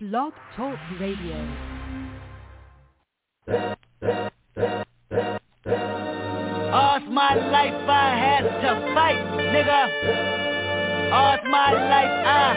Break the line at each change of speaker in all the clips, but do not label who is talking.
Blog Talk Radio.
All's my life I had to fight, nigga. All's my life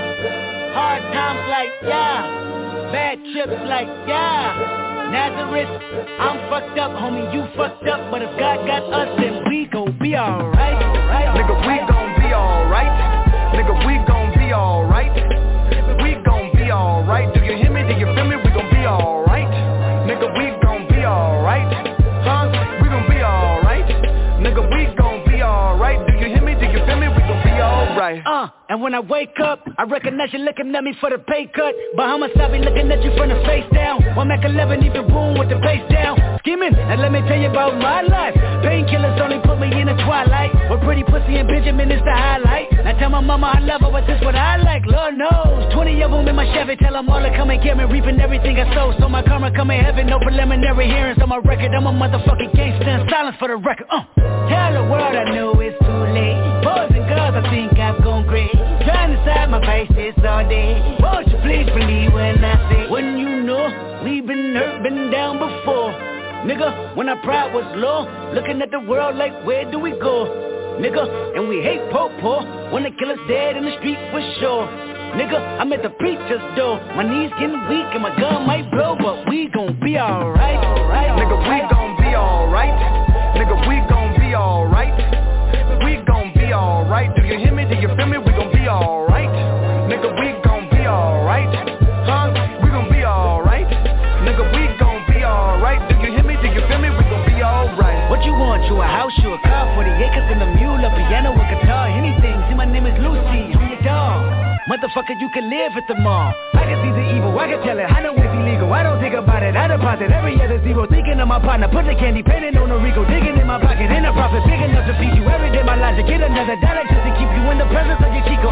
hard times like, yeah. Bad trips like, yeah. Nazareth, I'm fucked up, homie, you fucked up. But if God got us, then we gon' be alright.
Nigga, we gon' be alright. Nigga, we gon' be alright. We gon' be alright. Do you hear me? Do you feel me? We gon' be alright. Nigga, we gon' be alright. Huh? We gon' be alright. Nigga, we gon' be alright. Do you hear me? Do you feel me? We gon' be alright.
And when I wake up, I recognize you looking at me for the pay cut. Bahamas, I be looking at you from the face down. One Mac 11, even boom with the bass down. Skimming, and let me tell you about my life. Painkillers only put me in the twilight. But pretty pussy and Benjamin is the highlight. I tell my mama I love her, but this what I like, Lord knows. 20 of them in my Chevy, tell them all to come and get me. Reaping everything I sow, so my karma come in heaven. No preliminary hearings on my record. I'm a motherfucking gangster and silence for the record. Tell the world I know it's too late. Boys and girls, I think I've gone great. Trying to side my faces all day. Won't you please believe when I say, when you know we've been hurt, been down before. Nigga, when our pride was low, looking at the world like, where do we go? Nigga, and we hate po-po, when the killer's dead in the street for sure. Nigga, I'm at the preacher's door. My knees getting weak and my gun might blow, but we gon' be alright.
Nigga, we gon' be alright. Nigga, we gon' be alright. We gon' be alright. Do you hear me? Do you feel me? We gon' be alright. Nigga, we gon' be alright. Huh? We gon' be alright. Nigga, we gon' be alright. Do you hear me? Do you feel me? We gon' be alright.
What you want? You a house, you a car, 40 acres and a mule, a piano, a guitar, anything. See, my name is Lucy, I'm your dog. Motherfucker, you can live at the mall. I can see the evil, I can tell it, I know it's illegal. I don't think about it, I deposit every other zero. Thinking of my partner, put the candy, painting on a Rico. Digging in my pocket, in a profit, big enough to feed you. Every day my logic, get another dollar just to keep you in the presence of your Chico.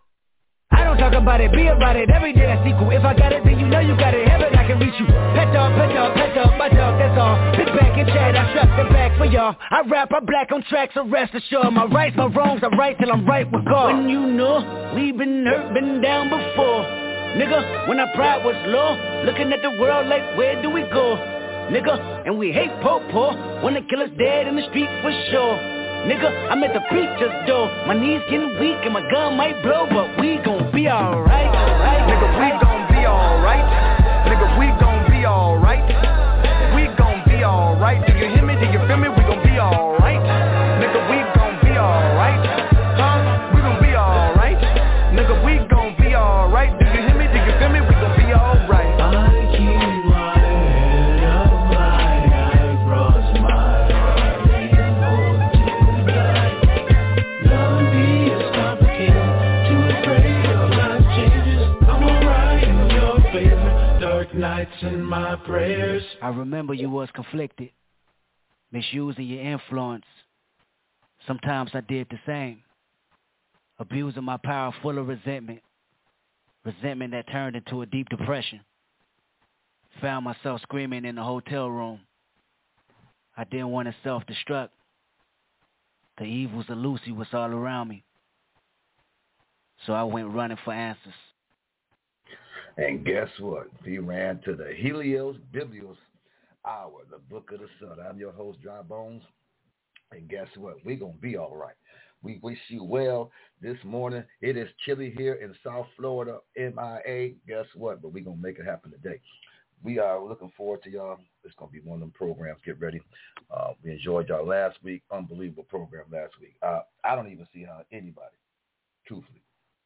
I don't talk about it, be about it, every day I sequel. If I got it, then you know you got it, heaven I can reach you. Pet dog, my dog, that's all. Sit back and chat, I strap the back for y'all. I rap, I black on tracks, so rest assured. My rights, my wrongs, I right till I'm right with God. When you know, we've been hurt, been down before. Nigga, when our pride was low, looking at the world like, where do we go? Nigga, and we hate po-po, when the killer's dead in the street for sure. Nigga, I'm at the preacher's door. My knees getting weak and my gun might blow, but we gon' be alright.
Nigga, we gon' be alright. Nigga, we gon' be alright. We gon' be alright. Do you hear me? Do you feel me? We gon' be alright. Nigga, we gon' be alright. Huh? We gon' be alright. Nigga, we gon' be alright. Do you hear me? Do you feel me? We gon' be alright.
I keep my head up high, I cross my nights and my prayers.
I remember you was conflicted, misusing your influence. Sometimes I did the same, abusing my power full of resentment that turned into a deep depression. Found myself screaming in the hotel room. I didn't want to self-destruct. The evils of Lucy was all around me, so I went running for answers.
And guess what? We ran to the Helios Biblios Hour, the Book of the Sun. I'm your host, Dry Bones. And guess what? We're going to be all right. We wish you well this morning. It is chilly here in South Florida, MIA. Guess what? But we're going to make it happen today. We are looking forward to y'all. It's going to be one of them programs. Get ready. We enjoyed y'all last week. Unbelievable program last week. I don't even see how anybody, truthfully,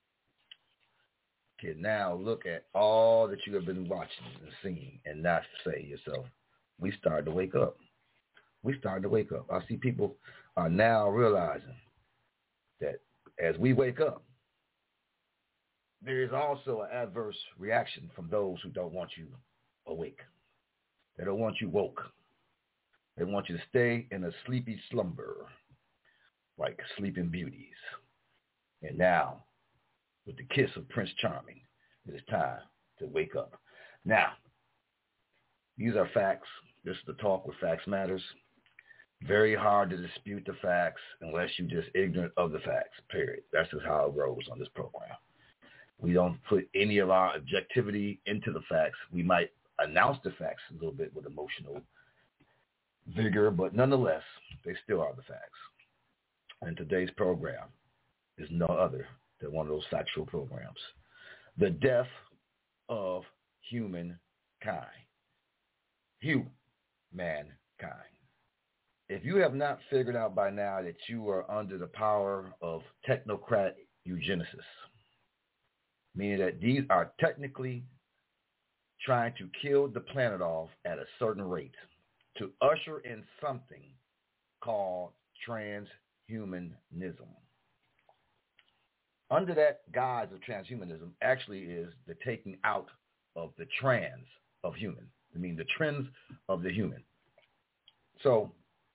can now look at all that you have been watching and seeing and not say to yourself, we started to wake up. We started to wake up. I see people are now realizing that as we wake up, there is also an adverse reaction from those who don't want you awake. They don't want you woke. They want you to stay in a sleepy slumber like Sleeping Beauties. And now, with the kiss of Prince Charming, it is time to wake up. Now, these are facts. This is the talk where facts matters. Very hard to dispute the facts unless you're just ignorant of the facts, period. That's just how it rolls on this program. We don't put any of our objectivity into the facts. We might announce the facts a little bit with emotional vigor, but nonetheless, they still are the facts. And today's program is no other than one of those factual programs. The death of humankind. Humankind. If you have not figured out by now that you are under the power of technocrat eugenicists, meaning that these are technically trying to kill the planet off at a certain rate to usher in something called transhumanism. Under that guise of transhumanism actually is the taking out of the trans of human. I mean, the trends of the human. So,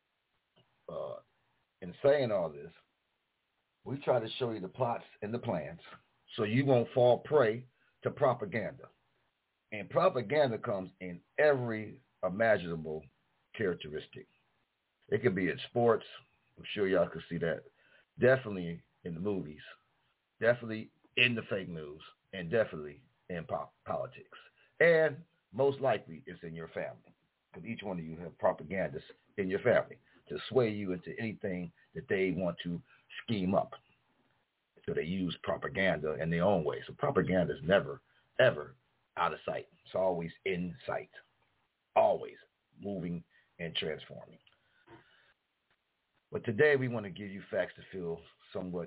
in saying all this, we try to show you the plots and the plans so you won't fall prey to propaganda. And propaganda comes in every imaginable characteristic. It could be in sports. I'm sure y'all can see that. Definitely in the movies. Definitely in the fake news. And definitely in politics. And most likely it's in your family. Because each one of you have propagandists in your family to sway you into anything that they want to scheme up. So they use propaganda in their own way. So propaganda is never, ever out of sight. It's always in sight. Always moving and transforming. But today we want to give you facts to feel somewhat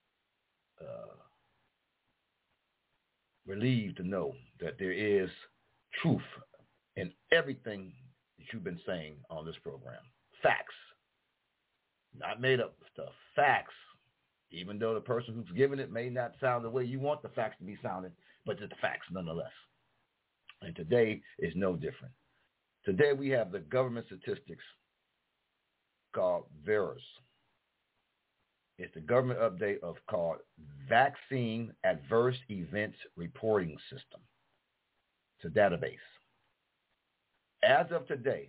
relieved to know that there is truth in everything that you've been saying on this program. Facts. Not made up stuff. Facts. Even though the person who's giving it may not sound the way you want the facts to be sounding, but it's the facts nonetheless. And today is no different. Today we have the government statistics called VAERS. It's the government update of called Vaccine Adverse Events Reporting System. It's a database. As of today,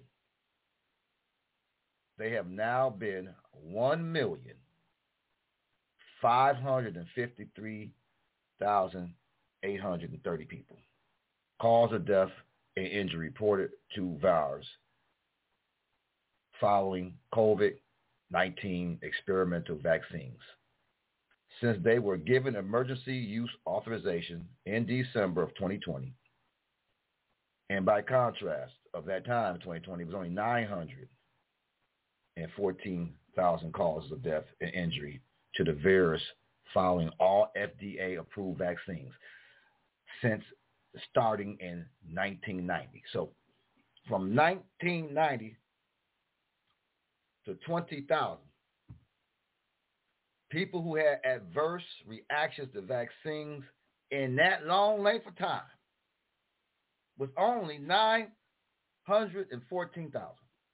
they have now been 1,553,830 people. Cause of death and injury reported to VAERS following COVID-19 experimental vaccines. Since they were given emergency use authorization in December of 2020, and by contrast, of that time, 2020, it was only 914,000 causes of death and injury to the VAERS following all FDA-approved vaccines since starting in 1990. So from 1990 to 20,000, people who had adverse reactions to vaccines in that long length of time was only 914,000.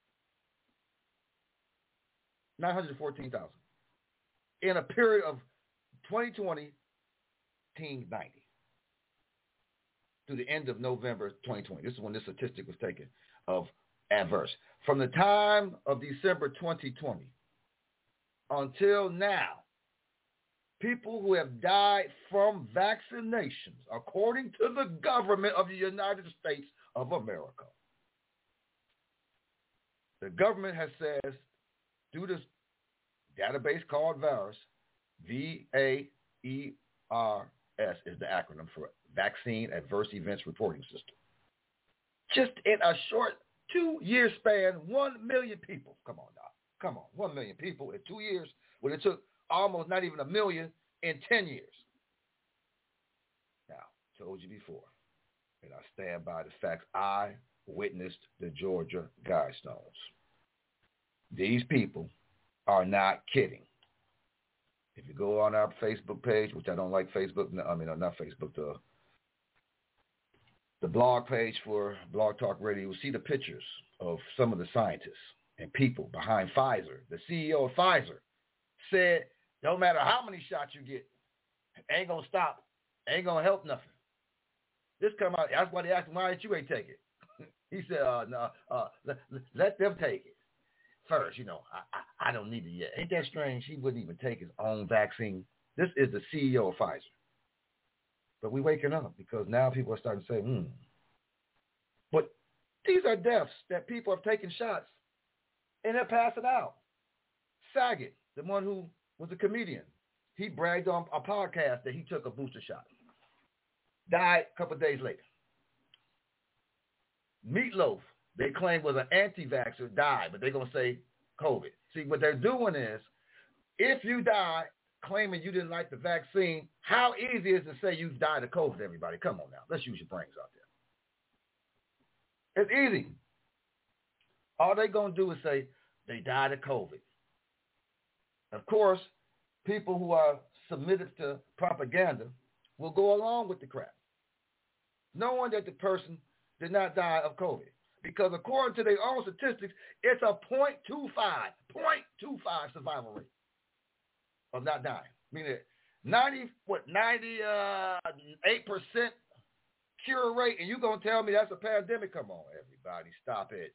914,000 in a period of 2020 to 90 through the end of November 2020. This is when this statistic was taken of adverse. From the time of December 2020 until now, people who have died from vaccinations, according to the government of the United States of America. The government has said, through this database called VAERS, VAERS is the acronym for Vaccine Adverse Events Reporting System. Just in a short 2-year span, 1 million people. Come on, Doc. Come on. 1 million people in 2 years when it took almost not even 1 million in 10 years. Now, told you before, and I stand by the facts. I witnessed the Georgia Guidestones. These people are not kidding. If you go on our Facebook page, which I don't like Facebook, not Facebook, the blog page for Blog Talk Radio, you'll see the pictures of some of the scientists and people behind Pfizer. The CEO of Pfizer said, no matter how many shots you get, ain't going to stop, ain't going to help nothing. This come out, that's why they asked him, why didn't you take it? He said, let them take it first. I don't need it yet. Ain't that strange? He wouldn't even take his own vaccine. This is the CEO of Pfizer. But we're waking up because now people are starting to say, But these are deaths that people have taken shots and they're passing out. Saget, the one who was a comedian, he bragged on a podcast that he took a booster shot. Died a couple of days later. Meatloaf, they claim was an anti-vaxxer, died, but they're going to say COVID. See, what they're doing is, if you die claiming you didn't like the vaccine, how easy is it to say you died of COVID, everybody? Come on now. Let's use your brains out there. It's easy. All they're going to do is say they died of COVID. Of course, people who are submitted to propaganda will go along with the crap, knowing that the person did not die of COVID. Because according to their own statistics, it's a 0.25 survival rate of not dying. Meaning 98% cure rate, and you're going to tell me that's a pandemic? Come on, everybody. Stop it.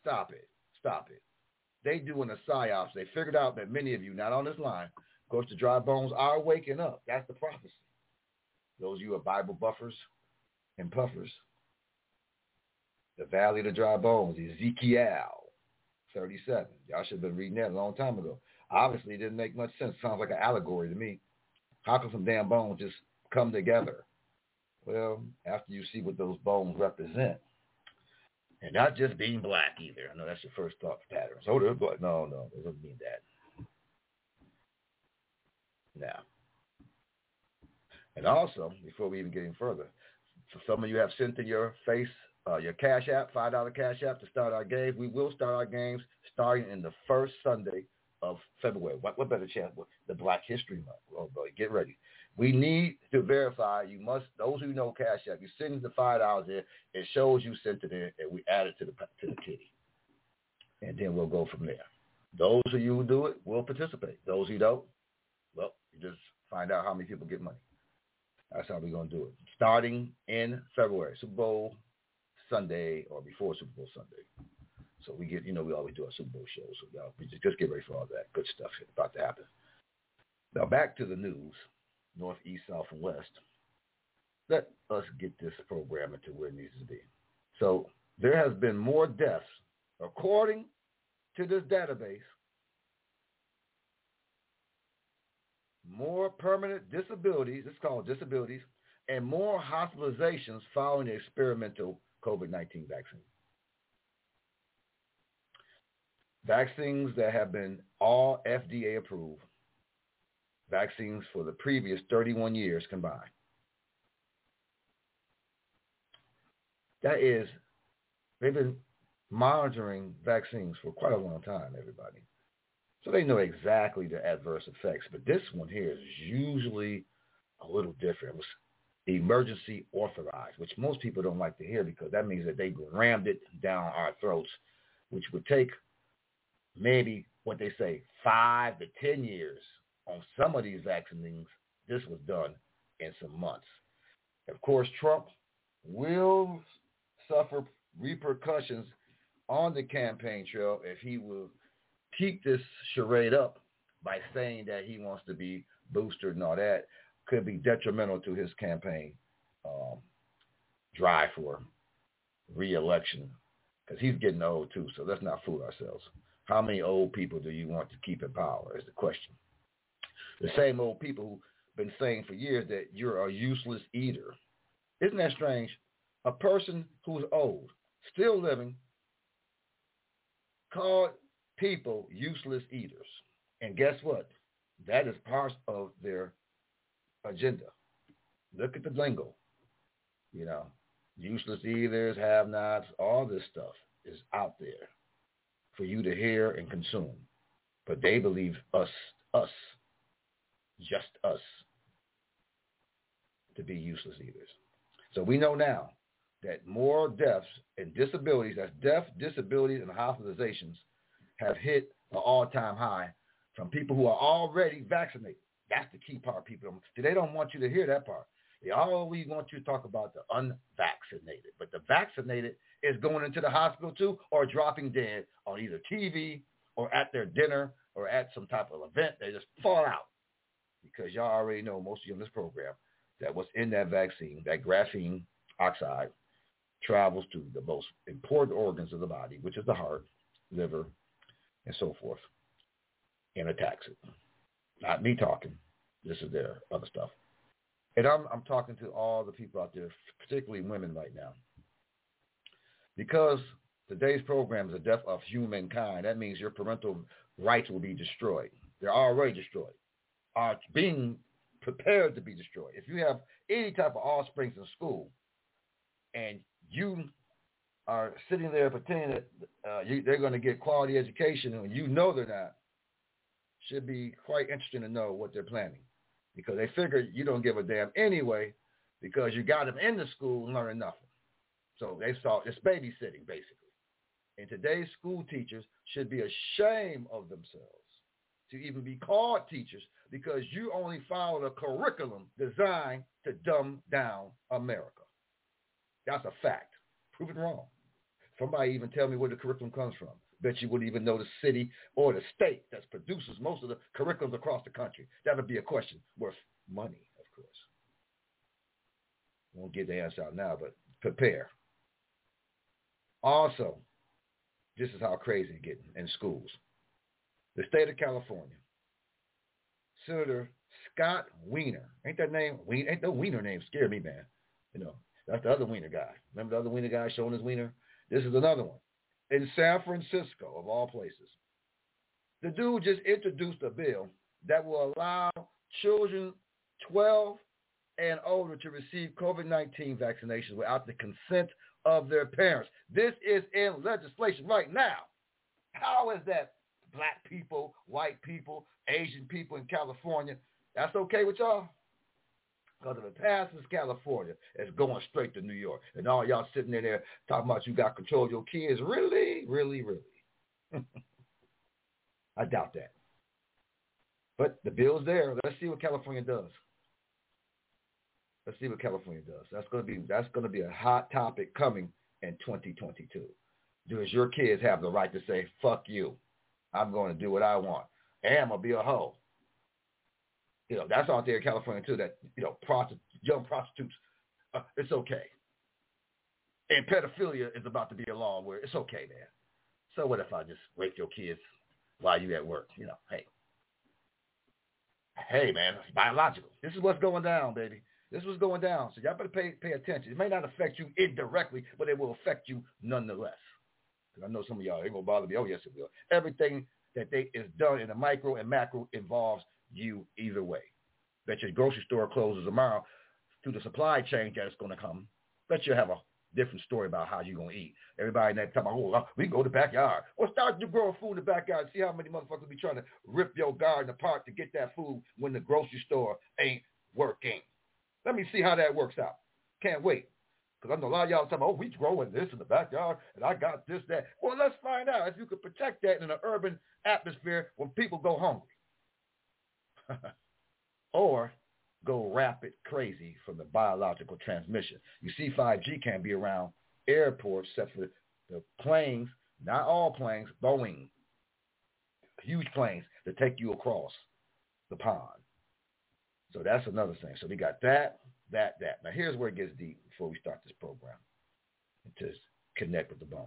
They doing a psyops. They figured out that many of you, not on this line, of course, the dry bones are waking up. That's the prophecy. Those of you are Bible buffers and puffers. The Valley of the Dry Bones, Ezekiel 37. Y'all should have been reading that a long time ago. Obviously, it didn't make much sense. Sounds like an allegory to me. How can some damn bones just come together? Well, after you see what those bones represent, and not just being black either. I know that's your first thought pattern. So no, it doesn't mean that. Now, and also, before we even get any further, for some of you have sent in your Cash App, $5 Cash App to start our games. We will start our games starting in the first Sunday of February. What better chance? The Black History Month. Oh boy, get ready. We need to verify. You must. Those who know Cash App, you send the $5 in. It shows you sent it in, and we add it to the kitty, and then we'll go from there. Those of you who do it will participate. Those who don't, well, you just find out how many people get money. That's how we're gonna do it. Starting in February, Super Bowl Sunday or before Super Bowl Sunday. So we get, we always do our Super Bowl show. So y'all, we just get ready for all that good stuff about to happen. Now back to the news, North, East, South, and West. Let us get this program into where it needs to be. So there has been more deaths, according to this database, more permanent disabilities, it's called disabilities, and more hospitalizations following the experimental COVID-19 vaccine. Vaccines that have been all FDA approved, vaccines for the previous 31 years combined. That is, they've been monitoring vaccines for quite a long time, everybody. So they know exactly the adverse effects. But this one here is usually a little different. It was emergency authorized, which most people don't like to hear because that means that they rammed it down our throats, which would take maybe what they say 5 to 10 years on some of these vaccines. This was done in some months. Of course, Trump will suffer repercussions on the campaign trail if he will keep this charade up by saying that he wants to be boosted and all that. Could be detrimental to his campaign drive for re-election because he's getting old too, so let's not fool ourselves. How many old people do you want to keep in power is the question. The same old people who've been saying for years that you're a useless eater. Isn't that strange? A person who's old, still living, called people useless eaters. And guess what? That is part of their agenda. Look at the lingo. Useless eaters, have-nots, all this stuff is out there for you to hear and consume. But they believe us, just us, to be useless eaters. So we know now that more deaths and disabilities, that's death, disabilities, and hospitalizations, have hit an all-time high from people who are already vaccinated. That's the key part, people. They don't want you to hear that part. They always want you to talk about the unvaccinated. But the vaccinated is going into the hospital too or dropping dead on either TV or at their dinner or at some type of event. They just fall out because y'all already know, most of you on this program, that what's in that vaccine, that graphene oxide, travels to the most important organs of the body, which is the heart, liver, and so forth, and attacks it. Not me talking. This is their other stuff. And I'm talking to all the people out there, particularly women right now. Because today's program is the death of humankind, that means your parental rights will be destroyed. They're already destroyed, are being prepared to be destroyed. If you have any type of offsprings in school and you are sitting there pretending that they're going to get quality education and you know they're not, should be quite interesting to know what they're planning, because they figure you don't give a damn anyway because you got them in the school learning nothing. So they saw it's babysitting, basically. And today's school teachers should be ashamed of themselves to even be called teachers, because you only followed a curriculum designed to dumb down America. That's a fact. Prove it wrong. Somebody even tell me where the curriculum comes from. Bet you wouldn't even know the city or the state that produces most of the curriculums across the country. That would be a question worth money, of course. Won't get the answer out now, but prepare. Also, this is how crazy it's getting in schools. The state of California, Senator Scott Wiener. Ain't that name? Ain't no Wiener name scare me, man. You know, that's the other Wiener guy. Remember the other Wiener guy showing his wiener? This is another one. In San Francisco, of all places. The dude just introduced a bill that will allow children 12 and older to receive COVID-19 vaccinations without the consent of their parents. This is in legislation right now. How is that? Black people, white people, Asian people in California, that's okay with y'all? Because if it passes California, it's going straight to New York. And all y'all sitting there talking about you got control of your kids. Really, really, really? I doubt that. But the bill's there. Let's see what California does. Let's see what California does. That's going to be a hot topic coming in 2022. Does your kids have the right to say, fuck you? I'm going to do what I want. And I'm going to be a hoe. You know, that's out there in California, too, that, you know, young prostitutes, it's okay. And pedophilia is about to be a law where it's okay, man. So what if I just rape your kids while you at work? You know, hey, man, it's biological. This is what's going down, baby. This is what's going down. So y'all better pay attention. It may not affect you indirectly, but it will affect you nonetheless. Because I know some of y'all ain't going to bother me. Oh, yes, it will. Everything that is done in the micro and macro involves you either way. Bet your grocery store closes tomorrow through the supply chain that's going to come. Bet you'll have a different story about how you're going to eat. Everybody in that time, we can go to the backyard. Well, start to grow food in the backyard and see how many motherfuckers be trying to rip your garden apart to get that food when the grocery store ain't working. Let me see how that works out. Can't wait. Because I know a lot of y'all talking about, we growing this in the backyard, and I got this, that. Well, let's find out if you could protect that in an urban atmosphere when people go hungry. Or go rapid crazy from the biological transmission. You see, 5G can't be around airports except for the planes, not all planes, Boeing, huge planes that take you across the pond. So that's another thing. So we got that. Now here's where it gets deep before we start this program, to connect with the bones.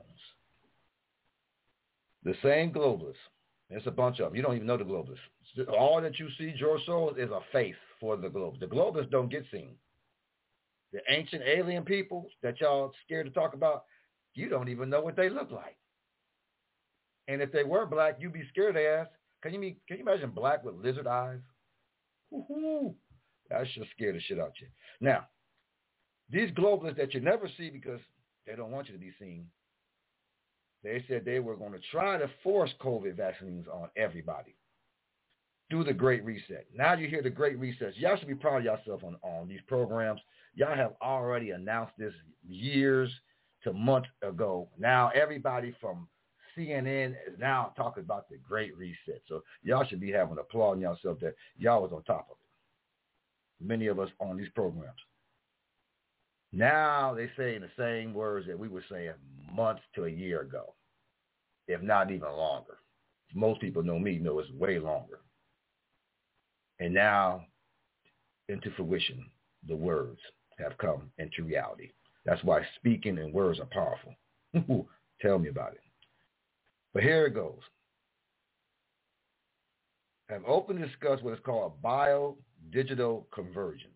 The same globalists, there's a bunch of them. You don't even know the globalists. All that you see, George Soros, is a face for the globalists. The globalists don't get seen. The ancient alien people that y'all scared to talk about, you don't even know what they look like. And if they were black, you'd be scared to ask. Can you imagine black with lizard eyes? Woo-hoo. That should scare the shit out of you. Now, these globalists that you never see because they don't want you to be seen, they said they were going to try to force COVID vaccines on everybody. Do the Great Reset. Now you hear the Great Reset. Y'all should be proud of yourself on these programs. Y'all have already announced this years to months ago. Now everybody from CNN is now talking about the Great Reset. So y'all should be having applauding yourself that y'all was on top of it. Many of us on these programs. Now they say in the same words that we were saying months to a year ago, if not even longer. Most people know me, know it's way longer. And now into fruition, the words have come into reality. That's why speaking and words are powerful. Tell me about it. But here it goes. Have openly discussed what is called a biodigital convergence.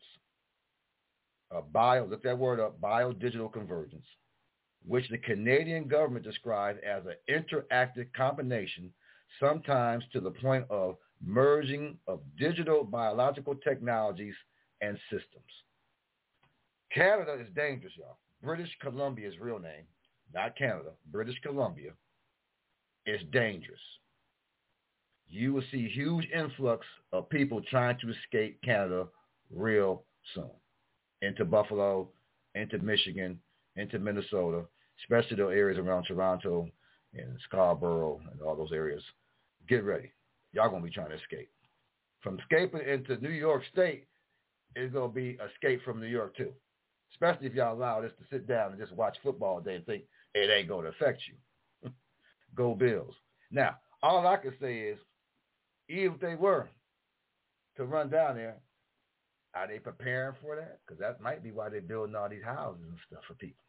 Look that word up, biodigital convergence, which the Canadian government described as an interactive combination, sometimes to the point of merging of digital biological technologies and systems. Canada is dangerous, y'all. British Columbia's real name, not Canada, British Columbia, is dangerous. You will see huge influx of people trying to escape Canada real soon. Into Buffalo, into Michigan, into Minnesota, especially those areas around Toronto and Scarborough and all those areas. Get ready. Y'all going to be trying to escape. From escaping into New York State, it's going to be escape from New York too. Especially if y'all allow this to sit down and just watch football all day and think it ain't going to affect you. Go Bills. Now, all I can say is, even if they were to run down there, are they preparing for that? Because that might be why they're building all these houses and stuff for people.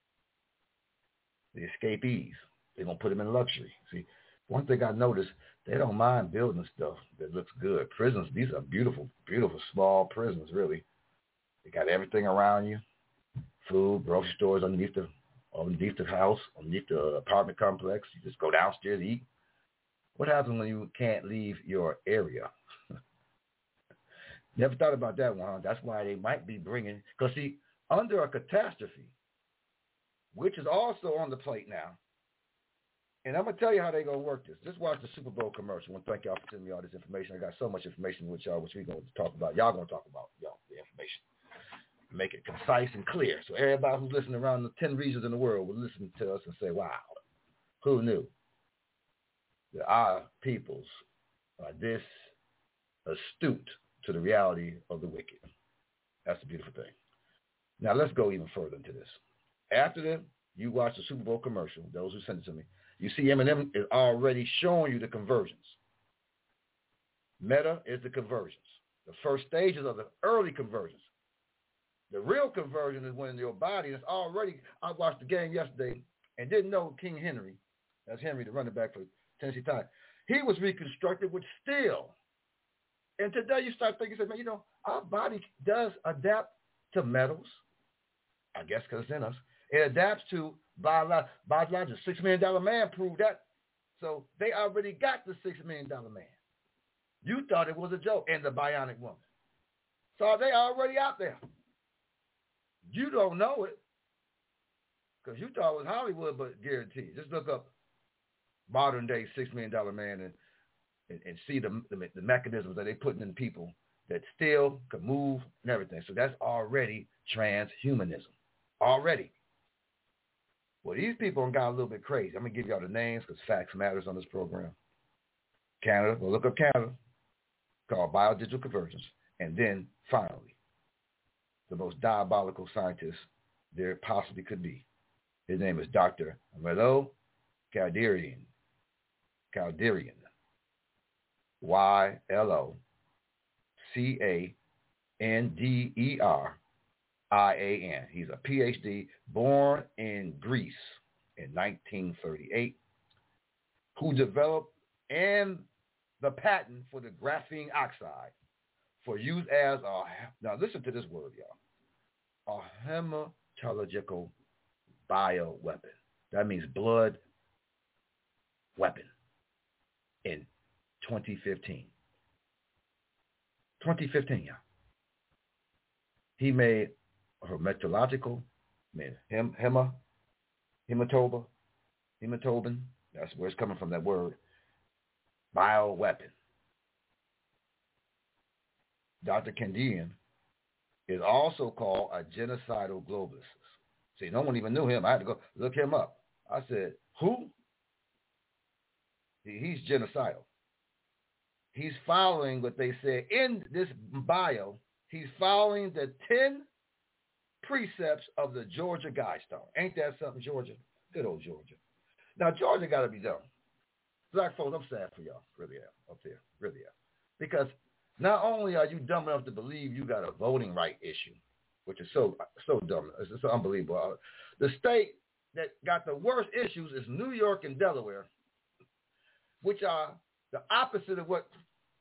The escapees, they're going to put them in luxury. See, one thing I noticed, they don't mind building stuff that looks good. Prisons, these are beautiful, beautiful small prisons, really. They got everything around you. Food, grocery stores underneath the house, underneath the apartment complex. You just go downstairs to eat. What happens when you can't leave your area? Never thought about that one, huh? That's why they might be bringing, because see, under a catastrophe, which is also on the plate now, and I'm going to tell you how they're going to work this. Just watch the Super Bowl commercial. I want to thank y'all for sending me all this information. I got so much information with y'all, which we're going to talk about. Y'all going to talk about, y'all, the information. Make it concise and clear. So everybody who's listening around the 10 regions in the world will listen to us and say, wow, who knew that our peoples are this astute to the reality of the wicked? That's a beautiful thing. Now let's go even further into this. After you watch the Super Bowl commercial, those who sent it to me, you see Eminem is already showing you the conversions. Meta is the conversions. The first stages of the early conversions. The real conversion is when your body is already, I watched the game yesterday and didn't know King Henry, that's Henry, the running back for Tennessee Titans, he was reconstructed with steel. And today you start thinking, man, our body does adapt to metals, I guess because it's in us. It adapts to biologics. $6 Million Man proved that. So they already got the $6 Million Man. You thought it was a joke. And the Bionic Woman. So they already out there. You don't know it because you thought it was Hollywood, but guaranteed. Just look up modern day $6 Million Man and see the mechanisms that they're putting in people that still can move and everything. So that's already transhumanism. Already. Well, these people got a little bit crazy. I'm going to give y'all the names because facts matters on this program. Canada, we'll look up Canada, called biodigital convergence. And then finally, the most diabolical scientist there possibly could be. His name is Dr. Milo Kalderian. YLOCANDERIAN. He's a PhD born in Greece in 1938, who developed the patent for the graphene oxide for use as now listen to this word, y'all, a hematological bioweapon. That means blood weapon in 2015. 2015, y'all. He made hematological, hematobin, that's where it's coming from, that word, bioweapon. Dr. Kandarian is also called a genocidal globalist. See, no one even knew him. I had to go look him up. I said, who? He's genocidal. He's following what they said in this bio. He's following the 10 precepts of the Georgia Guidestone. Ain't that something, Georgia? Good old Georgia. Now, Georgia got to be done. Black folks, I'm sad for y'all. Really am. Up there. Really am. Because not only are you dumb enough to believe you got a voting right issue, which is so dumb. It's unbelievable. The state that got the worst issues is New York and Delaware, which are the opposite of what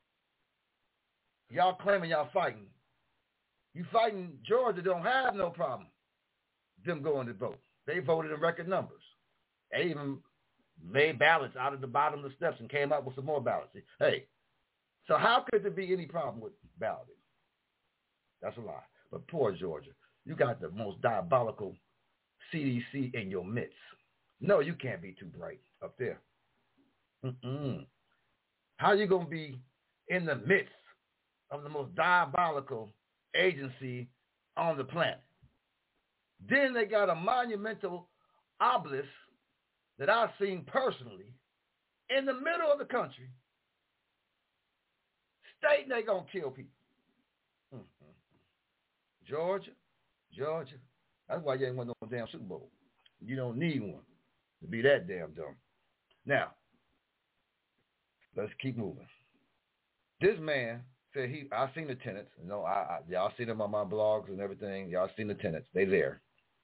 y'all claiming y'all fighting. You fighting Georgia don't have no problem them going to vote. They voted in record numbers. They even made ballots out of the bottom of the steps and came up with some more ballots. Hey, so how could there be any problem with balloting? That's a lie. But poor Georgia, you got the most diabolical CDC in your midst. No, you can't be too bright up there. How you going to be in the midst of the most diabolical agency on the planet? Then they got a monumental obelisk that I've seen personally in the middle of the country, stating they're going to kill people. Georgia. That's why you ain't won no damn Super Bowl. You don't need one to be that damn dumb. Now, let's keep moving. This man said I've seen the tenants. You know, y'all seen them on my blogs and everything. Y'all seen the tenants. They there.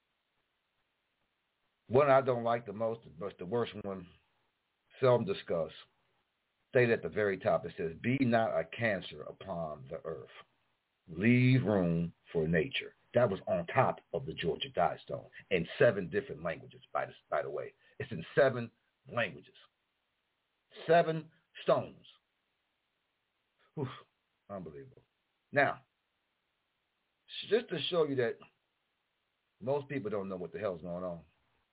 One I don't like the most, but the worst one, seldom discussed, stated at the very top, it says, be not a cancer upon the earth. Leave room for nature. That was on top of the Georgia Guidestone in 7 different languages, by the way. It's in 7 languages. 7 stones. Whew, unbelievable. Now, just to show you that most people don't know what the hell's going on,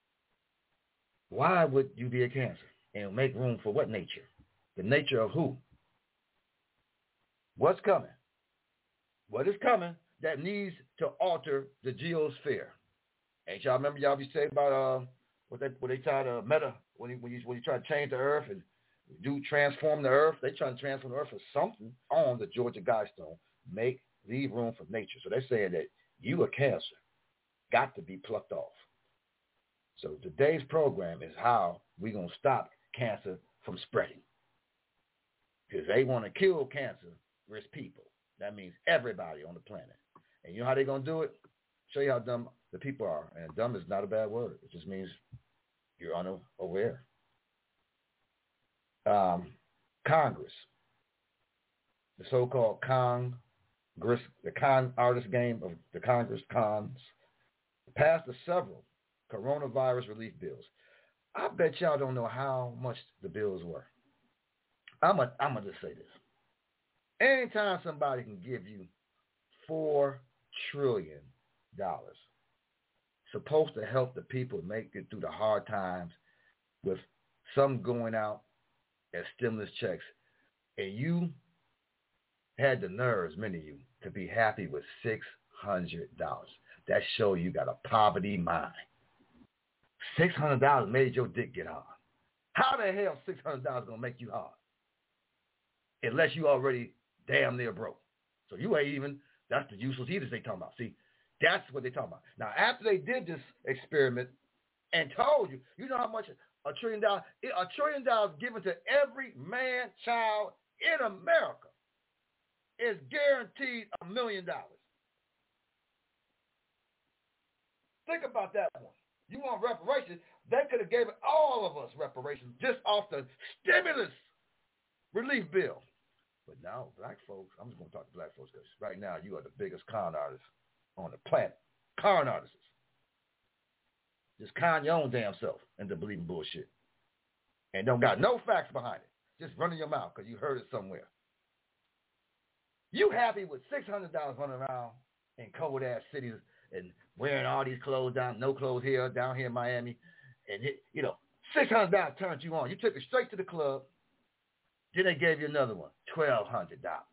why would you be a cancer and make room for what nature? The nature of who? What's coming? What is coming that needs to alter the geosphere? Ain't y'all remember y'all be saying about what they try to when you try to change the earth and transform the earth? They try to transform the earth for something on the Georgia Guidestone. Leave room for nature. So they're saying that you a cancer got to be plucked off. So today's program is how we're going to stop cancer from spreading. Because they want to kill cancer-rich people. That means everybody on the planet. And you know how they're going to do it? Show you how dumb the people are. And dumb is not a bad word. It just means you're unaware. Congress. The so-called Congress, the con artist game of the Congress cons, passed several coronavirus relief bills. I bet y'all don't know how much the bills were. I'm gonna just say this. Anytime somebody can give you $4 trillion, supposed to help the people make it through the hard times with some going out as stimulus checks, and you had the nerves, many of you, to be happy with $600. That shows you got a poverty mind. $600 made your dick get hard. How the hell $600 gonna make you hard? Unless you already damn near broke. So you ain't even, that's the useless eaters they talking about. See, that's what they talking about. Now, after they did this experiment and told you, you know how much $1 trillion given to every man, child in America is guaranteed $1 million. Think about that one. You want reparations? They could have gave all of us reparations just off the stimulus relief bill. But now, black folks, I'm just going to talk to black folks because right now you are the biggest con artists on the planet. Con artists. Just con your own damn self into believing bullshit. And don't got no facts behind it. Just running your mouth because you heard it somewhere. You happy with $600 running around in cold-ass cities and wearing all these clothes down, no clothes here, down here in Miami. And, $600 turned you on. You took it straight to the club. Then they gave you another one, $1,200.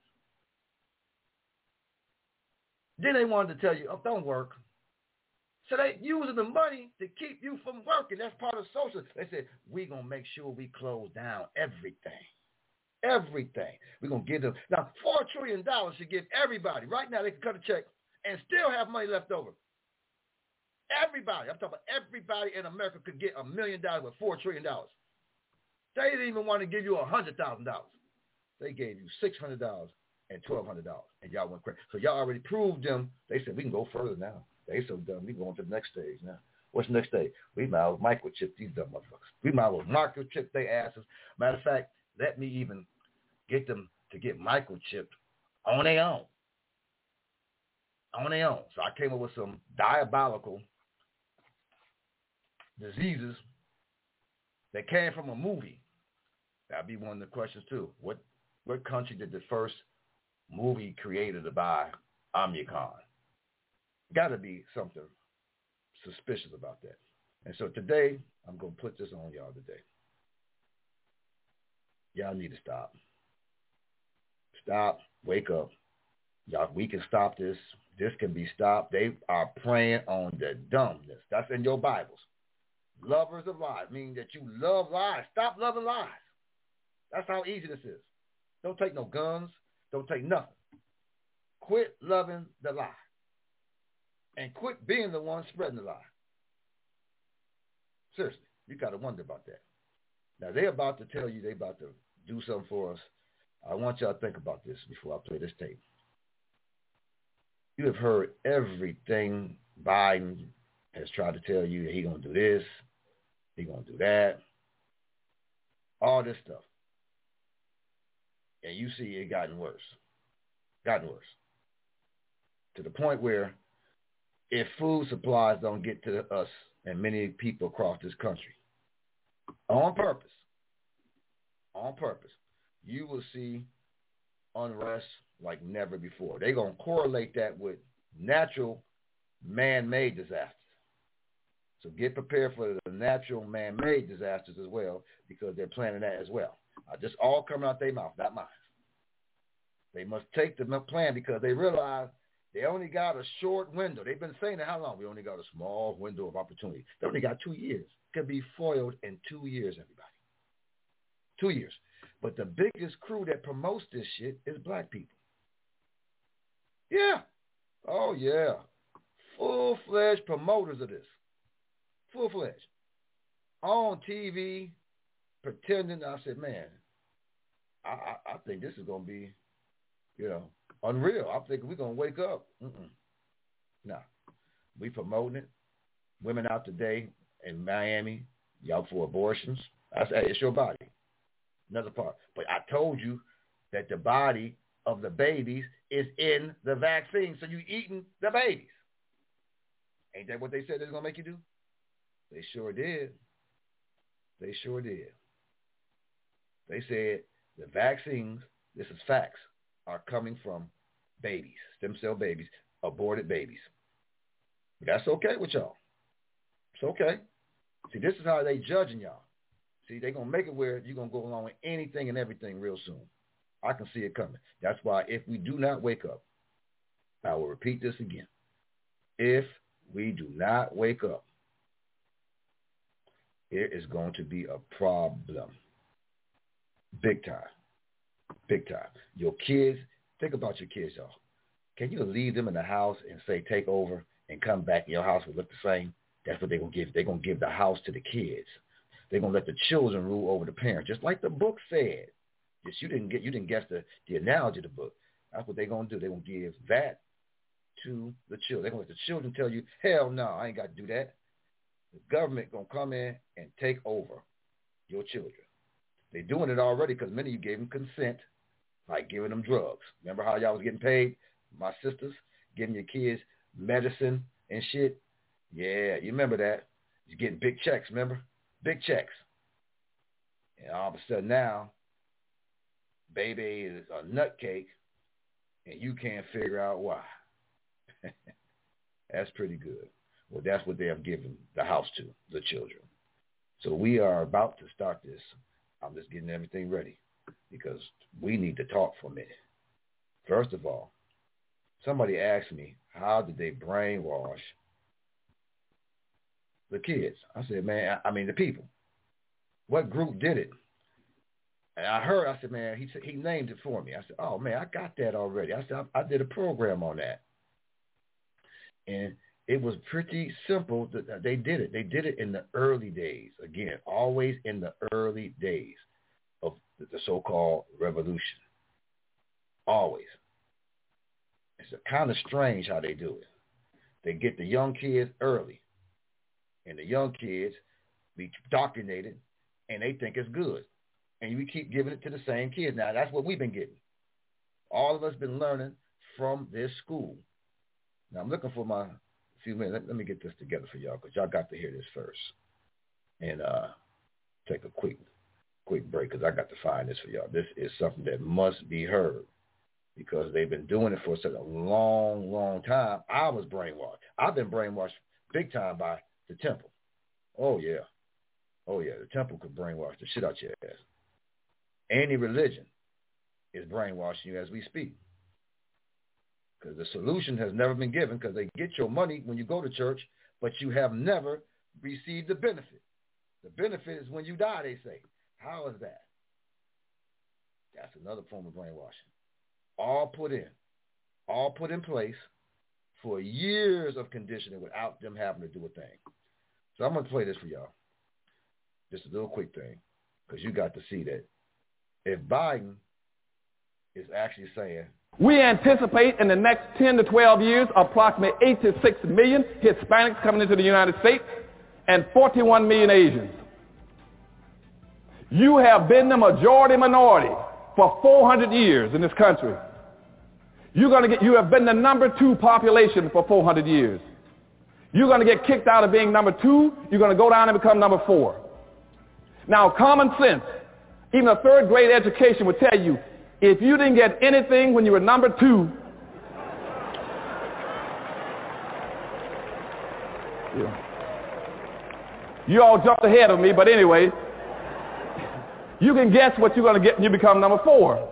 Then they wanted to tell you, oh, don't work. So they using the money to keep you from working. That's part of social. They said, we're going to make sure we close down everything. Everything. We're going to give them. Now, $4 trillion should give everybody. Right now, they can cut a check and still have money left over. Everybody. I'm talking about everybody in America could get $1 million with $4 trillion. They didn't even want to give you $100,000. They gave you $600 and $1,200. And y'all went crazy. So y'all already proved them. They said, we can go further now. They so dumb. We going to the next stage now. What's the next stage? We might as well microchip these dumb motherfuckers. We might as well microchip their asses. Matter of fact, let me even get them to get microchipped on their own. On their own. So I came up with some diabolical diseases that came from a movie. That'd be one of the questions too. What country did the first movie created by Omnicon? Got to be something suspicious about that. And so today, I'm going to put this on y'all today. Y'all need to stop. Stop. Wake up. Y'all, we can stop this. This can be stopped. They are preying on the dumbness. That's in your Bibles. Lovers of lies, meaning that you love lies. Stop loving lies. That's how easy this is. Don't take no guns. Don't take nothing. Quit loving the lie. And quit being the one spreading the lie. Seriously, you got to wonder about that. Now, they're about to tell you they're about to do something for us. I want y'all to think about this before I play this tape. You have heard everything Biden has tried to tell you that he's going to do this, he's going to do that, all this stuff. And you see it gotten worse. To the point where if food supplies don't get to us and many people across this country, on purpose, you will see unrest like never before. They're going to correlate that with natural man-made disasters. So get prepared for the natural man-made disasters as well, because they're planning that as well. Just all coming out their mouth, not mine. They must take the plan because they realize they only got a short window. They've been saying that how long? We only got a small window of opportunity. They only got 2 years. It could be foiled in 2 years, everybody. 2 years. But the biggest crew that promotes this shit is black people. Yeah. Oh, yeah. Full-fledged promoters of this. Full-fledged. On TV, pretending. I said, man, I think this is going to be, unreal. I'm thinking we're going to wake up. Nah. We promoting it. Women out today in Miami, y'all for abortions. I said, hey, it's your body. Another part. But I told you that the body of the babies is in the vaccine. So you eating the babies. Ain't that what they said they was going to make you do? They sure did. They sure did. They said the vaccines, this is facts, are coming from babies, stem cell babies, aborted babies. But that's okay with y'all. It's okay. See, this is how they judging y'all. See, they're going to make it where you're going to go along with anything and everything real soon. I can see it coming. That's why if we do not wake up, I will repeat this again. If we do not wake up, it is going to be a problem. Big time. Big time. Your kids, think about your kids, y'all. Can you leave them in the house and say, take over and come back and your house will look the same? That's what they're going to give. They're going to give the house to the kids. They're going to let the children rule over the parents, just like the book said. Just you didn't guess the analogy of the book. That's what they're going to do. They're going to give that to the children. They're going to let the children tell you, hell no, I ain't got to do that. The government going to come in and take over your children. They're doing it already because many of you gave them consent, like giving them drugs. Remember how y'all was getting paid? My sisters, giving your kids medicine and shit? Yeah, you remember that. You're getting big checks, remember? Big checks. And all of a sudden now, baby is a nutcake, and you can't figure out why. That's pretty good. Well, that's what they have given the house to, the children. So we are about to start this. I'm just getting everything ready because we need to talk for a minute. First of all, somebody asked me, how did they brainwash the kids? I said, man, the people. What group did it? And I said, man, he named it for me. I said, oh, man, I got that already. I said, I did a program on that. And it was pretty simple. They did it. They did it in the early days. Again, always in the early days of the so-called revolution. Always. It's kind of strange how they do it. They get the young kids early, and the young kids be indoctrinated, and they think it's good. And we keep giving it to the same kids. Now, that's what we've been getting. All of us been learning from this school. Now, I'm looking for my few minutes. Let me get this together for y'all, because y'all got to hear this first. And take a quick break, because I got to find this for y'all. This is something that must be heard, because they've been doing it for such a long, long time. I was brainwashed. I've been brainwashed big time by the temple. Oh, yeah. The temple could brainwash the shit out your ass. Any religion is brainwashing you as we speak. Because the solution has never been given, because they get your money when you go to church, but you have never received the benefit. The benefit is when you die, they say. How is that? That's another form of brainwashing. All put in place for years of conditioning without them having to do a thing. So I'm going to play this for y'all. Just a little quick thing, because you got to see that if Biden is actually saying,
we anticipate in the next 10 to 12 years approximately 8 to 6 million Hispanics coming into the United States and 41 million Asians. You have been the majority minority for 400 years in this country. You have been the number 2 population for 400 years. You're going to get kicked out of being number 2. You're going to go down and become number 4. Now, common sense, even a third grade education would tell you, if you didn't get anything when you were number 2, you all jumped ahead of me, but anyway, you can guess what you're going to get when you become number 4.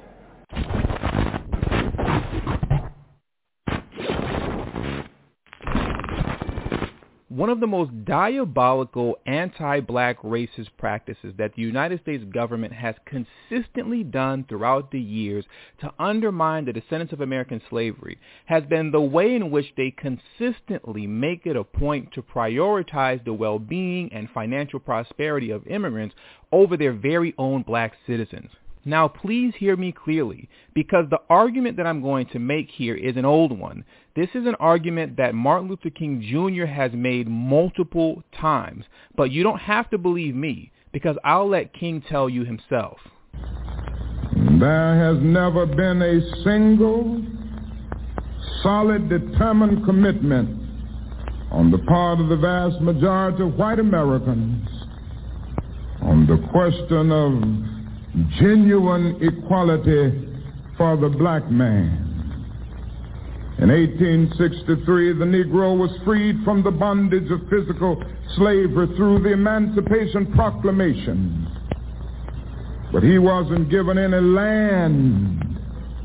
One of the most diabolical anti-black racist practices that the United States government has consistently done throughout the years to undermine the descendants of American slavery has been the way in which they consistently make it a point to prioritize the well-being and financial prosperity of immigrants over their very own black citizens. Now, please hear me clearly, because the argument that I'm going to make here is an old one. This is an argument that Martin Luther King Jr. has made multiple times, but you don't have to believe me, because I'll let King tell you himself.
There has never been a single, solid, determined commitment on the part of the vast majority of white Americans on the question of genuine equality for the black man. In 1863, the Negro was freed from the bondage of physical slavery through the Emancipation Proclamation. But he wasn't given any land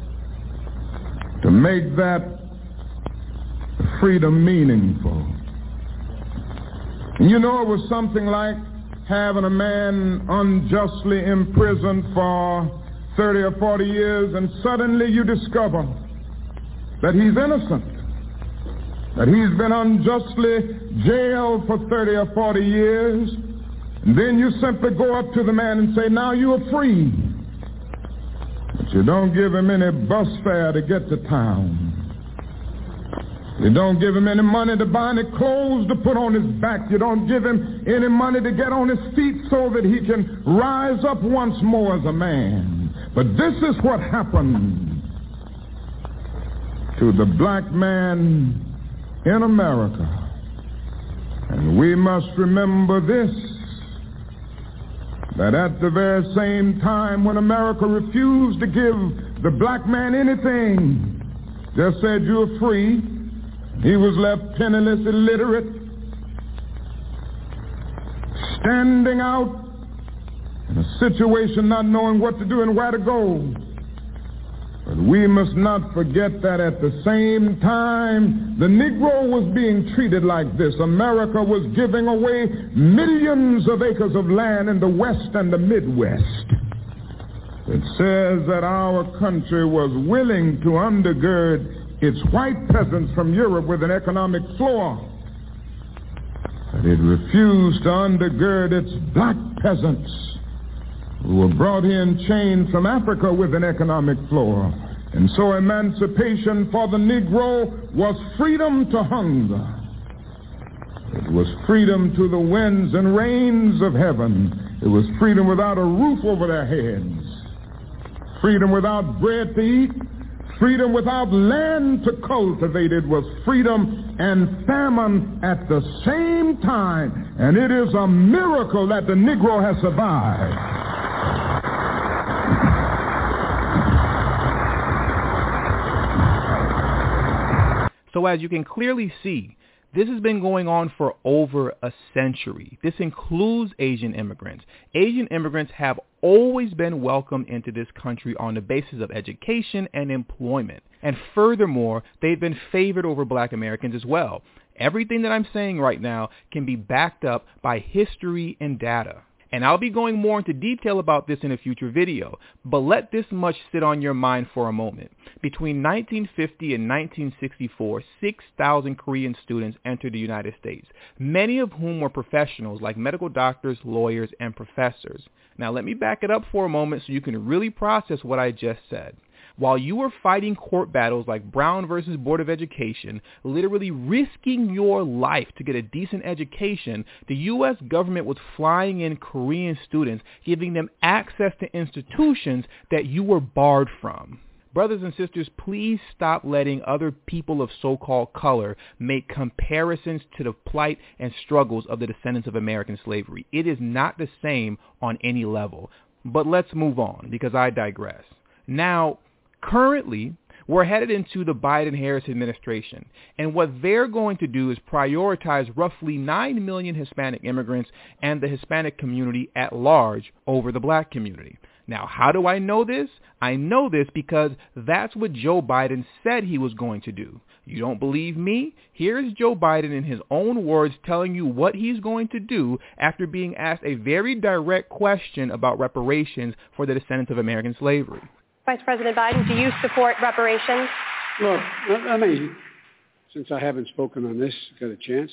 to make that freedom meaningful. And you know, it was something like having a man unjustly imprisoned for 30 or 40 years, and suddenly you discover that he's innocent, that he's been unjustly jailed for 30 or 40 years, and then you simply go up to the man and say, now you are free. But you don't give him any bus fare to get to town. You don't give him any money to buy any clothes to put on his back. You don't give him any money to get on his feet so that he can rise up once more as a man. But this is what happened to the black man in America. And we must remember this, that at the very same time when America refused to give the black man anything, just said you're free, he was left penniless, illiterate, standing out in a situation not knowing what to do and where to go. But we must not forget that at the same time the Negro was being treated like this, America was giving away millions of acres of land in the West and the Midwest. It says that our country was willing to undergird its white peasants from Europe with an economic floor, but it refused to undergird its black peasants who were brought in chained from Africa with an economic floor. And so emancipation for the Negro was freedom to hunger. It was freedom to the winds and rains of heaven. It was freedom without a roof over their heads. Freedom without bread to eat. Freedom without land to cultivate. It was freedom and famine at the same time. And it is a miracle that the Negro has survived.
So as you can clearly see, this has been going on for over a century. This includes Asian immigrants. Asian immigrants have always been welcomed into this country on the basis of education and employment. And furthermore, they've been favored over black Americans as well. Everything that I'm saying right now can be backed up by history and data. And I'll be going more into detail about this in a future video, but let this much sit on your mind for a moment. Between 1950 and 1964, 6,000 Korean students entered the United States, many of whom were professionals like medical doctors, lawyers, and professors. Now let me back it up for a moment so you can really process what I just said. While you were fighting court battles like Brown versus Board of Education, literally risking your life to get a decent education, the U.S. government was flying in Korean students, giving them access to institutions that you were barred from. Brothers and sisters, please stop letting other people of so-called color make comparisons to the plight and struggles of the descendants of American slavery. It is not the same on any level. But let's move on, because I digress. Now, currently, we're headed into the Biden-Harris administration, and what they're going to do is prioritize roughly 9 million Hispanic immigrants and the Hispanic community at large over the black community. Now, how do I know this? I know this because that's what Joe Biden said he was going to do. You don't believe me? Here's Joe Biden in his own words telling you what he's going to do after being asked a very direct question about reparations for the descendants of American slavery.
Vice President Biden, do you support reparations?
Look, let me, since I haven't spoken on this, got a chance.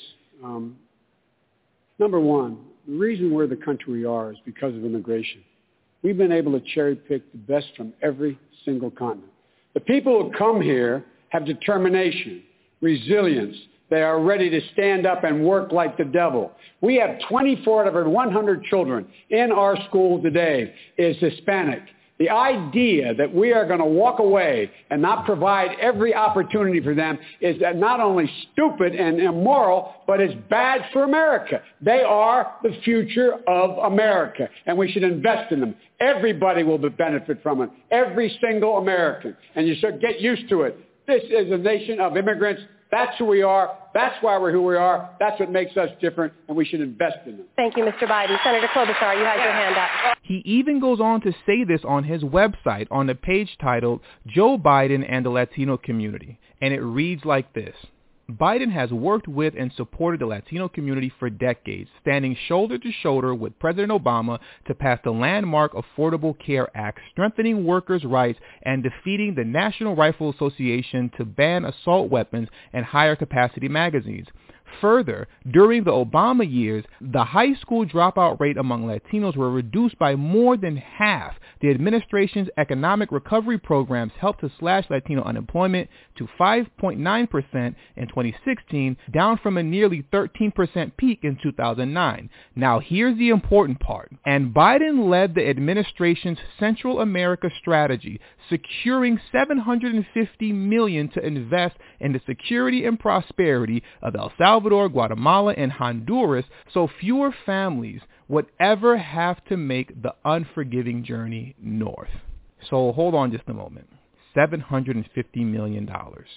Number one, the reason we're the country we are is because of immigration. We've been able to cherry pick the best from every single continent. The people who come here have determination, resilience. They are ready to stand up and work like the devil. We have 24 out of every 100 children in our school today is Hispanic. The idea that we are going to walk away and not provide every opportunity for them is not only stupid and immoral, but it's bad for America. They are the future of America, and we should invest in them. Everybody will benefit from it, every single American, and you should get used to it. This is a nation of immigrants. That's who we are. That's why we're who we are. That's what makes us different, and we should invest in them.
Thank you, Mr. Biden. Senator Klobuchar, you had your hand up.
He even goes on to say this on his website on the page titled Joe Biden and the Latino Community, and it reads like this. Biden has worked with and supported the Latino community for decades, standing shoulder to shoulder with President Obama to pass the landmark Affordable Care Act, strengthening workers' rights and defeating the National Rifle Association to ban assault weapons and higher capacity magazines. Further, during the Obama years, the high school dropout rate among Latinos were reduced by more than half. The administration's economic recovery programs helped to slash Latino unemployment to 5.9% in 2016, down from a nearly 13% peak in 2009. Now, here's the important part. And Biden led the administration's Central America strategy, securing $750 million to invest in the security and prosperity of El Salvador, Guatemala, and Honduras, so fewer families would ever have to make the unforgiving journey north. So hold on just a moment. $750 million.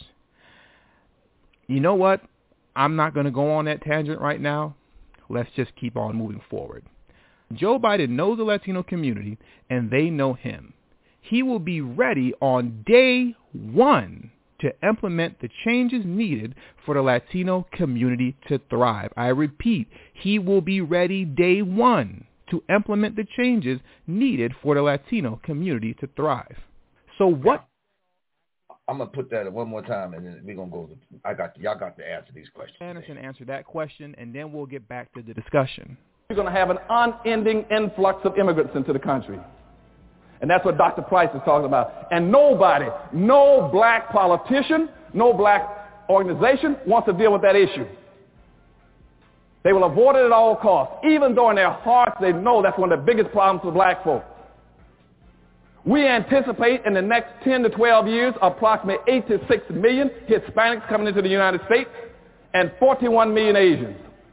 You know what? I'm not going to go on that tangent right now. Let's just keep on moving forward. Joe Biden knows the Latino community, and they know him. He will be ready on day one to implement the changes needed for the Latino community to thrive. I repeat, he will be ready day one to implement the changes needed for the Latino community to thrive. So what?
I'm going to put that one more time, and then we're going to go. Y'all got to answer these questions.
Anderson answer that question, and then we'll get back to the discussion.
You're going to have an unending influx of immigrants into the country. And that's what Dr. Price is talking about. And nobody, no black politician, no black organization wants to deal with that issue. They will avoid it at all costs, even though in their hearts they know that's one of the biggest problems for black folk. We anticipate in the next 10 to 12 years approximately 8 to 6 million Hispanics coming into the United States and 41 million Asians.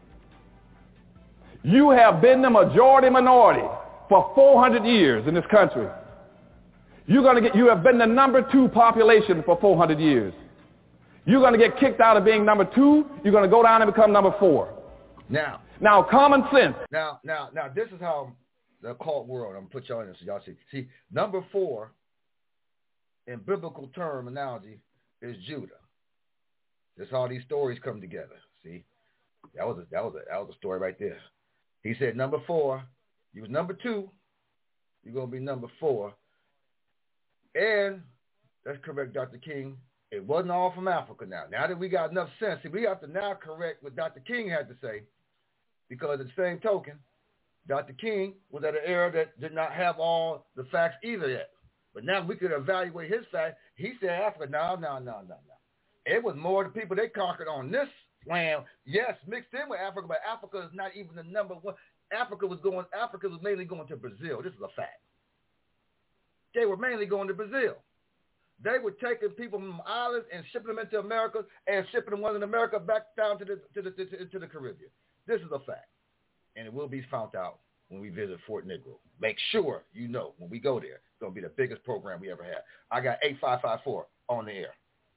You have been the majority minority for 400 years in this country. You have been the number 2 population for 400 years. You're going to get kicked out of being number 2. You're going to go down and become number 4. Now, common sense.
Now, this is how the occult world, I'm going to put y'all in this so y'all see. See, number 4 in biblical terminology is Judah. That's how these stories come together. See, that was a story right there. He said number 4, you was number 2, you're going to be number 4. And that's correct, Dr. King. It wasn't all from Africa now. Now that we got enough sense, see, we have to now correct what Dr. King had to say, because at the same token, Dr. King was at an era that did not have all the facts either yet. But now we could evaluate his facts. He said Africa, no. It was more the people they conquered on this land, yes, mixed in with Africa, but Africa is not even the number 1. Africa was mainly going to Brazil. This is a fact. They were mainly going to Brazil. They were taking people from islands and shipping them into America and shipping them in America back down to the Caribbean. This is a fact. And it will be found out when we visit Fort Negro. Make sure you know when we go there, it's going to be the biggest program we ever had. I got 8554 on the air.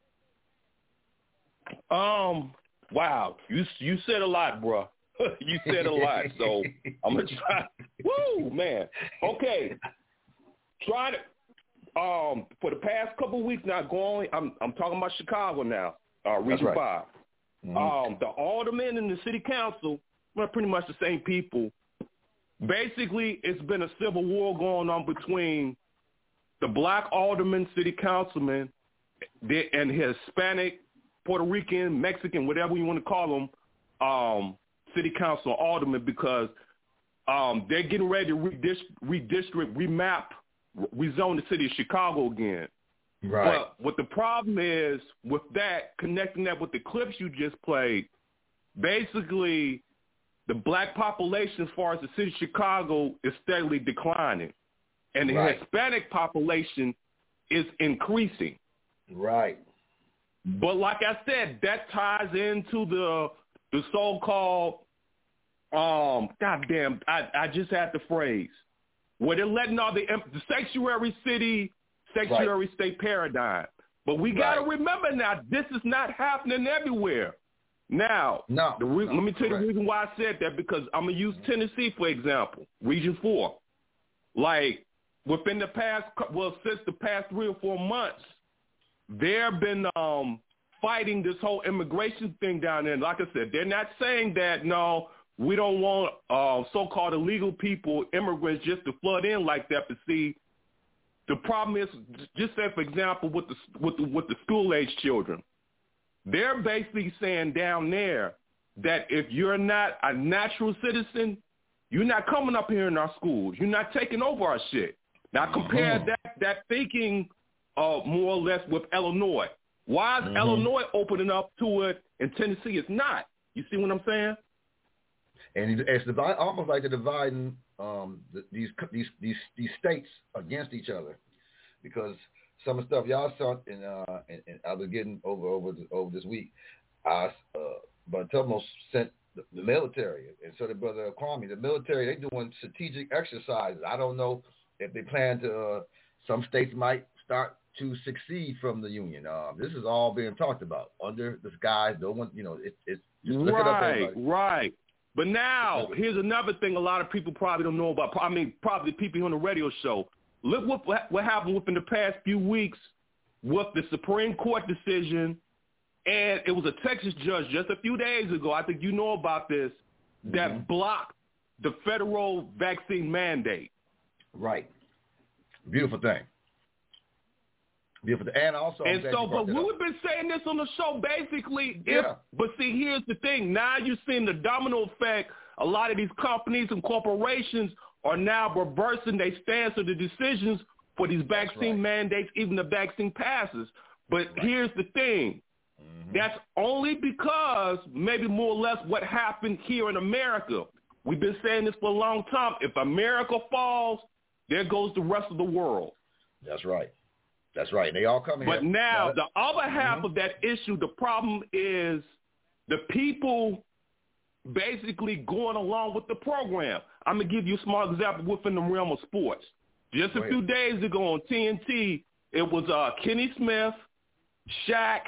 Wow. You said a lot, bro. You said a lot. So I'm going to try. Woo, man. Okay. Try to. For the past couple of weeks now, I'm talking about Chicago now, Region 5. Mm-hmm. The aldermen and the city council are pretty much the same people. Basically, it's been a civil war going on between the black aldermen, city councilmen, and Hispanic, Puerto Rican, Mexican, whatever you want to call them, city council aldermen, because they're getting ready to redistrict, remap, rezone the city of Chicago again.
Right.
But what the problem is with that, connecting that with the clips you just played, basically the black population as far as the city of Chicago is steadily declining. And the Hispanic population is increasing.
Right.
But like I said, that ties into the so-called, goddamn, I just had the phrase, where they're letting all the sanctuary city, sanctuary state paradigm. But we got to remember now, this is not happening everywhere. Now, let me tell you the reason why I said that, because I'm going to use Tennessee, for example, Region 4. Like, within the past, since the past 3 or 4 months, they've been fighting this whole immigration thing down there. And like I said, they're not saying that, no, we don't want so-called illegal people, immigrants, just to flood in like that. But see, the problem is, just say, for example, with the school-age children, they're basically saying down there that if you're not a natural citizen, you're not coming up here in our schools. You're not taking over our shit. Now compare that thinking more or less with Illinois. Why is Illinois opening up to it and Tennessee is not? You see what I'm saying?
And it's almost like they're dividing these states against each other, because some of the stuff y'all saw and I was getting over this week, but Tubmo sent the military, and so did Brother Kwame. The military, they doing strategic exercises. I don't know if they plan to. Some states might start to succeed from the union. This is all being talked about under the skies. No one, it's just look it up, everybody.
Right. But now, here's another thing a lot of people probably don't know about. I mean, probably people on the radio show. Look what happened within the past few weeks with the Supreme Court decision, and it was a Texas judge just a few days ago, I think you know about this, that blocked the federal vaccine mandate.
Right. Beautiful thing. And also,
but we've been saying this on the show basically. But see, here's the thing. Now you're seeing the domino effect. A lot of these companies and corporations are now reversing their stance of the decisions for these vaccine mandates, even the vaccine passes. But here's the thing. That's only because maybe more or less what happened here in America. We've been saying this for a long time. If America falls, there goes the rest of the world.
That's right. That's right. They all come here.
But now the other half of that issue, the problem is the people basically going along with the program. I'm going to give you a small example within the realm of sports. Just a few days ago on TNT, it was Kenny Smith, Shaq,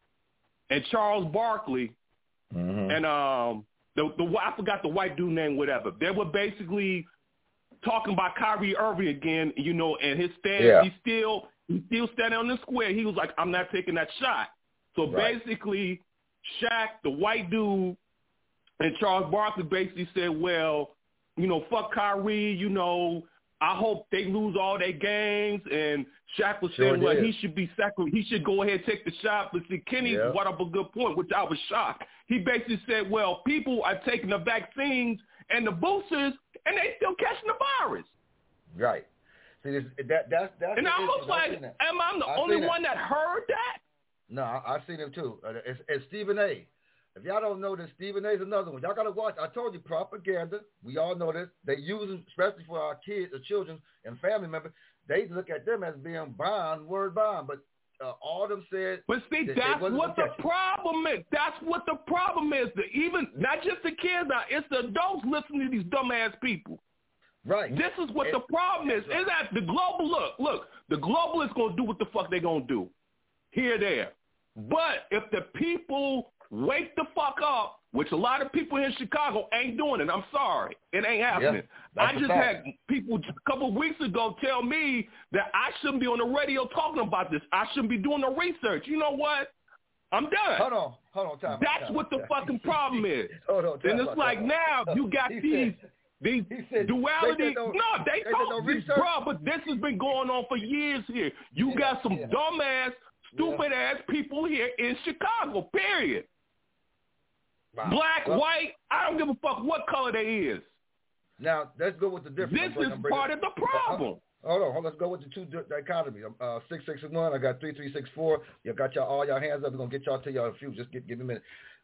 and Charles Barkley, and I forgot the white dude name, whatever. They were basically talking about Kyrie Irving again, you know, and his stance. He's still standing on the square. He was like, I'm not taking that shot. So basically, Shaq, the white dude, and Charles Barkley basically said, well, you know, fuck Kyrie, you know, I hope they lose all their games. And Shaq was saying, well, he should be he should go ahead and take the shot. But see, Kenny brought up a good point, which I was shocked. He basically said, well, people are taking the vaccines and the boosters, and they still catching the virus.
Right. See, that's
and I was like, am I the only one that heard that?
No, I've seen him too. It's Stephen A. If y'all don't know this, Stephen A. is another one. Y'all got to watch. I told you, propaganda. We all know this. They use them, especially for our kids, the children, and family members. They look at them as being word bond. But all of them said.
But see, that's what the problem is. That's what the problem is. Even not just the kids now, it's the adults listening to these dumbass people.
Right.
This is what the problem is. Is that the global look? The globalists gonna do what the fuck they gonna do. Here, there. But if the people wake the fuck up, which a lot of people in Chicago ain't doing it. I'm sorry. It ain't happening. I just had people a couple of weeks ago tell me that I shouldn't be on the radio talking about this. I shouldn't be doing the research. You know what? I'm done.
Hold on, time.
That's what the fucking problem is.
And
it's like now you got these duality. No, they don't research, bro, but this has been going on for years here. You got some dumbass, stupid-ass people here in Chicago, period. Wow. Black, white, I don't give a fuck what color they is.
Now, let's go with the difference.
This is part of the problem.
Hold on. Let's go with the two dichotomies. 661, I got 3364. You got all y'all hands up. We're going to get y'all to y'all a few. Just give me a minute.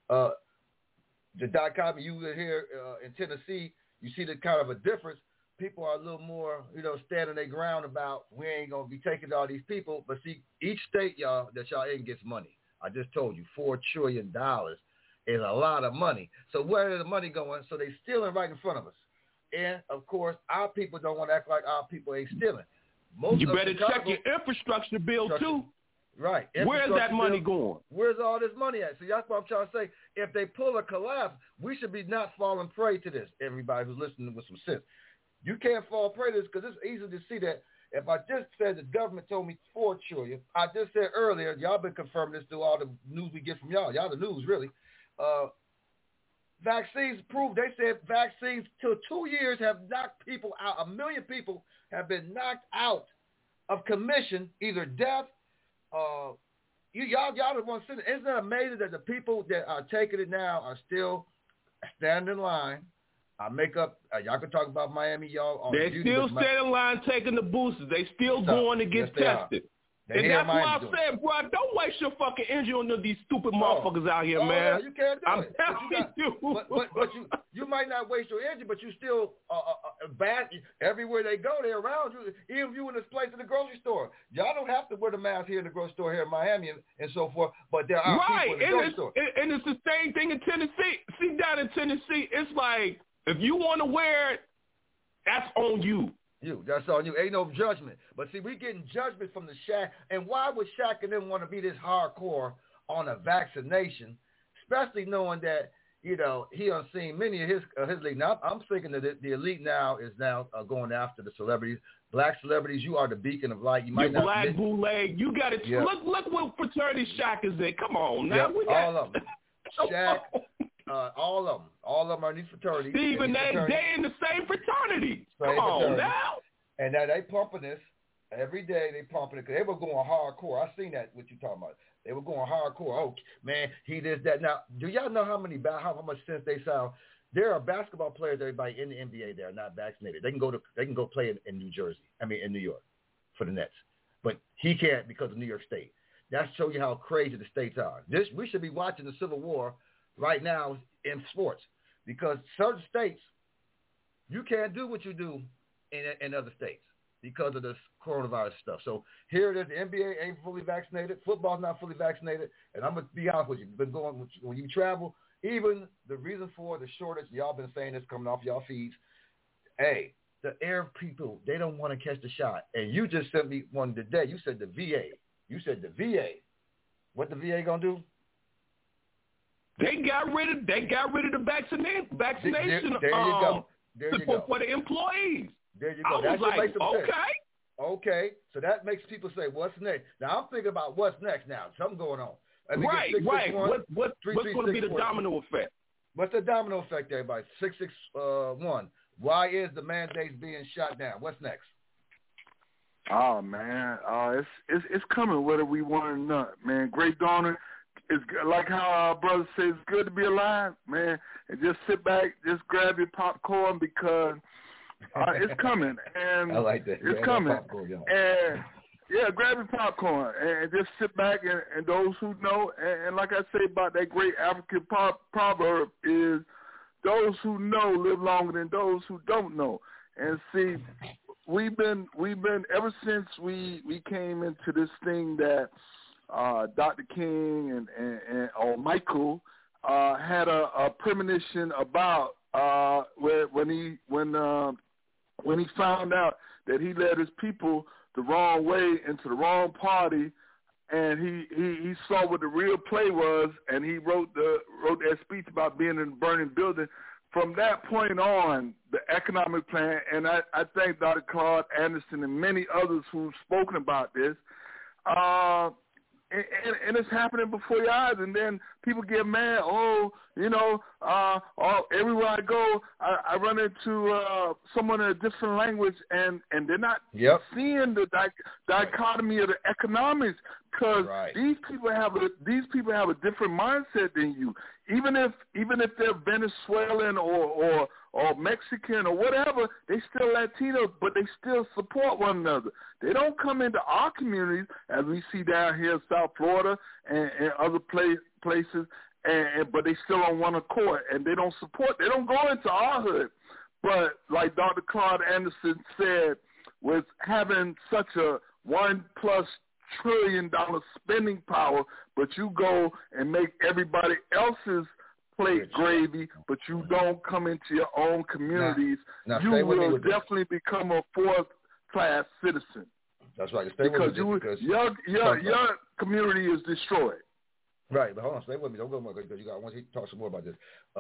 The dichotomy, you here in Tennessee, you see the kind of a difference. People are a little more, standing their ground about we ain't going to be taking all these people. But see, each state, y'all, that y'all in gets money. I just told you, $4 trillion is a lot of money. So where is the money going? So they stealing right in front of us. And, of course, our people don't want to act like our people ain't stealing.
You better check your infrastructure bill, too.
Right.
Where's that money going?
Where's all this money at? See, that's what I'm trying to say. If they pull a collapse, we should be not falling prey to this, everybody who's listening with some sense. You can't fall prey to this because it's easy to see that if I just said the government told me $4 trillion, I just said earlier, y'all been confirming this through all the news we get from y'all. Y'all the news, really. Vaccines proved, they said vaccines till 2 years have knocked people out. 1 million people have been knocked out of commission, either death, y'all the ones sitting. Isn't it amazing that the people that are taking it now are still standing in line? I make up, y'all can talk about Miami, y'all.
They still standing in line taking the boosters. They still going to get tested. And that's why I said, bro, don't waste your fucking energy on these stupid motherfuckers out here, man.
You can't do it.
But
you might not waste your energy, but you still bad. Everywhere they go, they're around you. Even if you in this place in the grocery store, y'all don't have to wear the mask here in the grocery store here in Miami and so forth. But there are people in the grocery store.
And it's the same thing in Tennessee. See, down in Tennessee, it's like if you want to wear it, that's on you.
That's on you. Ain't no judgment. But see, we getting judgment from the Shaq. And why would Shaq and them want to be this hardcore on a vaccination, especially knowing that, he done seen many of his league. Now, I'm thinking that the elite now is going after the celebrities. Black celebrities, you are the beacon of light. You might
not black bootleg. You got to look what fraternity Shaq is in. Come on now.
All of them. Shaq. All of them are in these fraternities.
Stephen, they in the same fraternity. Come on now.
And now they pumping this every day. They pumping it because they were going hardcore. I seen that. What you talking about? They were going hardcore. Oh man, he this that. Now, do y'all know how much sense they sound? There are basketball players, everybody in the NBA that are not vaccinated. They can go play in New Jersey. In New York. for the Nets. But he can't because of New York State. That shows you how crazy the states are. We should be watching the Civil War right now in sports because certain states, you can't do what you do in other states because of this coronavirus stuff. So here it is. The NBA ain't fully vaccinated. Football's not fully vaccinated. And I'm going to be honest with you. Been going when you travel, even the reason for the shortage, y'all been saying this coming off y'all feeds. Hey, the air people, they don't want to catch the shot. And you just sent me one today. You said the VA. You said the VA. What the VA going to do?
They got rid of the vaccination
there you go. There you go.
For the employees.
There you go.
That makes them sense.
Okay. So that makes people say, what's next? Now I'm thinking about what's next now. Something going on.
Right. What's going to be the domino effect?
What's the domino effect, everybody? 661. Why is the mandates being shot down? What's next?
Oh man, it's coming whether we want it or not, man. Great Dawner, it's like how our brother says, it's good to be alive, man. And just sit back, just grab your popcorn because it's coming. And
I like that.
It's coming. Popcorn, and yeah, grab your popcorn and just sit back. And those who know, and like I say about that great African proverb is, those who know live longer than those who don't know. And see, we've been ever since we came into this thing that Dr. King and Michael had a premonition about when he found out that he led his people the wrong way into the wrong party, and he saw what the real play was, and he wrote that speech about being in a burning building. From that point on, the economic plan, and I thank Dr. Claude Anderson and many others who've spoken about this, and it's happening before your eyes, and then people get mad. Everywhere I go, I run into someone in a different language, and they're not seeing the dichotomy of the economics, because these people have a different mindset than you. Even if they're Venezuelan or Mexican or whatever, they still Latino, but they still support one another. They don't come into our communities, as we see down here in South Florida and other places, but they still on one accord, and they don't go into our hood. But like Dr. Claude Anderson said, with having such a $1+ trillion spending power, but you go and make everybody else's plate gravy, but you don't come into your own communities, you will definitely become a fourth-class citizen.
That's right. Stay with me because
your community is destroyed.
Right, but hold on, stay with me. Don't go more because I want you to talk some more about this.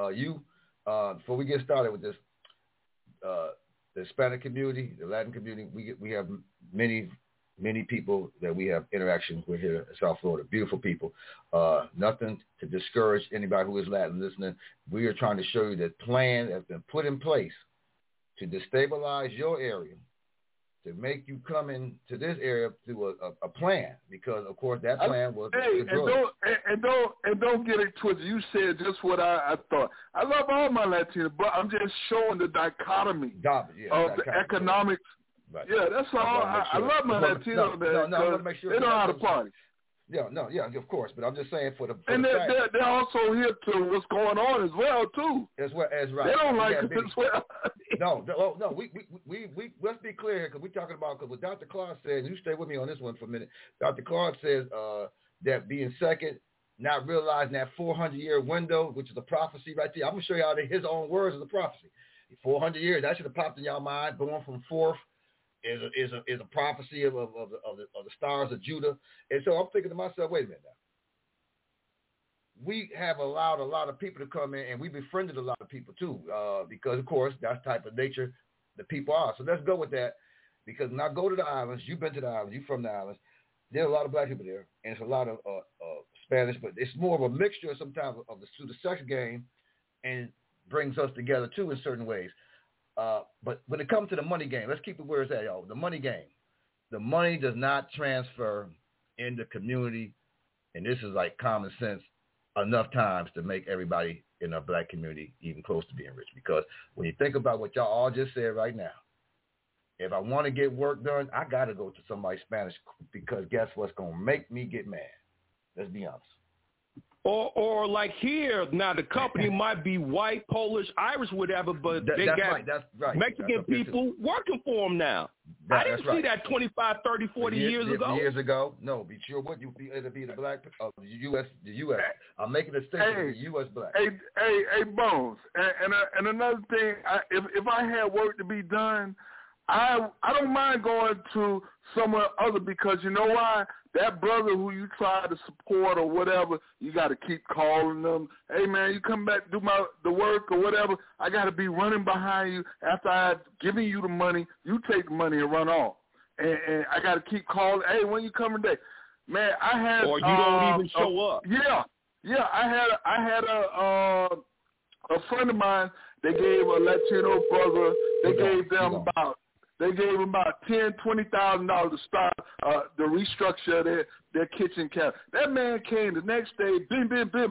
Before we get started with this, the Hispanic community, the Latin community, we have many people that we have interactions with here in South Florida. Beautiful people. Nothing to discourage anybody who is Latin listening. We are trying to show you that plan has been put in place to destabilize your area, to make you come into this area through a plan, because of course that plan was.
Don't get it twisted. You said just what I thought. I love all my Latinos, but I'm just showing the dichotomy of the economics. Right. Yeah, that's all. I love my Latinos, man. I want to make sure they know how to party.
Yeah, of course. But I'm just saying
and they're also here to what's going on as well too.
As right.
They don't like it as well.
No. We let's be clear here, because we're talking about, because what Dr. Claude said. You stay with me on this one for a minute. Dr. Claude says that being second, not realizing that 400-year window, which is a prophecy right there. I'm gonna show you how his own words is a prophecy. 400 years, that should have popped in y'all mind. Going from fourth is a prophecy of the stars of Judah. And so I'm thinking to myself, wait a minute now. We have allowed a lot of people to come in, and we befriended a lot of people too, because of course that's the type of nature the people are. So let's go with that, because when I go to the islands, you've been to the islands, you're from the islands, there's a lot of black people there, and it's a lot of Spanish, but it's more of a mixture sometimes of the sex game, and brings us together too in certain ways. But when it comes to the money game, let's keep it where it's at, y'all. The money game. The money does not transfer in the community, and this is like common sense, enough times to make everybody in our black community even close to being rich. Because when you think about what y'all all just said right now, If I want to get work done, I got to go to somebody Spanish because guess what's going to make me get mad? Let's be honest.
Or like here, now the company might be white, Polish, Irish, whatever, but they got Mexican people working for them now. I didn't see that 25, 30, 40 years ago.
Years ago, no. Be sure what it'll be the black the U.S. I'm making a statement. The U.S. black.
Hey, Bones. And another thing, if I had work to be done, I don't mind going to somewhere other because you know why? That brother who you try to support or whatever, you got to keep calling them. Hey, man, you come back do the work or whatever. I got to be running behind you after I've given you the money. You take the money and run off. And I got to keep calling. Hey, when you coming today? Man, I had.
Or you don't even show up.
Yeah. I had a friend of mine. They gave a Latino brother. They gave them about. They gave him about $10,000, $20,000 to start the restructure their kitchen cabinet. That man came the next day, bim,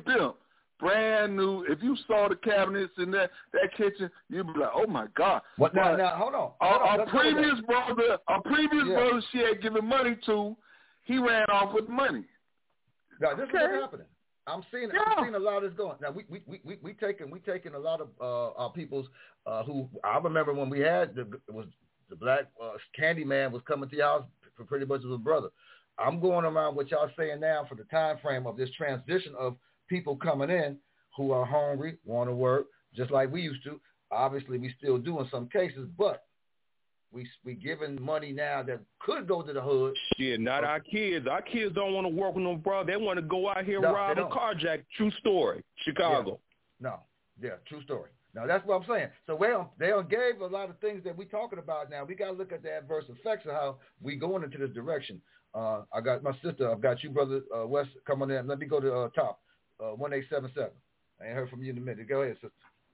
brand new. If you saw the cabinets in that kitchen, you'd be like, "Oh my God!"
What? Now, hold on.
Our previous brother, she had given money to, he ran off with money.
Now this is what's happening. I'm seeing a lot of this going. Now we taking a lot of our people's who I remember when we had the black candy man was coming to your house for pretty much as a brother. I'm going around what y'all saying now for the time frame of this transition of people coming in who are hungry, want to work, just like we used to. Obviously, we still do in some cases, but we giving money now that could go to the hood.
Shit, not our kids. Our kids don't want to work with them, bro. They want to go out here rob and carjack. True story. Chicago.
True story. Now, that's what I'm saying. So they gave a lot of things that we're talking about now. We got to look at the adverse effects of how we going into this direction. I got my sister. I've got you, Brother West, come on in. Let me go to top, 1877. I ain't heard from you in a minute. Go ahead, sister.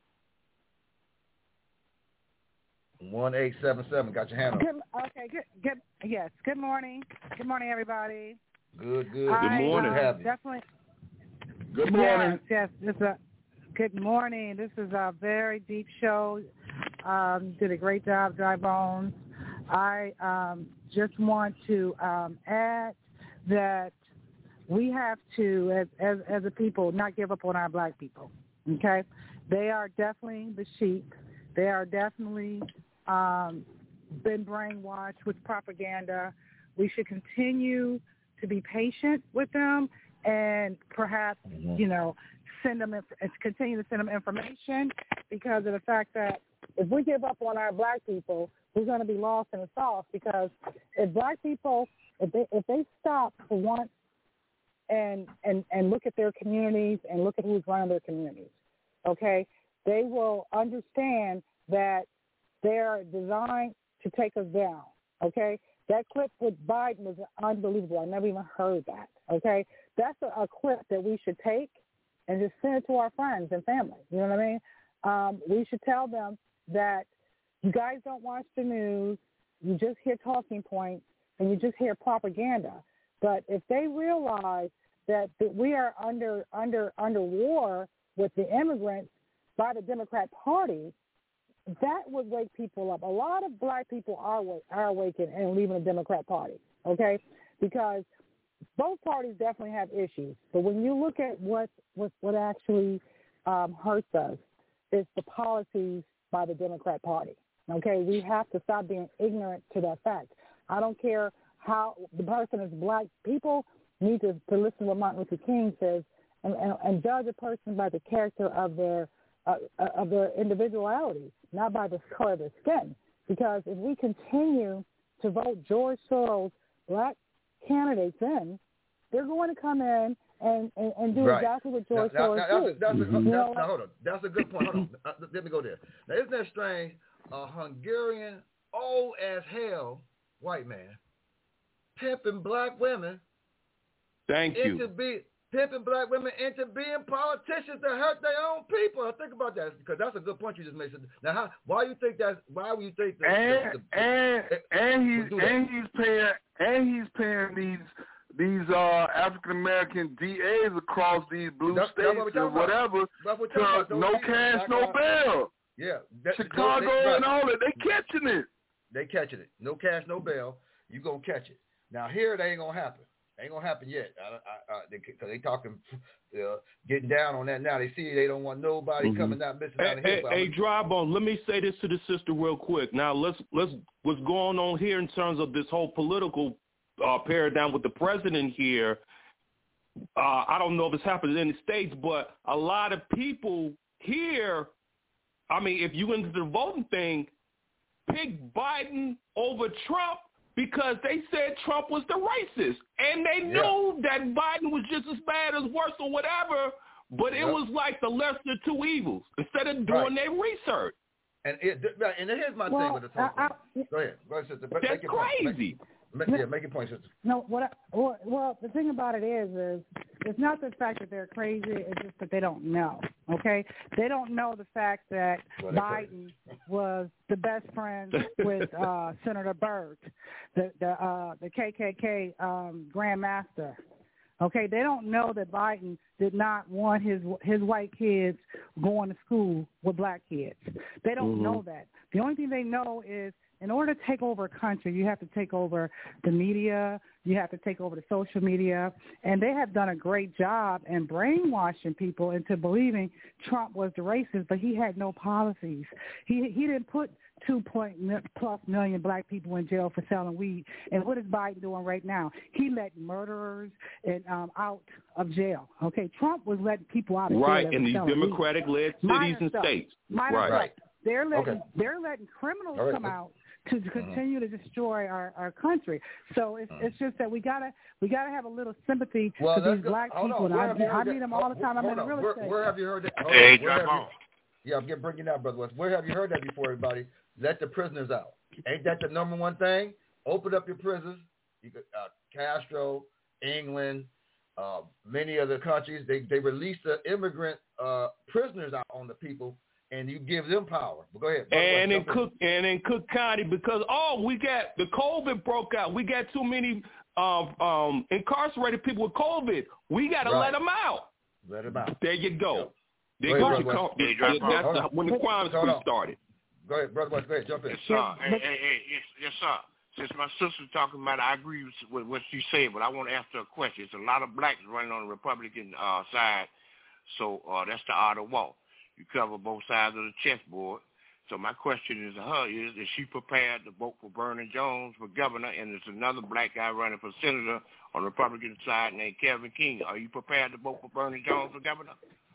1877. Got your hand up.
Good. Yes. Good morning. Good morning, everybody.
Good. Good
morning.
Definitely.
Good morning.
Yes. Good morning. This is a very deep show. Did a great job, Dry Bones. I just want to add that we have to, as a people, not give up on our black people. Okay? They are definitely the sheep. They are definitely been brainwashed with propaganda. We should continue to be patient with them and perhaps, continue to send them information because of the fact that if we give up on our black people, we're going to be lost in the sauce because if black people, if they stop for once and look at their communities and look at who's running their communities, okay, they will understand that they're designed to take us down, okay? That clip with Biden was unbelievable. I never even heard that, okay? That's a clip that we should take and just send it to our friends and family. You know what I mean? We should tell them that you guys don't watch the news, you just hear talking points, and you just hear propaganda. But if they realize that we are under war with the immigrants by the Democrat Party, that would wake people up. A lot of black people are awakening and leaving the Democrat Party, okay? Because both parties definitely have issues. But when you look at what actually hurts us, it's the policies by the Democrat Party, okay? We have to stop being ignorant to that fact. I don't care how the person is black. People need to listen to what Martin Luther King says and judge a person by the character of their individuality, not by the color of their skin. Because if we continue to vote George Soros black candidates in, they're going to come in and do exactly what George Soros did.
Hold on. That's a good point. Hold on. Let me go there. Now, isn't that strange? A Hungarian, old as hell white man pimping black women. Pimping black women into being politicians to hurt their own people. I think about that because that's a good point you just made. Now, why do you think that? Why would you think that?
He's paying these African American DAs across these blue states or whatever to no cash, no bail.
Yeah,
Chicago and all that, they catching it.
they catching it. No cash, no bail. You gonna catch it. Now here, it ain't gonna happen. Ain't gonna happen yet. Because they talking, getting down on that now. They see they don't want nobody coming out missing out of here.
Hey, Dry-Bone, let me say this to the sister real quick. Now let's what's going on here in terms of this whole political paradigm with the president here. I don't know if it's happening in the States, but a lot of people here, I mean, if you into the voting thing, pick Biden over Trump because they said Trump was the racist. And they knew that Biden was just as bad as worse or whatever, but it was like the lesser of two evils instead of doing their research.
And here's my thing with this whole thing. Go ahead, sister.
That's crazy.
Make your point, sister.
No, well, the thing about it is it's not the fact that they're crazy. It's just that they don't know. Okay, they don't know the fact that Biden was the best friend with Senator Byrd, the KKK Grand Master. Okay, they don't know that Biden did not want his white kids going to school with black kids. They don't know that. The only thing they know is in order to take over a country, you have to take over the media, you have to take over the social media, and they have done a great job in brainwashing people into believing Trump was the racist, but he had no policies. He didn't put 2+ million black people in jail for selling weed. And what is Biden doing right now? He let murderers and out of jail. Okay, Trump was letting people out of jail.
Right, in these Democratic-led cities and states.
Right. They're letting criminals come out to continue to destroy our country. So it's just that we gotta have a little sympathy for these black people. And I meet them all the time. I'm in real estate.
Where have you heard that?
Hey, drop on.
Yeah, I'm bringing it out, Brother West. Where have you heard that before, everybody? Let the prisoners out. Ain't that the number one thing? Open up your prisons. You could, Castro, England, many other countries, they release the immigrant prisoners out on the people, and you give them power. But go ahead.
And in Cook County, because we got the COVID broke out. We got too many incarcerated people with COVID. We got to let them out.
Let them out.
There you go.
That's
when the crime started.
Go ahead, Brother West. Go ahead, jump in.
Yes, sir. Yes, sir. Since my sister's talking about it, I agree with what she said, but I want to ask her a question. There's a lot of blacks running on the Republican side, so that's the art of war. You cover both sides of the chessboard. So my question is to her is she prepared to vote for Vernon Jones for governor, and there's another black guy running for senator on the Republican side named Kevin King. Are you prepared to vote for Vernon Jones for governor?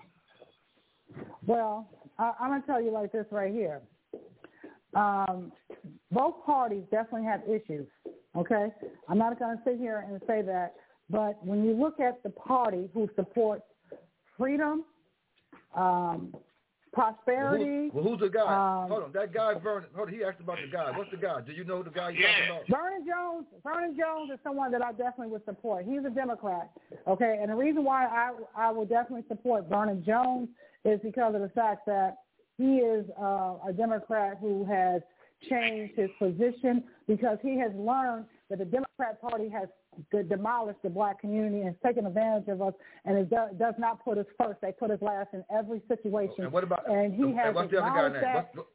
Well, I'm going to tell you like this right here. Both parties definitely have issues, okay? I'm not going to sit here and say that, but when you look at the party who supports freedom, prosperity.
Well, who's the guy? Hold on, that guy Vernon. Hold on, he asked about the guy. What's the guy? Do you know the guy you're talking about?
Vernon Jones is someone that I definitely would support. He's a Democrat, okay? And the reason why I will definitely support Vernon Jones is because of the fact that he is a Democrat who has changed his position because he has learned that the Democrat Party has demolished the black community and has taken advantage of us, and it does not put us first. They put us last in every situation.
And what about?
And he has
what's the other guy's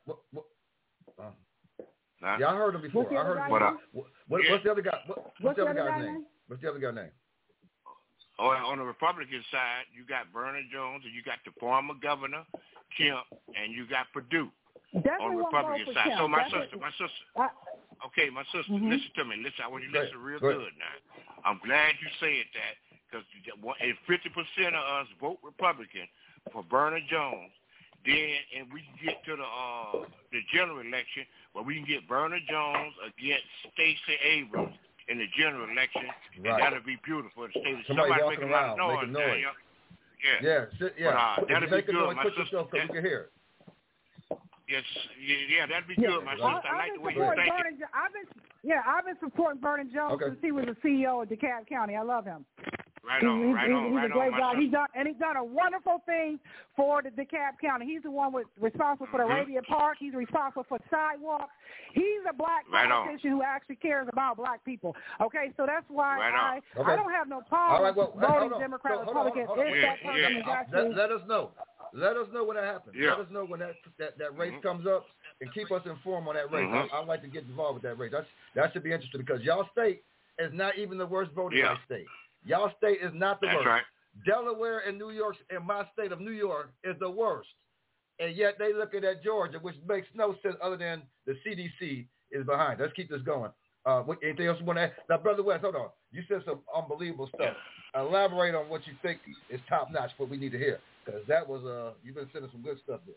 name? I heard him before. I heard him. What's the other guy? What's the other guy's name? What's the other guy's name?
On the Republican side, you got Vernon Jones, and you got the former governor, Kemp, and you got Perdue. on the Republican side. So my sister, okay, my sister, listen to me. Listen, I want you to listen real good now. I'm glad you said that because if 50% of us vote Republican for Vernon Jones, then and we can get to the general election where we can get Vernon Jones against Stacey Abrams in the general election, and that'll be beautiful.
Somebody making a lot of noise. Yeah. But, that'll be good. My sister, so we can hear it.
Yes, that'd be good, my sister. I like the way you think it.
I've been supporting Vernon Jones since he was the CEO of DeKalb County. I love him.
Right on.
He's a great guy. He's done a wonderful thing for the DeKalb County. He's the one responsible for the Arabia Park. He's responsible for sidewalks. He's a black politician who actually cares about black people. Okay, so that's why I don't have no problem voting Democrat, Republican.
Let us know. Let us know when that happens. Let us know when that race comes up. and keep us informed on that race. I'd like to get involved with that race. That should be interesting because y'all state is not even the worst voting rights state. Y'all state is not the worst.
Right.
Delaware and New York, and my state of New York, is the worst. And yet they looking at Georgia, which makes no sense other than the CDC is behind. Let's keep this going. Anything else you want to add? Now, Brother West, hold on. You said some unbelievable stuff. Elaborate on what you think is top-notch, what we need to hear. Because that was, you've been sending some good stuff there.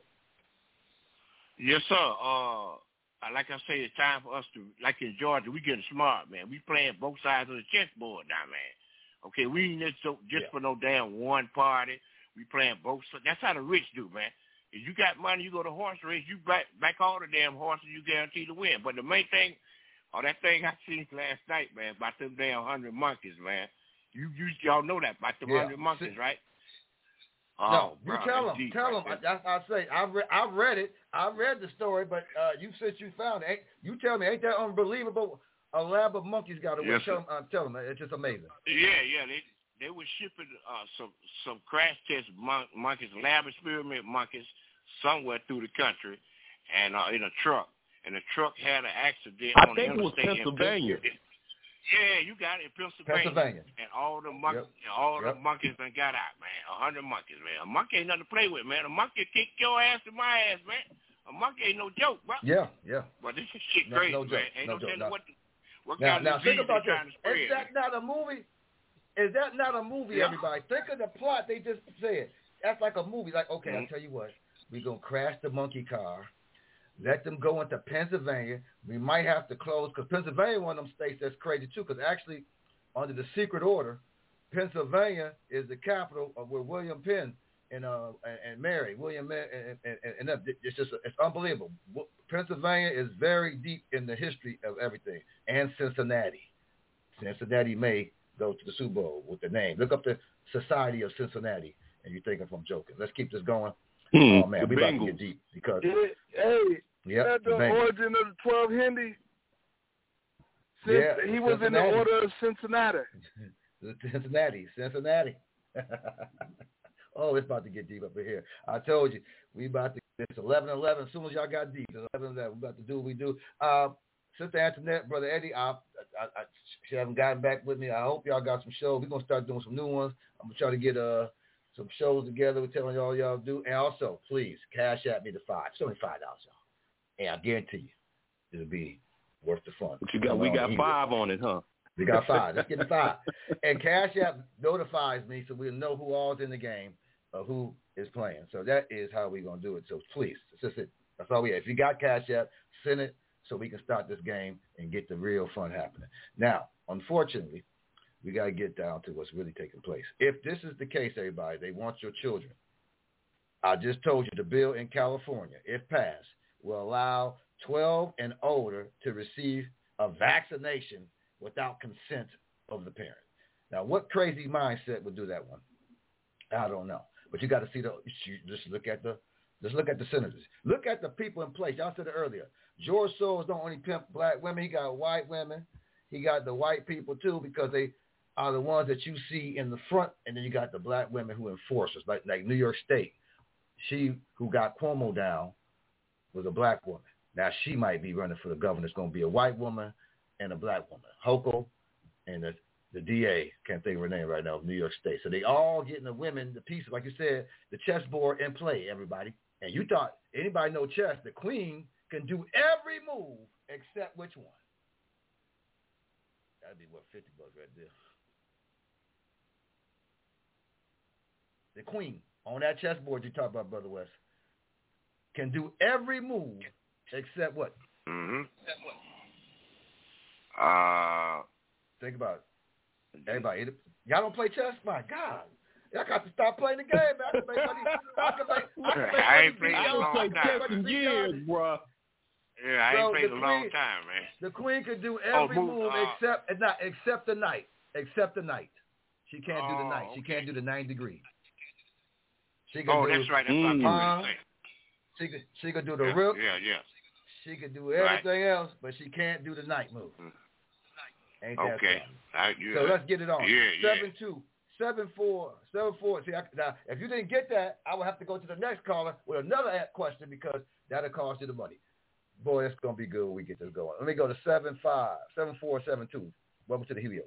Yes, sir. Like I say, it's time for us to, like in Georgia, we getting smart, man. We playing both sides of the chessboard now, man. Okay, we ain't just for no damn one party. We playing both sides. That's how the rich do, man. If you got money, you go to horse race, you back all the damn horses, you guarantee to win. But the main thing, that thing I seen last night, man, about them damn 100 monkeys, man. Y'all know that about them 100 monkeys, right?
No, you tell them. Tell them. I say I've read it. I read the story, but you said you found it. You tell me, ain't that unbelievable? A lab of monkeys got away.
Yes,
tell them, it's just amazing.
Yeah. They were shipping some crash test monkeys, lab experiment monkeys, somewhere through the country, and in a truck. And the truck had an accident on the interstate.
I think it was Pennsylvania.
Yeah, you got it in Pennsylvania. And all the monkeys, the monkeys done got out, man. 100 monkeys, man. A monkey ain't nothing to play with, man. A monkey kick your ass and my ass, man. A monkey ain't no joke, bro.
Yeah.
But this is shit crazy, man. Ain't no telling what kind
of
disease
think about
they're trying to spread.
Is that not a movie? Is that not a movie, everybody? Think of the plot they just said. That's like a movie. Like, okay, I'll tell you what. We're going to crash the monkey car. Let them go into Pennsylvania. We might have to close because Pennsylvania is one of them states that's crazy too because actually under the secret order, Pennsylvania is the capital of where William Penn and Mary, William and it's unbelievable. Pennsylvania is very deep in the history of everything. And Cincinnati. Cincinnati may go to the Super Bowl with the name. Look up the Society of Cincinnati and you think if I'm joking. Let's keep this going. Oh man, we about to get deep because
the origin of the 12 Hindi. He was in the order of Cincinnati.
Cincinnati. Oh, it's about to get deep up in here. I told you we about to. It's 11:11. As soon as y'all got deep, it's 11:11. We about to do what we do. Sister Antoinette, Brother Eddie, she haven't gotten back with me. I hope y'all got some shows. We're gonna start doing some new ones. I'm gonna try to get some shows together. We're telling y'all do. And also, please, cash at me the $5. It's only $5, y'all. And I guarantee you, it'll be worth the fun.
But we got 5 on it, huh?
We got 5. Let's get the 5. And Cash App notifies me so we'll know who all's in the game, who is playing. So that is how we're going to do it. So please, that's it. That's all we have. If you got Cash App, send it so we can start this game and get the real fun happening. Now, unfortunately, we got to get down to what's really taking place. If this is the case, everybody, they want your children. I just told you the bill in California, if passed, will allow 12 and older to receive a vaccination without consent of the parent. Now, what crazy mindset would do that one? I don't know. But you got to see just look at the senators. Look at the people in place. Y'all said it earlier. George Soros don't only pimp black women. He got white women. He got the white people too because they are the ones that you see in the front, and then you got the black women who enforce us, like New York State. She who got Cuomo down was a black woman. Now she might be running for the governor. It's going to be a white woman and a black woman. Hochul and the DA, can't think of her name right now, of New York State. So they all getting the women, the pieces, like you said, the chessboard in play, everybody. And you thought, anybody know chess, the queen can do every move except which one? That'd be, $50 right there. The queen on that chessboard you talk about, Brother West, can do every move except what?
Mm-hmm.
Think about it. Everybody, y'all don't play chess? My God. Y'all got to stop playing the game, man.
I ain't played in a long
time. In years, bro.
Yeah, I ain't played a long time, man.
The queen can do every move except the night. Except the night. She can't do the night. She can't do the 9 degree. She can
that's right. That's what I'm saying.
She could do the rip.
Yeah.
She could do everything else, but she can't do the night move. Ain't that
okay?
So let's get it on.
Yeah,
7-2, 7-4. See, now if you didn't get that, I will have to go to the next caller with another question because that'll cost you the money. Boy, it's going to be good when we get this going. Let me go to 7472. Welcome to the Helios.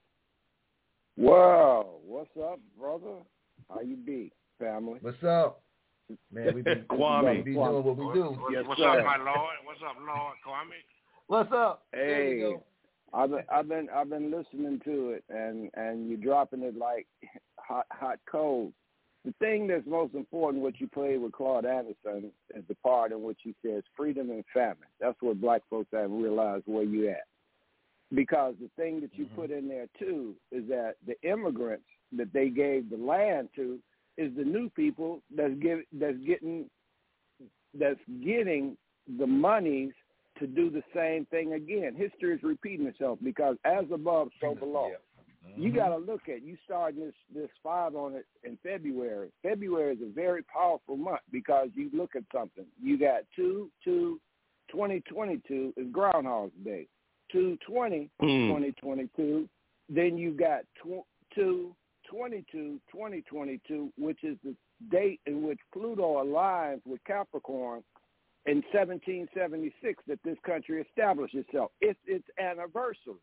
Wow, what's up, brother? How you be, family?
What's up? Man, we be
Kwame.
Doing what we do.
What's up, my Lord? What's up, Lord Kwame?
What's up?
Hey, I've been listening to it, and you're dropping it like hot coals. The thing that's most important, what you played with Claude Anderson, is the part in which he says freedom and famine. That's what black folks haven't realized where you at. Because the thing that you put in there, too, is that the immigrants that they gave the land to is the new people that's getting the monies to do the same thing again. History is repeating itself because as above, so below. Yeah. You got to look at, you starting this 5 on it in February. February is a very powerful month because you look at something. You got 2022 is Groundhog's Day. 2022. Then you got 2022, which is the date in which Pluto aligns with Capricorn in 1776 that this country established itself. It's its anniversary.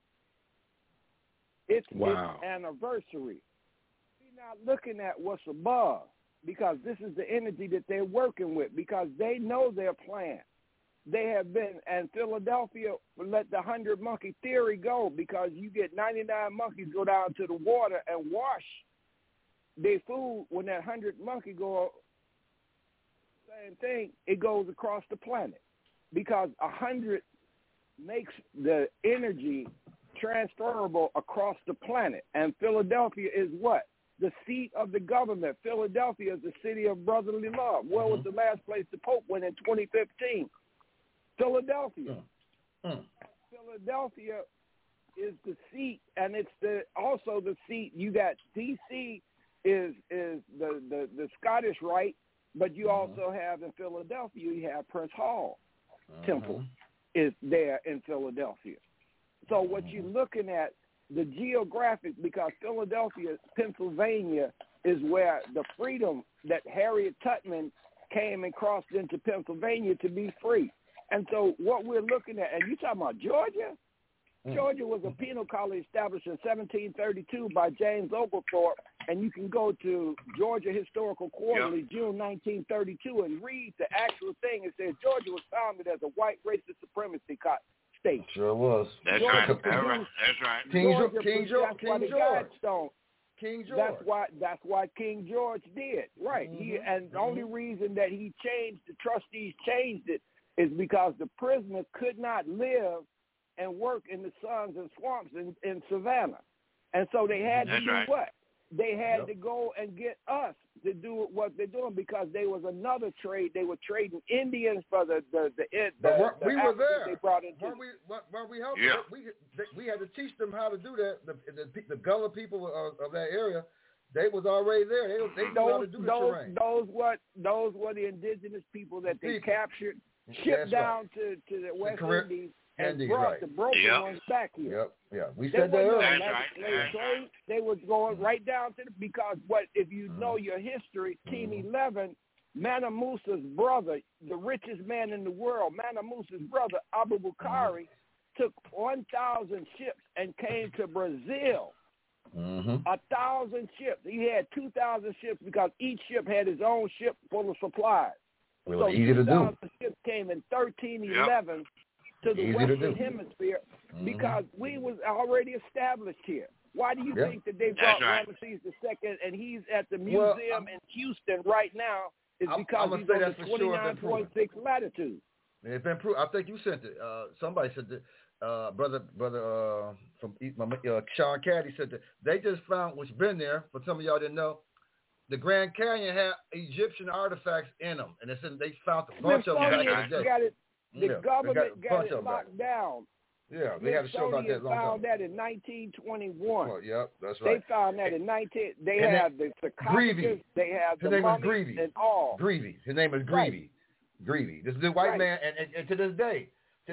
It's its anniversary. We're not looking at what's above because this is the energy that they're working with because they know their plan. They have been, and Philadelphia let the 100-monkey theory go because you get 99 monkeys go down to the water and wash their food. When that 100 monkey go, same thing, it goes across the planet because 100 makes the energy transferable across the planet. And Philadelphia is what? The seat of the government. Philadelphia is the city of brotherly love. Where was the last place the Pope went in 2015? Philadelphia. Philadelphia is the seat, and it's also the seat. You got D.C. is the Scottish Rite, but you also have in Philadelphia, you have Prince Hall Temple is there in Philadelphia. So what you're looking at, the geographic, because Philadelphia, Pennsylvania, is where the freedom that Harriet Tubman came and crossed into Pennsylvania to be free. And so what we're looking at, and you talking about Georgia? Georgia was a penal colony established in 1732 by James Oglethorpe, and you can go to Georgia Historical Quarterly, June 1932, and read the actual thing. It says Georgia was founded as a white racist supremacy state.
Sure was.
That's right. That's right.
King George.
That's why King George did. Right. And the only reason that he changed, the trustees changed it, is because the prisoner could not live and work in the suns and swamps in Savannah. And so they had to do what? They had to go and get us to do what they're doing because there was another trade. They were trading Indians for the
we were there.
They brought into
where we helped them. We had to teach them how to do that. The Gullah people of that area, they was already there. They knew how to do the terrain.
Those were the indigenous people that they captured, shipped down to the West Indies, and brought the broken ones back here.
We said that earlier.
They was going right down to because if you know your history, Team 11, Mansa Musa's brother, the richest man in the world, Mansa Musa's brother, Abu Bukhari, took 1,000 ships and came to Brazil. 1,000 ships. He had 2,000 ships because each ship had his own ship full of supplies.
So easy to do.
Ships came in 1311 to the Western Hemisphere because we was already established here. Why do you think that they brought Ramesses II and he's at the museum in Houston right now? Is because he's on the 29.6 latitude.
It's been proved. I think you sent it. Somebody said that. Brother from Sean Caddy said that they just found, which been there, but some of y'all didn't know, the Grand Canyon had Egyptian artifacts in them, and they found a bunch of them back in the day.
The government got it locked down.
Yeah, they had a show about that long time.
Found that in 1921.
Oh, yep, that's right.
They found that in They have the sarcophagus. They have the mummies and all.
Greevy. His name is Greevy. Greevy. This is the white man, and to this day,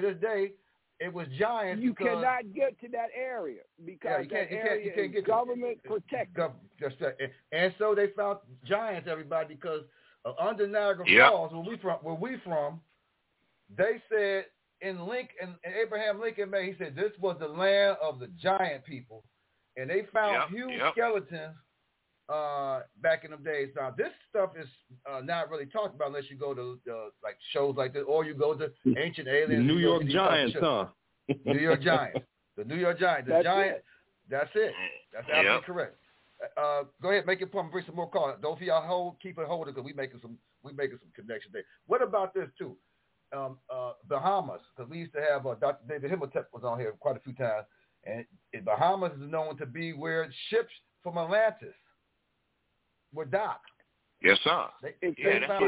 it was giants.
You cannot get to that area because
you can't get
government protected.
And so they found giants, everybody, because under Niagara Falls, where we from, they said in Abraham Lincoln, man, he said this was the land of the giant people, and they found huge skeletons back in them days. Now, this stuff is not really talked about unless you go to like shows like this, or you go to Ancient Aliens.
New York Giants, huh?
New York Giants. The New York Giants. The Giant. That's it. That's absolutely correct. Go ahead, make your point. Bring some more calls. Don't feel keep it holding because we making some connections there. What about this too? Bahamas, because we used to have Dr. David Himmeltep was on here quite a few times, and Bahamas is known to be where ships from Atlantis were docked.
Yes, sir.
That's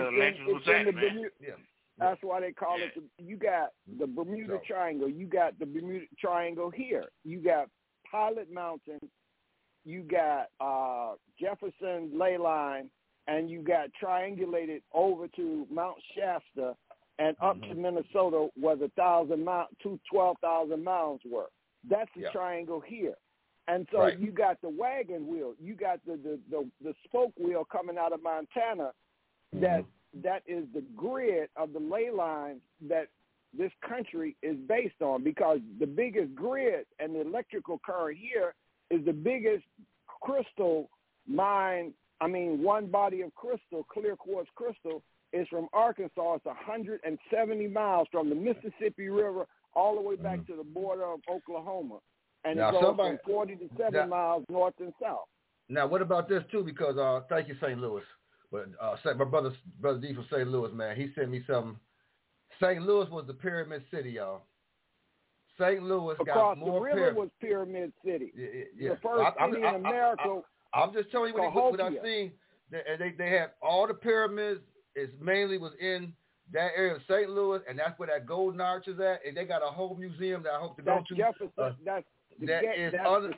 why they call it. You got the Bermuda Triangle. You got the Bermuda Triangle here. You got Pilot Mountain. You got Jefferson Ley Line, and you got triangulated over to Mount Shasta and up to Minnesota, where the 12,000 miles were. That's the triangle here. And so you got the wagon wheel, you got the spoke wheel coming out of Montana. That is the grid of the ley lines that this country is based on, because the biggest grid and the electrical current here is the biggest crystal mine. I mean, one body of crystal, clear quartz crystal, is from Arkansas. It's 170 miles from the Mississippi River all the way back to the border of Oklahoma. And it goes from 40 to 7 miles north and south.
Now, what about this, too? Because, thank you, St. Louis. But my brother D from St. Louis, man, he sent me something. St. Louis was the pyramid city, y'all. St. Louis got more
pyramids. Across the river was pyramid city. The first city in America.
I'm just telling you what I've seen. They have all the pyramids. It mainly was in that area of St. Louis, and that's where that Golden Arch is at. And they got a whole museum that I hope to go to.
That's
unbelievable.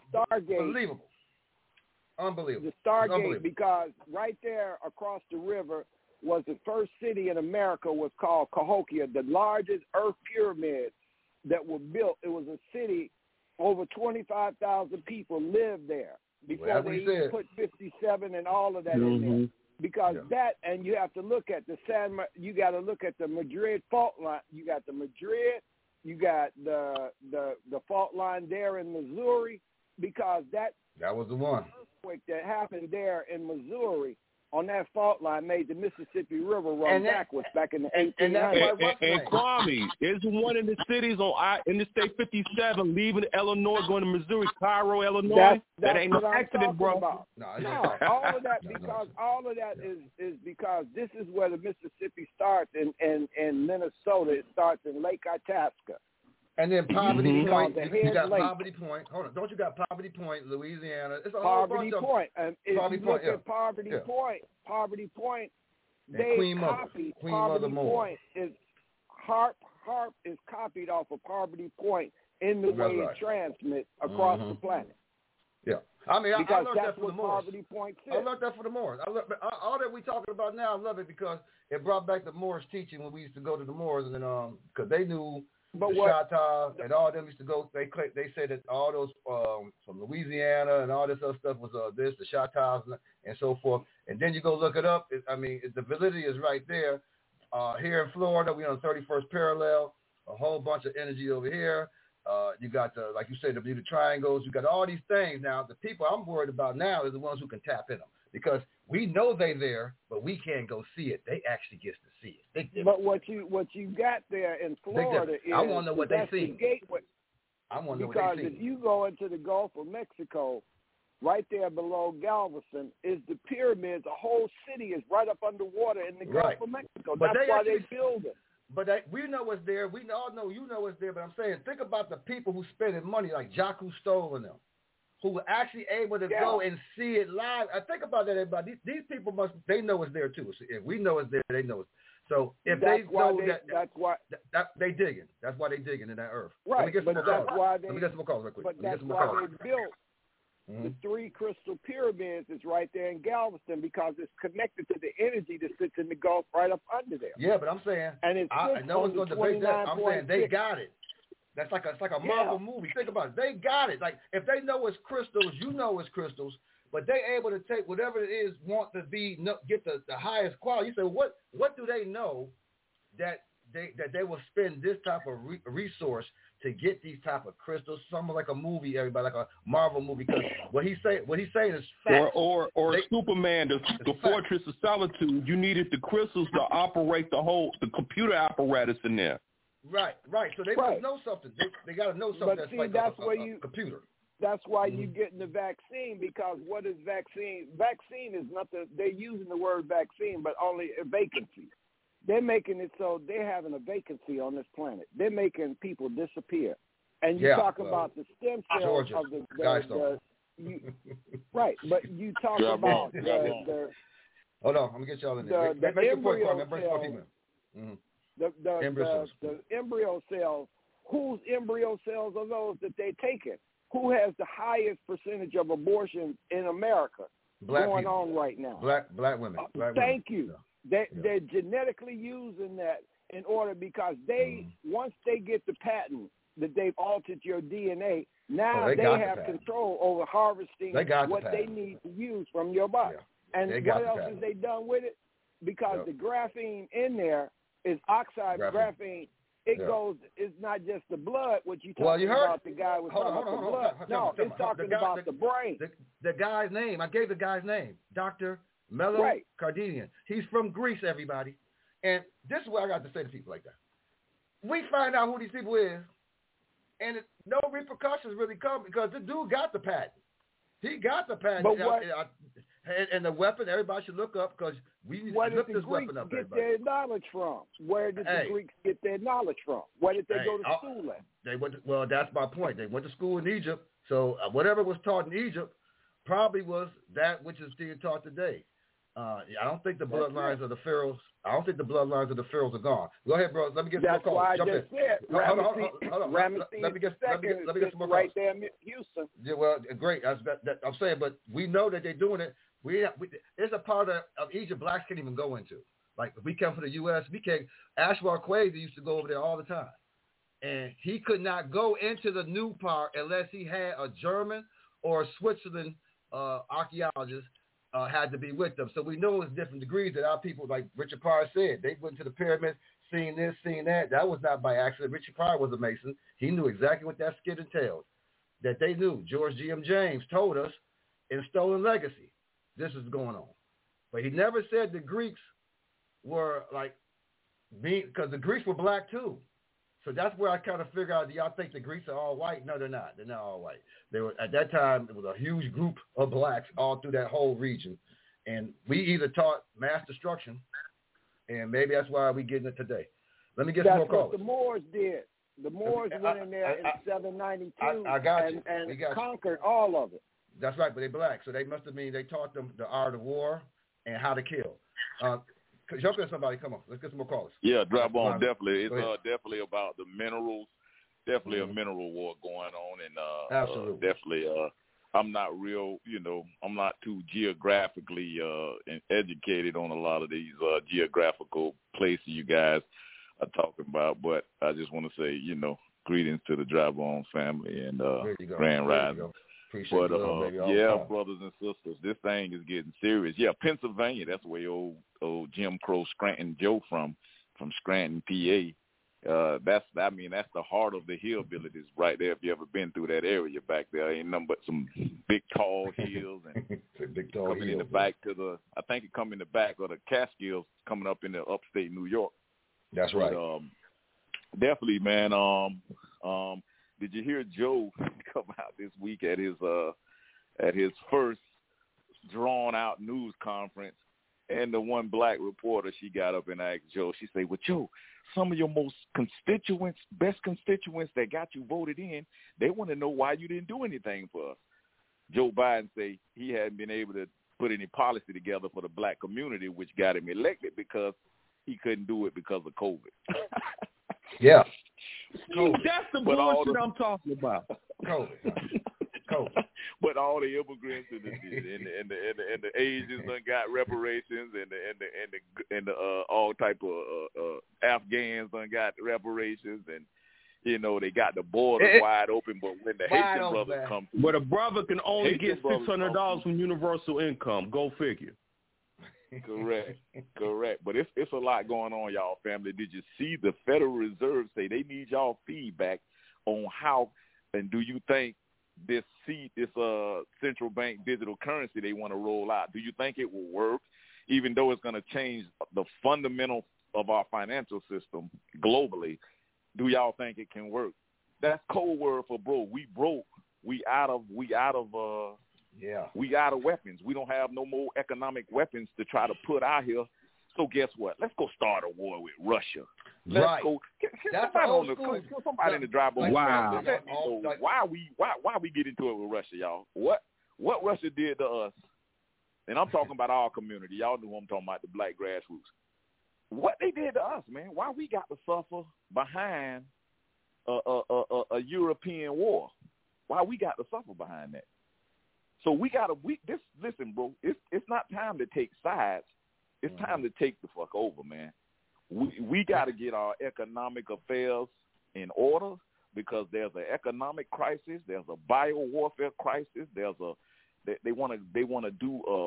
Unbelievable.
The Stargate, because right there across the river was the first city in America, was called Cahokia, the largest earth pyramid that was built. It was a city, over 25,000 people lived there before they even put 57 and all of that in there. Because that, and you have to look at you got to look at the Madrid fault line. You got the Madrid, you got the fault line there in Missouri, because that
was the one
earthquake that happened there in Missouri on that fault line made the Mississippi River run backwards back in the 1800s.
And Kwame, there's one in the cities on Interstate 57 leaving Illinois going to Missouri, Cairo, Illinois. That ain't no accident, bro.
No, all of that is because this is where the Mississippi starts in Minnesota. It starts in Lake Itasca.
And then Poverty Point, you got Poverty Point. Hold on, don't you got Poverty Point, Louisiana? It's a whole bunch of
Point. If you look at Poverty Point, they copied Poverty Point. HAARP is copied off of Poverty Point in the way it transmits across the planet.
Yeah, I mean, I learned
that's
that from the Moors.
Poverty Point
I learned that from the Moors. All that we talking about now, I love it because it brought back the Moors teaching when we used to go to the Moors, and then because they knew. The Chatas and all of them used to go. They said that all those from Louisiana and all this other stuff was the Chatas and so forth. And then you go look it up. The validity is right there. Here in Florida, we on the 31st parallel. A whole bunch of energy over here. You got like you said, the Bermuda Triangles. You got all these things. Now the people I'm worried about now is the ones who can tap in them, because we know they there, but we can't go see it. They actually get to see it.
But what you got there in Florida is
I want to know what they see.
I want to know what they see. Because if you go into the Gulf of Mexico, right there below Galveston is the pyramids. The whole city is right up underwater in the Gulf of Mexico. That's why they build it.
But we know what's there. We all know you know what's there. But I'm saying, think about the people who spending money like Jacques Cousteau and them, who were actually able to go and see it live. I think about that, everybody. These people they know it's there too. So if we know it's there, they know it. So if that's why they digging. That's why they digging in that earth.
Right.
Let me get some more calls real quick.
But that's why they built the three crystal pyramids. Is right there in Galveston, because it's connected to the energy that sits in the Gulf right up under there.
Yeah, but I'm saying,
and it's
no one's going to debate that. I'm saying they got it. That's like a Marvel movie. Think about it. They got it. Like, if they know it's crystals, you know it's crystals, but they able to take whatever it is, want to get the highest quality. You say, what do they know that they will spend this type of resource to get these type of crystals, something like a movie, everybody, like a Marvel movie. Because what he's saying is facts.
Or Superman, the Fortress of Solitude. You needed the crystals to operate the computer apparatus in there.
Right. So they must know something. They got to know something.
But
that's like a computer.
That's why you're getting the vaccine, because what is vaccine? Vaccine is nothing. They're using the word vaccine, but only a vacancy. They're making it so they're having a vacancy on this planet. They're making people disappear. And you talk about the stem cells of the right, but you talk about the
hold on, I'm gonna get y'all in there.
The embryo cells. The embryo cells. Whose embryo cells are those that they're taking? Who has the highest percentage of abortions in America going on right now?
Black women.
Thank you. They're genetically using that in order, because they once they get the patent that they've altered your DNA, now they have control over harvesting what they need to use from your body. And what else have they done with it? Because the graphene in there is oxide graphene. It goes. It's not just the blood. What you talking about? The guy was talking about the blood. No, it's talking about the brain.
The guy's name. I gave the guy's name, Dr. Melo Kardinian. He's from Greece, everybody. And this is what I got to say to people like that. We find out who these people is, and no repercussions really come, because the dude got the patent. He got the patent.
But what,
and the weapon, everybody should look up, because we need to look this weapon up.
Where did the Greeks get their knowledge from? Where did the Greeks get their knowledge from? Where did they go to school at?
They went. Well, that's my point. They went to school in Egypt. So whatever was taught in Egypt probably was that which is being taught today. I don't think the bloodlines of the pharaohs. I don't think the bloodlines of the pharaohs are gone. Go ahead, bro. Let me get some more calls. Jump in. Hold on. Let me get some more calls.
Right there in Houston.
Yeah, well, great. I'm saying, but we know that they're doing it. It's a part of Egypt blacks can't even go into. Like, if we come from the U.S., we can't. Ashwar Quaid used to go over there all the time, and he could not go into the new part unless he had a German or a Switzerland archaeologist. Had to be with them. So we know it's different degrees that our people, like Richard Pryor said, they went to the pyramids, seeing this, seeing that. That was not by accident. Richard Pryor was a Mason. He knew exactly what that skit entailed, that they knew. George G.M. James told us in Stolen Legacy, this is going on. But he never said the Greeks were like, because the Greeks were black too. So that's where I kind of figure out, do y'all think the Greeks are all white? No, they're not. They're not all white. They were, at that time, it was a huge group of blacks all through that whole region. And we either taught mass destruction, and maybe that's why we're getting it today. Let me get some more calls.
That's what the Moors did. The Moors went in there in 792 and conquered all of it.
That's right, but they're black. So they must have mean they taught them the art of war and how to kill. Jump in, somebody. Come on. Let's get some more callers.
Yeah, drop on. Definitely. It's definitely about the minerals. Definitely a mineral war going on. And
absolutely.
Definitely, I'm not real, I'm not too geographically educated on a lot of these geographical places you guys are talking about. But I just want to say, greetings to the Drive On family and Grand Rising. But, brothers and sisters, this thing is getting serious. Yeah, Pennsylvania, that's where old Jim Crow Scranton Joe from Scranton, PA. That's the heart of the hillbillies right there. If you ever been through that area back there, ain't nothing but some big tall hills and
big tall
coming in the back I think it come in the back of the Catskills coming up in the upstate New York.
That's right.
But, definitely, man. Did you hear Joe come out this week at his first drawn out news conference? And the one black reporter, she got up and asked Joe, she said, well, Joe, some of your best constituents that got you voted in, they want to know why you didn't do anything for us. Joe Biden say he hadn't been able to put any policy together for the black community, which got him elected because he couldn't do it because of COVID.
Yeah.
That's the bullshit I'm talking about.
COVID.
But all the immigrants and the Asians done got reparations, and the all type of Afghans done got reparations, and they got the border wide open. But when the Haitian brothers come,
but a brother can only get $600 from universal income. Go figure.
Correct. But it's a lot going on, y'all, family. Did you see the Federal Reserve say they need y'all feedback on how, and do you think this central bank digital currency they want to roll out, do you think it will work, even though it's going to change the fundamentals of our financial system globally? Do y'all think it can work? That's code word for broke. We broke. We out of weapons. We don't have no more economic weapons to try to put out here. So guess what? Let's go start a war with Russia. Let's go. Somebody in the drive-by.
Wow.
Why we get into it with Russia, y'all? What Russia did to us? And I'm talking about our community. Y'all know who I'm talking about, the black grassroots. What they did to us, man? Why we got to suffer behind a European war? Why we got to suffer behind that? So listen, bro. It's not time to take sides. It's time to take the fuck over, man. We got to get our economic affairs in order, because there's an economic crisis, there's a bio warfare crisis, they want to do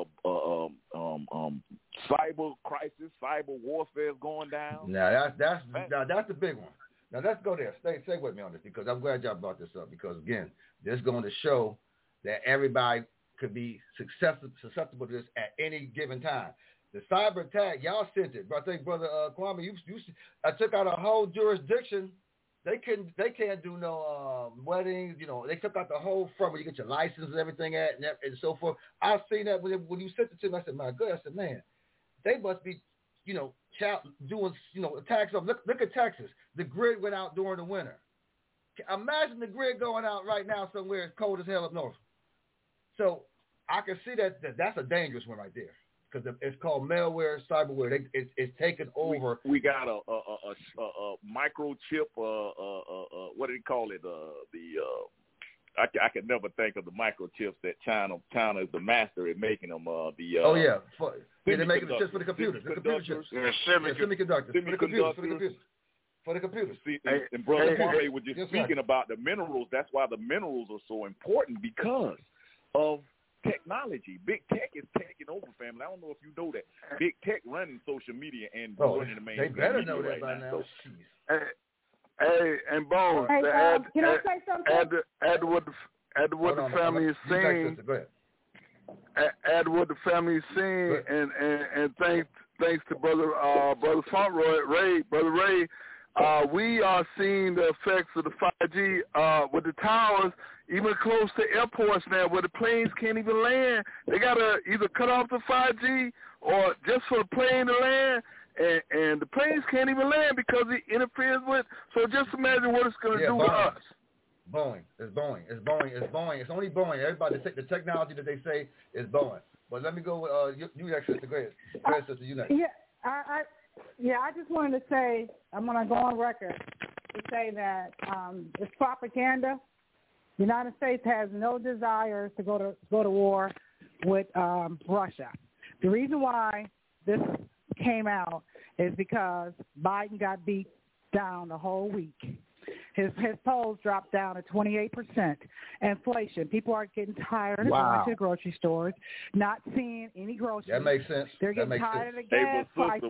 cyber crisis, cyber warfare is going down.
Now that's the big one. Now let's go there. Stay with me on this, because I'm glad y'all brought this up, because again, this is going to show that everybody could be susceptible to this at any given time. The cyber attack, y'all sent it, but I think Brother Kwame, you took out a whole jurisdiction. They can't do no weddings. You know, they took out the whole front where you get your license and everything at and so forth. I've seen that when you sent it to me. I said, my God, I said, man, they must be, doing, attacks. Look at Texas. The grid went out during the winter. Imagine the grid going out right now somewhere it's cold as hell up north. So I can see that's a dangerous one right there, because it's called malware, cyberware. It's taken over.
We got a microchip. What do they call it? I can never think of the microchips that China is the master at making them.
They're making the chips for the computers. The computer chips. Semiconductors. For the computers.
See, and Brother Kwame was just speaking about the minerals. That's why the minerals are so important, because of technology. Big tech is taking over, family. I don't know if you know that. Big tech running social media and running the main.
They better know that by now.
Hey, and Bones,
can I say something?
Add what the family is saying. Add what the family is saying, and thanks to Brother Ray. We are seeing the effects of the 5G with the towers, even close to airports now, where the planes can't even land. They got to either cut off the 5G or just for the plane to land, and the planes can't even land because it interferes with. So just imagine what it's going to do to us.
Boeing. It's Boeing. It's only Boeing. Everybody, the technology that they say is Boeing. But let me go with you next, sister. Go ahead, sister. You next.
I just wanted to say, I'm going to go on record to say that it's propaganda. The United States has no desire to go to war with Russia. The reason why this came out is because Biden got beat down the whole week. His polls dropped down to 28%. Inflation. People are getting tired of going to the grocery stores, not seeing any groceries.
That makes sense.
They're getting tired of the gas prices.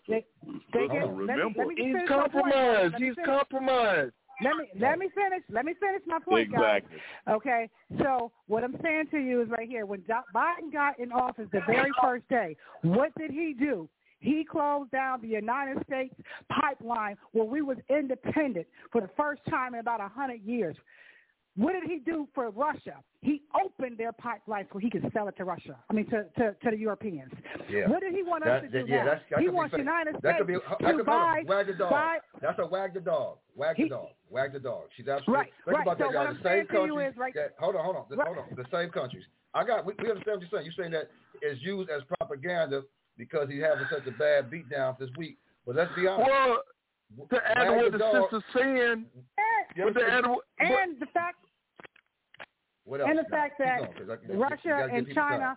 He's compromised.
Let me finish my point, guys. Okay, so what I'm saying to you is right here. When Biden got in office the very first day, what did he do? He closed down the United States pipeline where we was independent for the first time in about 100 years. What did he do for Russia? He opened their pipeline so he could sell it to Russia. I mean, to the Europeans.
Yeah.
What did he want us to do now? He wants the United States to buy.
Wag the dog. That's a wag the dog. Wag the dog. She's absolutely
right.
Think about
so
that, guys. The same countries. Hold on. The same countries. We understand what you're saying. You're saying that it's used as propaganda because he's having such a bad beatdown this week. But let's be honest.
Well, to add what the sister's saying,
and the fact. And the fact that Russia and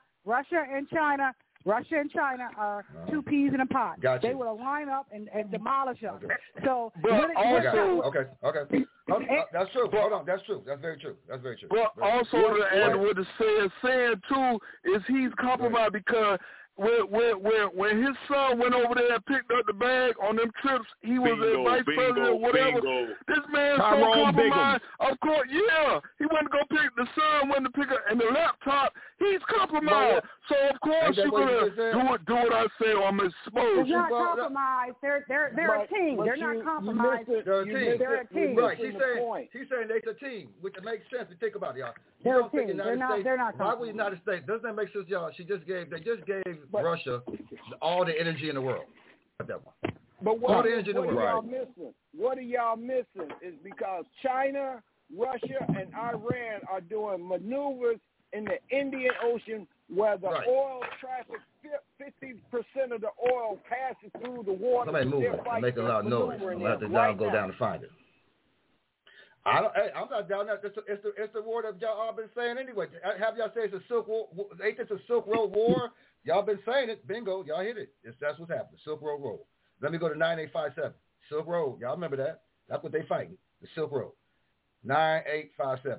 China are two peas in a pot.
Gotcha.
They will line up and demolish us. So,
okay. That's true. Hold on. That's true. That's very true.
Well, also to add what the saying too is he's compromised because when his son went over there and picked up the bag on them trips, he was a vice president or whatever. This man so compromised. Of course, yeah. He went to go pick, the son went to pick up, and the laptop, he's compromised. So, of course, you're going to do what I say or I'm exposed.
It's not compromised. They're a team. They're not compromised.
They're a team. Right. She's saying they're a team, which makes sense to think about, y'all.
They're a team. They're not
why would the United States? Doesn't that make sense, y'all? They just gave Russia all the energy in the world. That one.
But what are y'all missing is because China, Russia, and Iran are doing maneuvers in the Indian Ocean where the oil traffic, 50% of the oil passes through the water.
Somebody move it. Make a lot of noise. I'm going to have to go down to find it. I'm not down there. It's the war that y'all all been saying anyway. Have y'all say it's a Silk War? Ain't this a Silk Road War? Y'all been saying it. Bingo. Y'all hit it. That's what's happening. Silk Road Road. Let me go to 9857. Silk Road. Y'all remember that? That's what they fighting. The Silk Road. 9857.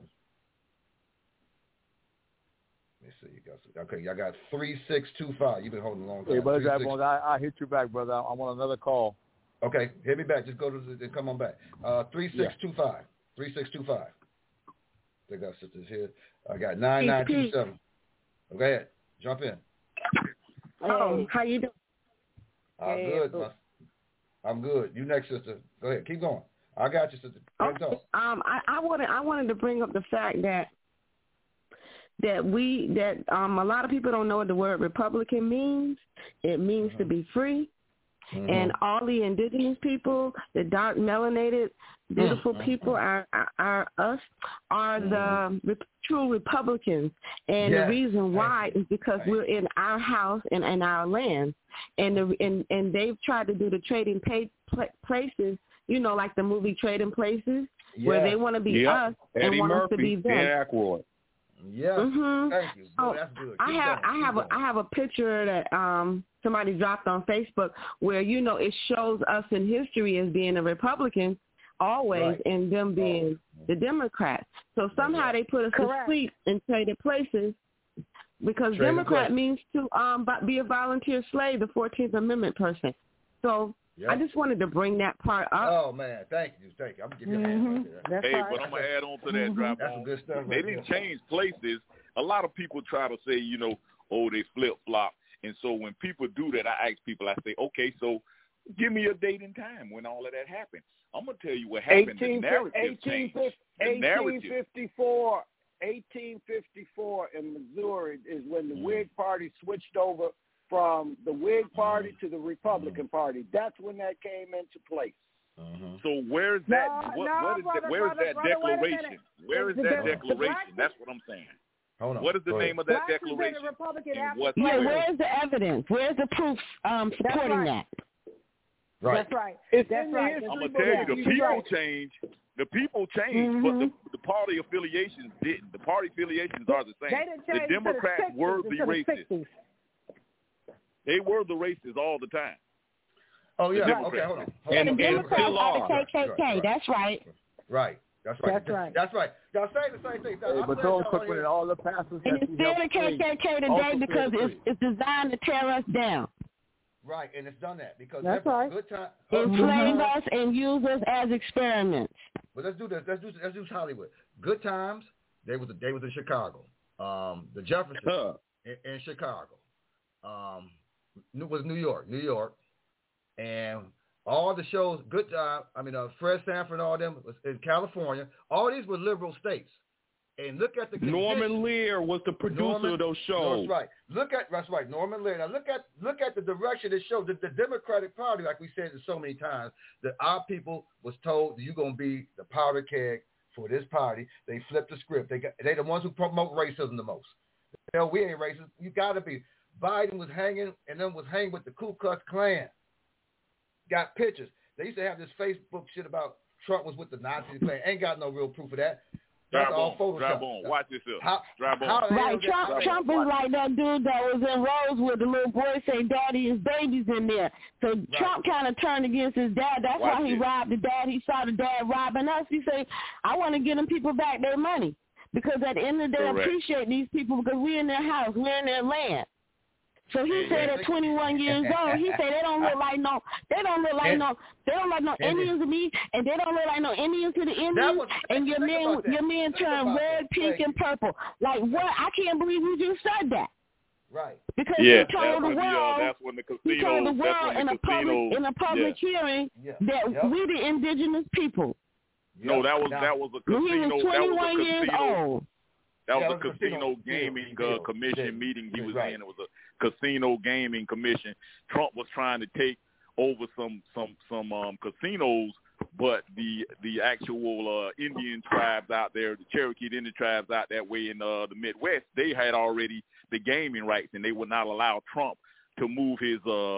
Let me see. Okay, y'all got 3625. You've been holding a long time.
Hey, brother, I hit you back, brother. I'm on another call.
Okay, hit me back. Just go to come on back. 3625. 3625. I think our sister's here. I got 9927. Go ahead. Jump in.
How you doing?
I'm good. I'm good. You next, sister. Go ahead. Keep going. I got you, sister.
Okay. I wanted to bring up the fact that a lot of people don't know what the word Republican means. It means to be free. Mm-hmm. And all the indigenous people, the dark melanated, beautiful people are the true Republicans. And the reason why is because we're in our house and in our land. And they've tried to do the trading places, like the movie Trading Places, where they want to be us and want us to be them.
Dan Aykroyd.
Yeah.
Mm-hmm.
Thank you.
So
that's good.
I have a picture that somebody dropped on Facebook where it shows us in history as being a Republican always and them being the Democrats. So somehow they put us to sleep in Traded Places because Democrat means to be a volunteer slave, the 14th Amendment person. So I just wanted to bring that part up.
Oh, man. Thank you. I'm going to give you a hand right there.
But I'm going to add on to that, Drop
That's some good stuff.
They didn't change places. A lot of people try to say, they flip-flop. And so when people do that, I ask people, I say, okay, so give me a date and time when all of that happened. I'm going to tell you what happened. The narrative changed.
1854 in Missouri is when the Whig Party switched over from the Whig Party to the Republican Party. That's when that came into place.
So where's that? Where is that declaration? Where is that declaration? That's what I'm saying.
Hold on.
What is the name of that declaration?
Where's the evidence? Where's the proof supporting that?
Right.
That's right.
That's right.
I'm gonna tell you, the people changed. The people changed, but the party affiliations didn't. The party affiliations are the same. The Democrats were the racists. They were the racists all the time.
Oh yeah. Okay, hold on.
And the Democrats are the KKK. That's right.
Right. That's right. Y'all say the same thing.
But don't put it all the pastors.
And it's still the KKK today because it's designed to tear us down.
Right, and it's done that because
that's
good time.
Enslave us and use us as experiments.
But let's do this. Let's do Hollywood. Good Times. They was in Chicago. The Jeffersons in Chicago. Was New York, and all the shows. Good Time. Fred Sanford and all them was in California. All these were liberal states. And look at the
Norman Lear was the producer of those shows.
That's right. Norman Lear. Now look at the direction it showed. The Democratic Party, like we said it so many times, that our people was told you're gonna be the powder keg for this party. They flipped the script. They the ones who promote racism the most. Hell, we ain't racist. You gotta be. Biden was hanging and then was hanging with the Ku Klux Klan. Got pictures. They used to have this Facebook shit about Trump was with the Nazi Klan. Ain't got no real proof of that. That's all Photoshop.
Drive on. Watch this up. Drive on.
Right. Trump is like that dude that was in Rosewood. The little boy say, "Daddy, his baby's in there." So Trump kind of turned against his dad. That's why he robbed the dad. He saw the dad robbing us. He said, "I want to get them people back their money." Because at the end of the day, I appreciate these people because we're in their house. We're in their land. So he said at 21 years old, he said they don't look like no Indians to me, and they don't look like no Indians to the Indians. And your men turn red, pink, and purple. Like what? I can't believe you just said that.
Right.
Because he told the world, in a public hearing that we the indigenous people.
No, that was a casino.
He was 21 years old.
That was a casino gaming commission meeting he was in. It was a casino gaming commission. Trump was trying to take over some casinos, but the actual Indian tribes out there, the Cherokee Indian tribes out that way in the Midwest, they had already the gaming rights, and they would not allow Trump to move his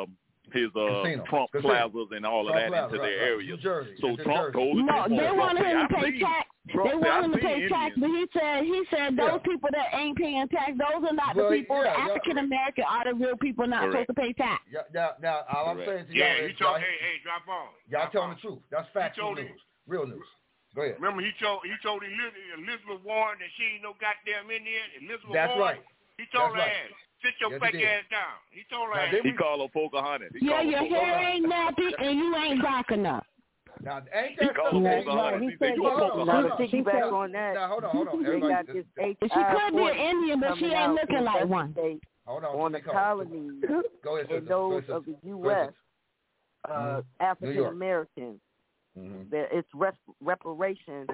Trump plazas and all of that into their areas. So Trump told the people,
they wanted him to pay tax. They wanted him to pay tax, but he said those people that ain't paying tax, those are not the people. The African American are the real people not supposed to pay tax.
Now, all I'm saying to y'all is,
hey, drop on.
Y'all telling the truth. That's factual news, real news. Go ahead.
Remember, he told Elizabeth Warren that she ain't no goddamn Indian. Elizabeth
That's
Warren.
right.
He told her ass, sit your fake ass down. He told her ass.
He called her Pocahontas.
Your hair ain't nappy and you ain't dark enough.
Now, ain't that
he said piggyback on that.
Now, hold on.
Everybody,
she could be an Indian, but she ain't looking like one.
Hold on.
On the colonies and those of the U.S., African Americans, it's reparations.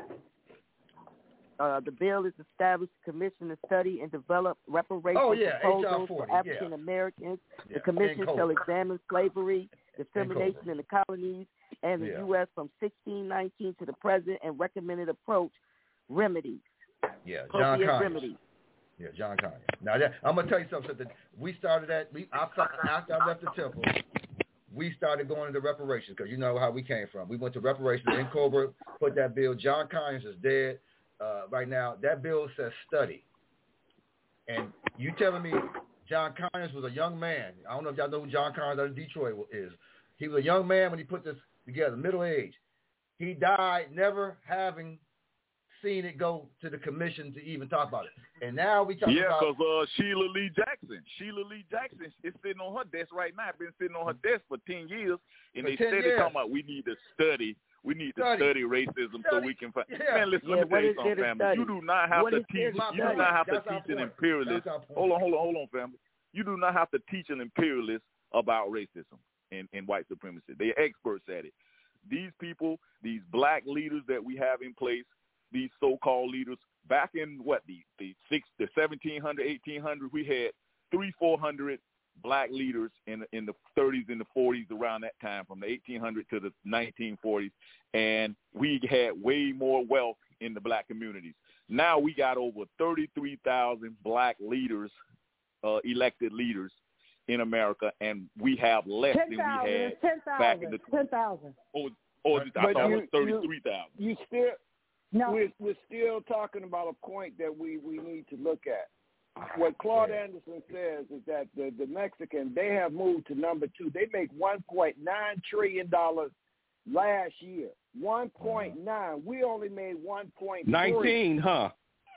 The bill is established a commission to study and develop reparations proposals for African Americans. The commission shall examine slavery, discrimination in the colonies and the U.S. from 1619 to the present and recommended approach remedies.
Yeah, John Conyers. Yeah, John Conyers. Now, I'm going to tell you something. We started after I left the temple, we started going into reparations because you know how we came from. We went to reparations. In Cobra put that bill. John Conyers is dead. Right now, that bill says study. And you telling me John Conyers was a young man. I don't know if y'all know who John Conyers out of Detroit is. He was a young man when he put this together, middle age. He died never having seen it go to the commission to even talk about it. And now we talk about...
Yeah, because Sheila Lee Jackson is sitting on her desk right now. Been sitting on her desk for 10 years. And they said they're talking about we need to study. We need to study racism so we can find. Man, listen, let me tell you something, family. You do not have to teach. You do not have to teach an imperialist. Hold on, family. You do not have to teach an imperialist about racism and white supremacy. They're experts at it. These people, these black leaders that we have in place, these so-called leaders, back in the 1700, 1800, we had 300-400 black leaders in the 30s and the 40s around that time, from the 1800s to the 1940s, and we had way more wealth in the black communities. Now we got over 33,000 black leaders, elected leaders in America, and we have less than we had back in the
10,000.
I thought it was 33,000.
You still, we're still talking about a point that we need to look at. What Claude Anderson says is that the Mexicans, they have moved to number 2. They make $1.9 trillion last year. 1.9. We only made 1.3.
19, huh?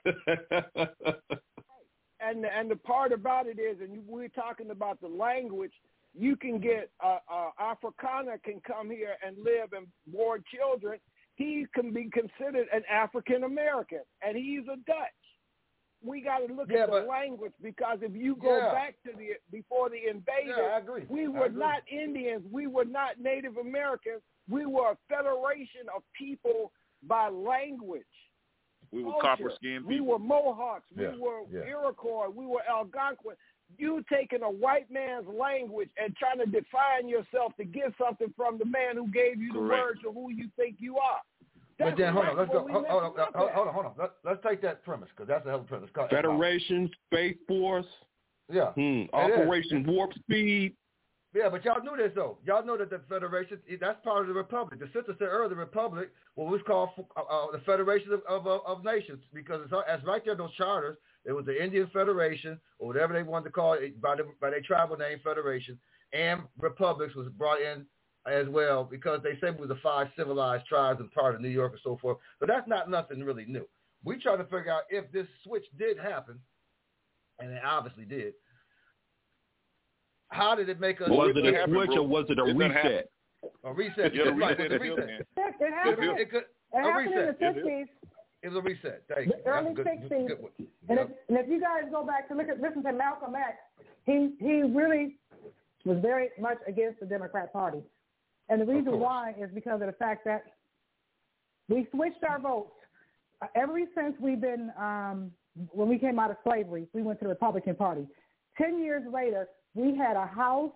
And the part about it is, and we're talking about the language, you can get Afrikaner can come here and live and born children. He can be considered an African American, and he's a Dutch. We got to look at the language, because if you go back to before the invasion, we were not Indians, we were not Native Americans, we were a federation of people by language.
We were copper-skinned people.
We were Mohawks, we were Iroquois, we were Algonquin. You taking a white man's language and trying to define yourself to get something from the man who gave you the words of who you think you are.
But then, hold on. Let's go. Hold on. Let's take that premise, because that's a hell of a premise.
Federation, Space Force.
Yeah.
Operation Warp Speed.
Yeah, but y'all knew this, though. Y'all know that the Federation, that's part of the Republic. The sister said earlier, the Republic, what was called the Federation of Nations, because it's right there in those charters. It was the Indian Federation, or whatever they wanted to call it, by their tribal name, Federation, and republics was brought in as well, because they said we were the 5 civilized tribes and part of New York and so forth. But that's not nothing really new. We try to figure out if this switch did happen, and it obviously did. How did it make us?
Was it a switch or was it a reset?
A reset.
Yeah,
Right.
It
It happened. It happened in the 50s.
It was a reset. Thank you.
The early 60s. And if you guys go back to listen to Malcolm X, he really was very much against the Democrat Party. And the reason why is because of the fact that we switched our votes. Ever since we've been, when we came out of slavery, we went to the Republican Party. 10 years later, we had a House,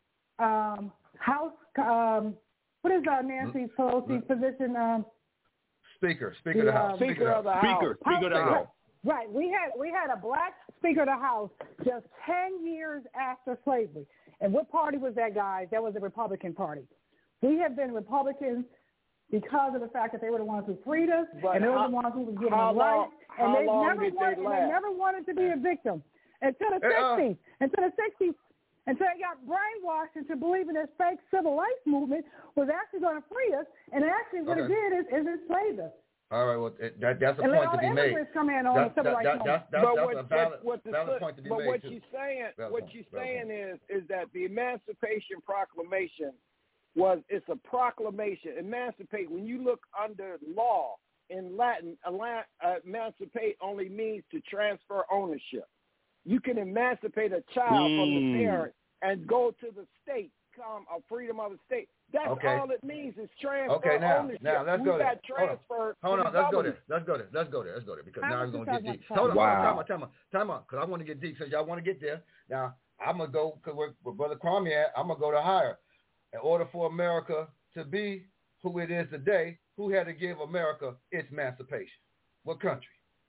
what is Nancy Pelosi's position? Speaker of the House.
Speaker of the House.
Right. We had a black Speaker of the House just 10 years after slavery. And what party was that, guys? That was the Republican Party. We have been Republicans because of the fact that they were the ones who freed us, and they were the ones who was giving us rights, and they never wanted to be a victim until the 60s. Until they got brainwashed into believing this fake civil rights movement was actually going to free us, and actually what it did is enslaved us.
All right, well, that's a point to be made.
Come in on the civil rights movement.
That's a valid point to be made.
But what you're saying is that the Emancipation Proclamation it's a proclamation. Emancipate. When you look under law in Latin, emancipate only means to transfer ownership. You can emancipate a child from the parent and go to the state, come a freedom of the state. That's all it means is transfer ownership.
Now let's go there. Hold on. Let's go there. Because now we're going to get deep. Hold on. Time out. Because I want to get deep. Since y'all want to get there. Now, I'm going to go, because where Brother Kwame at, I'm going to go to higher. In order for America to be who it is today, who had to give America its emancipation? What country?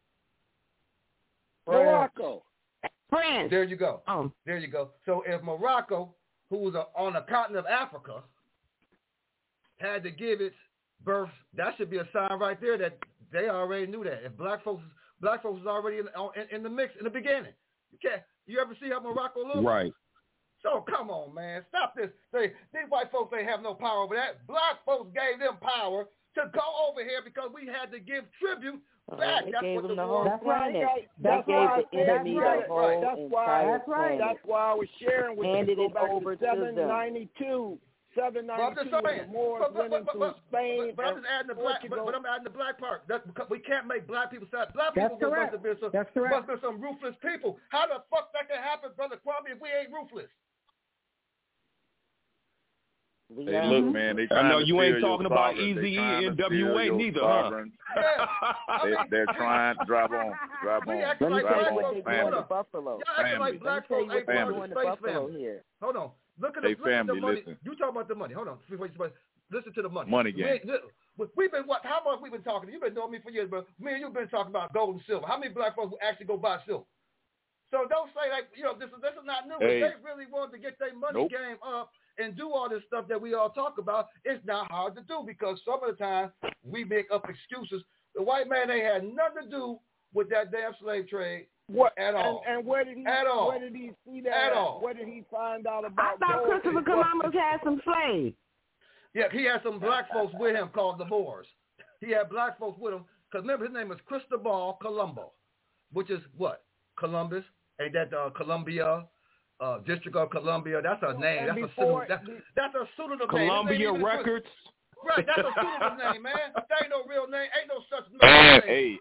Morocco.
France.
There you go. There you go. So if Morocco, who was on the continent of Africa, had to give its birth, that should be a sign right there that they already knew that. If black folks was already in the mix in the beginning. You ever see how Morocco looks?
Right.
So come on, man. Stop this. These white folks ain't have no power over that. Black folks gave them power to go over here because we had to give tribute back.
They
That's
gave
what
them
the
whole
war.
planet. That's why
I was sharing with
handed
you.
It over
792. 792. The Moors went into Spain.
But I'm just adding the black. But I'm adding the black part. That's because we can't make black people sad. Black people must have been some ruthless people. How the fuck that can happen, Brother Kwame, if we ain't ruthless?
Hey, look, man.
I know you ain't talking about Eazy-E and NWA neither, huh?
They're trying to drive on.
Let me tell you what they're doing in Buffalo.
Y'all acting like black folks ain't part of the space family. Hold on. Look at the money.
Listen.
You talking about the money. Hold on. Listen to the money.
Money game.
We've been how much we've been talking? You've been knowing me for years, but me and you've been talking about gold and silver. How many black folks actually go buy silver? So don't say like, this is not new.
Hey.
If they really wanted to get their money game up and do all this stuff that we all talk about, it's not hard to do because some of the time we make up excuses. The white man ain't had nothing to do with that damn slave trade. At all.
And where did he see that?
At all.
Where did he find out about
I thought Christopher Columbus had some slaves.
Yeah, he had some black folks with him called the Moors. He had black folks with him because remember his name is Cristobal Colombo, which is what? Columbus. Ain't that Columbia? District of Columbia. That's a name. That's a pseudonym name.
Columbia Records.
Right, that's a pseudonym name, man. That ain't no real name. Ain't no such name.
Hey,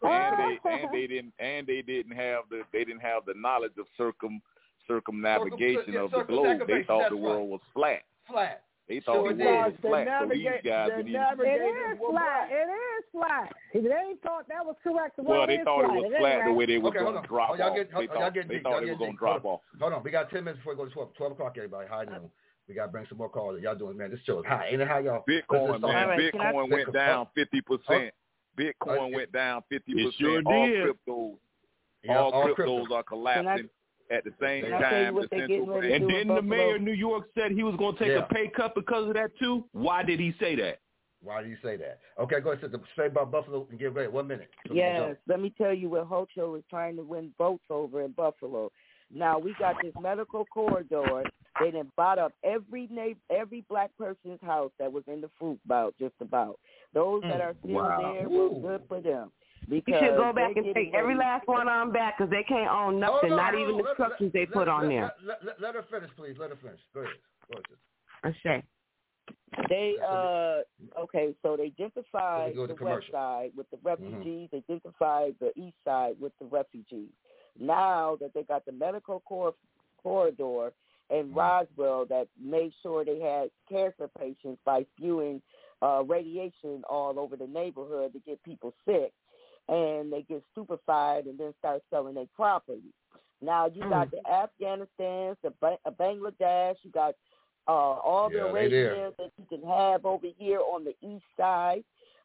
and they didn't have the knowledge of circumnavigation of the globe. They thought the world was flat. They thought the world was flat. So these guys
it is flat. If they thought that was correct,
they thought it was flat the way they were going to drop off. They thought it was going to drop off.
Hold on, we got 10 minutes before we go to 12 o'clock, everybody. High noon. We got to bring some more calls. Y'all doing, man, this show is high. Ain't it how y'all?
Bitcoin, man. Bitcoin went down 50%. Bitcoin went down 50%.
It sure did.
All cryptos are collapsing at the same time.
And then the mayor of New York said he was going to take a pay cut because of that too. Why did he say that?
Okay, go ahead. Say about Buffalo and give away 1 minute.
Yes, let me tell you what Hocho is trying to win votes over in Buffalo. Now we got this medical corridor. They done bought up every black person's house that was in the fruit bout, just about. Those that are still there, well, good for them. Because
you should go back and take every last one on back because they can't own nothing, not even the structures they put on there.
Let her finish, please. Let her finish. Go ahead.
Okay.
They okay, so they gentrified the west side with the refugees. They gentrified the east side with the refugees. Now that they got the medical corridor in Roswell that made sure they had cancer patients by spewing radiation all over the neighborhood to get people sick, and they get stupefied and then start selling their property. Now you got the Afghanistans, the Bangladesh, you got all the Arabians that you can have over here on the east side.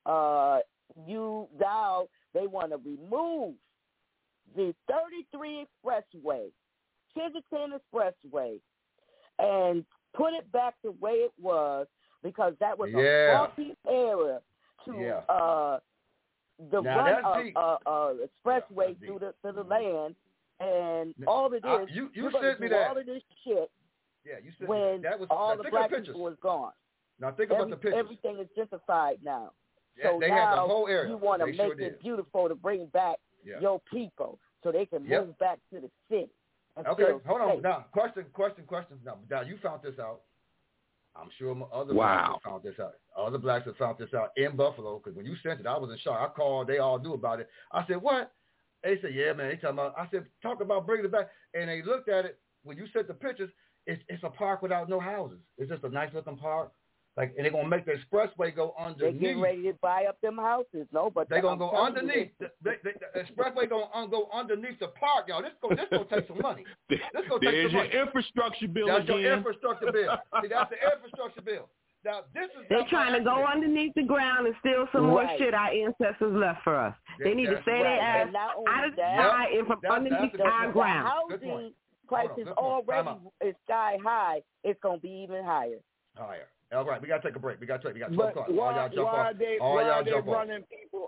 Now they want to remove the 33 Expressway, Kensington Expressway, and put it back the way it was because that was a faulty area to the run of expressway through the land, and all it is
you sent me that.
All of this shit.
Yeah, you said
when
that was
all the black people was gone.
Now think about the pictures.
Everything is gentrified now.
Yeah,
so
they
now
have the whole area.
You want to make it beautiful to bring back your people so they can move back to the city.
Okay, hold on. Now, question. Now, you found this out. I'm sure other blacks have found this out. Other blacks have found this out in Buffalo because when you sent it, I was in shock. I called. They all knew about it. I said, what? They said, yeah, man. They talking about. I said, talk about bringing it back. And they looked at it. When you sent the pictures, it's a park without no houses. It's just a nice looking park. Like, and they're gonna make the expressway go underneath.
They're getting ready to buy up them houses. No, but
they're gonna go underneath. The expressway gonna go underneath the park, y'all. This gonna take some money. This gonna take some money.
Your infrastructure bill
That's
again.
Your infrastructure bill. See, that's the infrastructure bill. Now this is.
They're trying to go underneath the ground and steal some more shit our ancestors left for us. They need to stay their ass out of the sky and from underneath our ground.
Housing prices already is sky high. It's gonna be even higher.
Higher. All right, we got to take a break. We got 12 o'clock.
Why are they running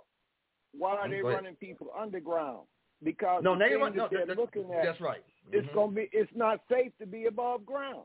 people underground? Because they're looking at.
That's right.
It's gonna be. It's not safe to be above ground.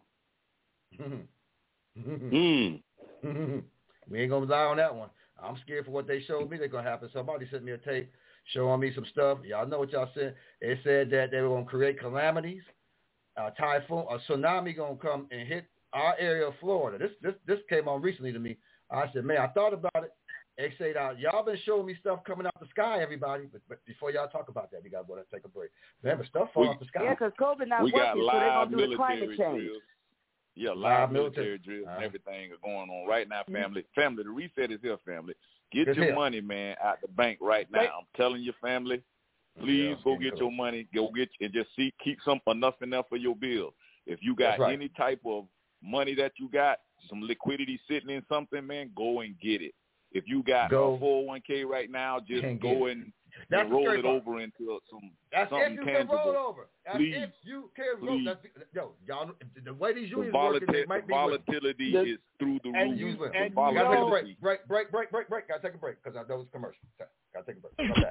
We ain't gonna rely on that one. I'm scared for what they showed me. They're gonna happen. Somebody sent me a tape showing me some stuff. Y'all know what y'all said. It said that they were gonna create calamities, a typhoon, a tsunami gonna come and hit our area of Florida. This came on recently to me. I said, man, I thought about it. They say that y'all been showing me stuff coming out the sky, everybody. But before y'all talk about that, we got to take a break. Remember, stuff falling out the sky.
Yeah, because COVID not working, so they're going to do the climate change.
Drills. Yeah, live military drills and everything are going on right now, family. Family, the reset is here, family. Get your money, man, out the bank right now. I'm telling you, family, please go get your money. Go get and just keep enough for your bills. If you got any type of money that you got, some liquidity sitting in something, man, go and get it. If you got a 401k right now, just go and roll it over into something tangible.
Can roll over.
Please,
if you can roll. Y'all, the way these unions working, it might be
volatility is through the roof.
Gotta take a break. Break. Gotta take a break because I know it's commercial. Gotta take a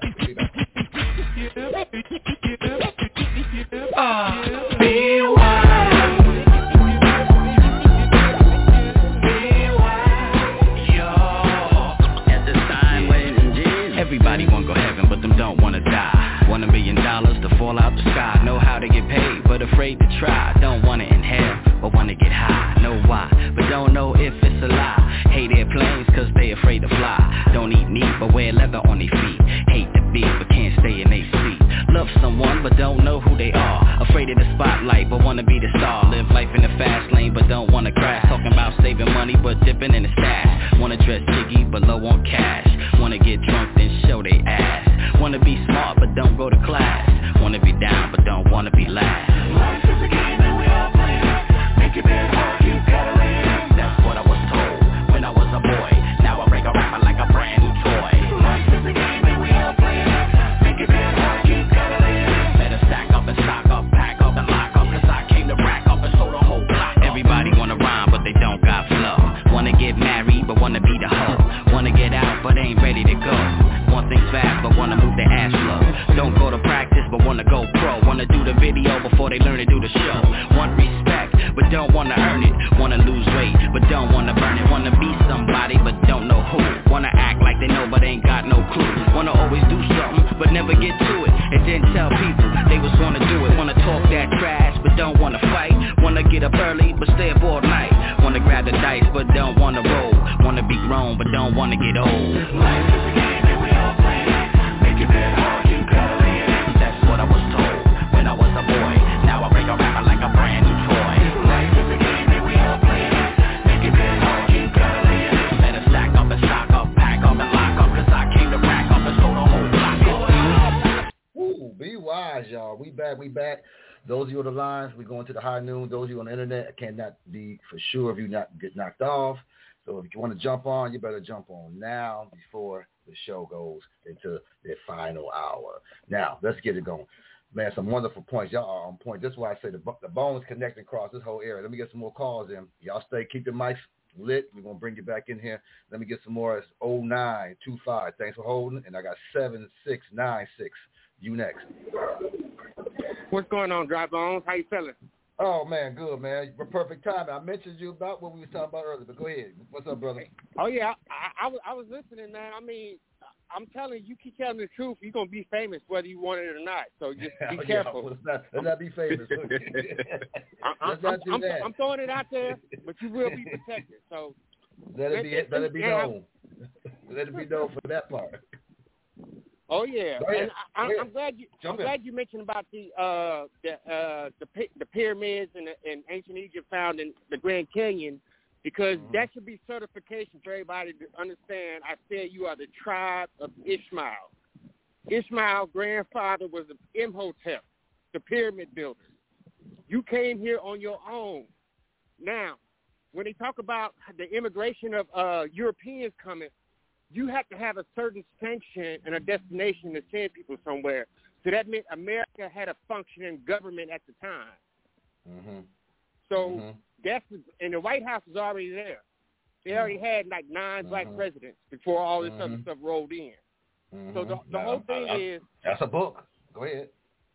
break.
Be wise.
Everybody wanna go heaven, but them don't wanna die. $1 million to fall out the sky. Know how to get paid, but afraid to try. Don't wanna inhale, but wanna get high. Know why, but don't know if it's a lie. Hate airplanes, cause they afraid to fly. Don't eat meat, but wear leather on their feet. Hate the beat, but can't stay in their seat. Love someone, but don't know who they are. Afraid of the spotlight, but wanna be the star. Live life in the fast lane, but don't wanna crash. Talking about saving money, but dipping in the stash. Wanna dress jiggy, but low on cash. Wanna get drunk, then show they ass. Wanna be smart, but don't go to class. Wanna be down, but don't wanna be last.
Life is a game and we all play it. Make it big hard, you gotta win.
That's what I was told when I was a boy. Now I break a rapper like a brand new toy.
Life is a game and we all play it. Make it big hard, you gotta win.
Better stack up and stock up, pack up and lock up, cause I came to rack up and sold the whole block. Everybody wanna rhyme, but they don't got flow. Wanna get married, but wanna be the hoe. Wanna get out, but ain't ready to go. Want things fast, but wanna move their ass slow. Don't go to practice, but wanna go pro. Wanna do the video before they learn to do the show. Want respect, but don't wanna earn never get to it. And then tell people they was wanna do it. Wanna talk that trash, but don't wanna fight. Wanna get up early, but stay up all night. Wanna grab the dice, but don't wanna roll. Wanna be grown, but don't wanna get old. Life is a game and we all play it. Make it that hard, you gotta lay it. That's what I was told when I was a boy. Now I break a rapper like a brand new toy. Life is a game and we all play it. Make it that hard, you gotta lay it. Better stack up and stock up, pack up and lock up, cause I came to rack up and slow the whole block up.
Ooh, be wise, y'all. We back. Those of you on the lines, we're going to the high noon. Those of you on the internet, I cannot be for sure if you not get knocked off. So if you want to jump on, you better jump on now before the show goes into their final hour. Now, let's get it going. Man, some wonderful points. Y'all are on point. This is why I say the bones connecting across this whole area. Let me get some more calls in. Y'all keep the mics lit. We're going to bring you back in here. Let me get some more. It's 0925. Thanks for holding. And I got 7696. You next.
What's going on, Dry Bones? How you feeling?
Oh, man, good, man. Perfect timing. I mentioned you about what we were talking about earlier, but go ahead. What's up, brother?
Oh, yeah, I was listening, man. I mean, I'm telling you, keep telling the truth, you're going to be famous whether you want it or not. So just be careful.
Let's not be famous. Let's not do that.
I'm throwing it out there, but you will be protected. So
let it be known. Let it be known for that part.
Oh yeah, and I'm glad you mentioned about the pyramids in ancient Egypt found in the Grand Canyon, because that should be certification for everybody to understand. I said you are the tribe of Ishmael. Ishmael's grandfather was Imhotep, the pyramid builder. You came here on your own. Now, when they talk about the immigration of Europeans coming, you have to have a certain sanction and a destination to send people somewhere. So that meant America had a functioning government at the time.
Mm-hmm.
So and the White House was already there. They already had like 9 black presidents before all this other stuff rolled in. So the whole thing is...
That's a book. Go ahead.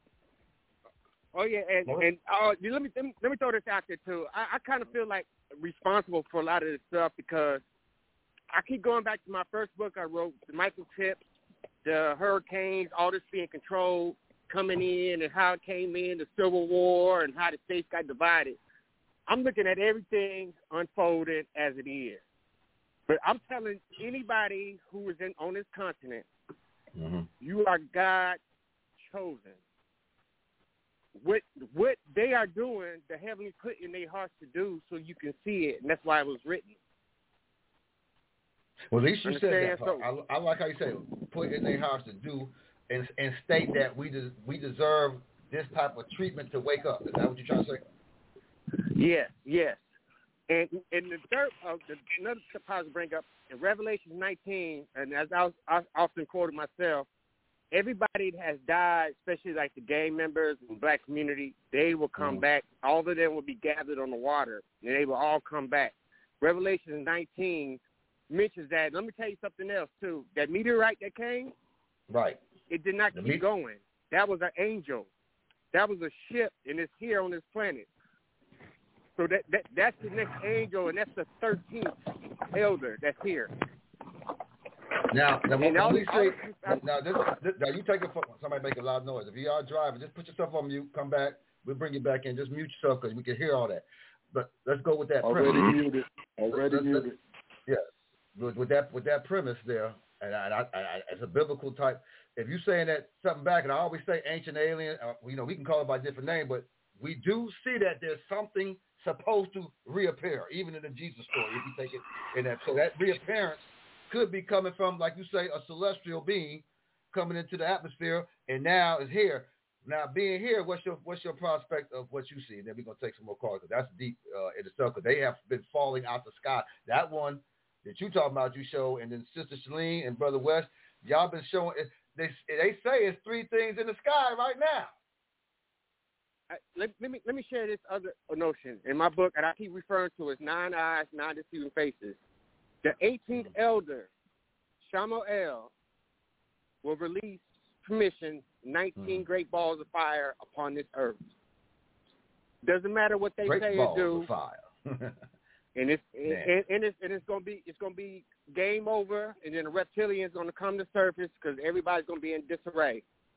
Oh, yeah, and let me throw this out there, too. I kind of feel like responsible for a lot of this stuff because I keep going back to my first book I wrote, the Michael Tips, the hurricanes, all this being controlled, coming in and how it came in, the Civil War, and how the states got divided. I'm looking at everything unfolded as it is. But I'm telling anybody who is on this continent, you are God chosen. What they are doing, the heavenly put in their hearts to do so you can see it, and that's why it was written.
Well, at least you said that. So, I like how you say put in their hearts to do and state that we deserve this type of treatment to wake up. Is that what you're trying to say?
Yes. And the third, another part to bring up, in Revelation 19, and as I often quoted myself, everybody that has died, especially like the gang members and the black community, they will come back. All of them will be gathered on the water, and they will all come back. Revelation 19 mentions that. Let me tell you something else, too. That meteorite that came, it did not keep going. That was an angel. That was a ship, and it's here on this planet. So that's the next angel, and that's the 13th elder that's here.
Now when we say, now you take it for somebody make a loud noise. If you are driving, just put yourself on mute, come back. We'll bring you back in. Just mute yourself because we can hear all that. But let's go with that
Already
premise.
muted.
Yeah. With that premise there, and I it's a biblical type. If you're saying that something back, and I always say ancient alien, we can call it by a different name, but we do see that there's something supposed to reappear, even in the Jesus story, if you take it in that. So that reappearance could be coming from, like you say, a celestial being coming into the atmosphere, and now is here. Now, being here, what's your prospect of what you see? And then we're going to take some more calls, because that's deep in itself, because they have been falling out the sky. That one that you talking about, you show, and then Sister Shalene and Brother West, y'all been showing, they say it's 3 things in the sky right now.
Let me share this other notion. In my book, and I keep referring to it as 9 eyes, 9 deceiving faces. The 18th elder, Shamael, will release permission 19 great balls of fire upon this earth. Doesn't matter what they say or do.
Of fire.
and it's gonna be game over, and then the reptilians gonna come to surface because everybody's gonna be in disarray.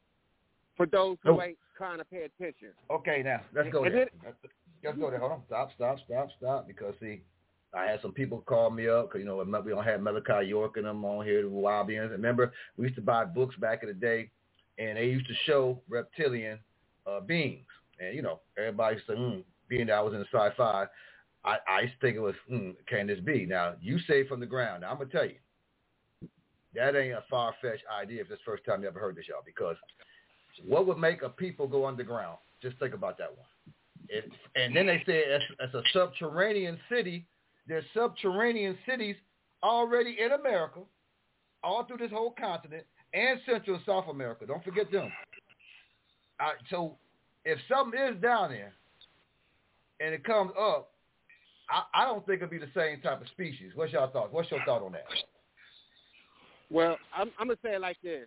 for those who ain't trying to pay attention.
Okay, now let's go there. Let's go there. Hold on. Stop. Because see, I had some people call me up because we don't have Malachi York and them on here, the Wabians. Remember, we used to buy books back in the day, and they used to show reptilian beings, and everybody used to being that I was in the sci-fi, I used to think it was can this be? Now you say from the ground. Now I'm gonna tell you, that ain't a far-fetched idea if it's the first time you ever heard this, y'all. Because what would make a people go underground? Just think about that one. And then they say it's a subterranean city. There's subterranean cities already in America, all through this whole continent, and Central and South America. Don't forget them. So if something is down there and it comes up, I don't think it'll be the same type of species. What's your thought? What's your thought on that?
Well, I'm gonna say it like this.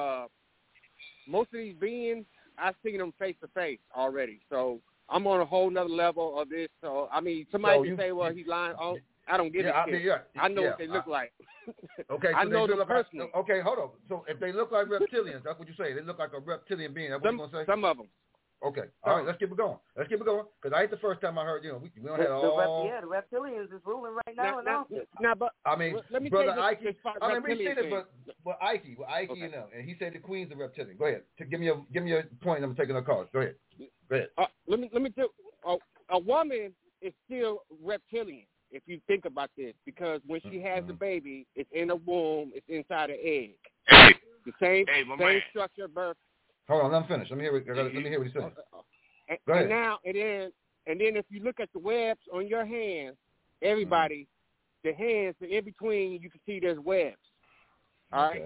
Most of these beings, I've seen them face to face already. So I'm on a whole nother level of this. So I mean, somebody can say, "Well, he's lying." Oh, I don't get it. I know what they look like.
Okay, so
I know them personally.
Okay, hold on. So if they look like reptilians, that's what you say. They look like a reptilian being. That's what you're gonna say.
Some of them.
Okay. All right. Let's keep it going. Because I ain't the first time I heard. We don't have all.
The reptilians is ruling right now.
But
I mean,
let me
brother
Ike.
We said it, but Ike, and he said the queen's a reptilian. Go ahead. Give me your point. I'm taking a call. Go ahead.
Let me do. A woman is still reptilian if you think about this, because when she has the baby, it's in a womb, it's inside an egg. The same structure of birth.
Hold on, let him finish. Let me hear what he's saying. Go ahead.
And then if you look at the webs on your hands, everybody, the hands in between, you can see there's webs. All right.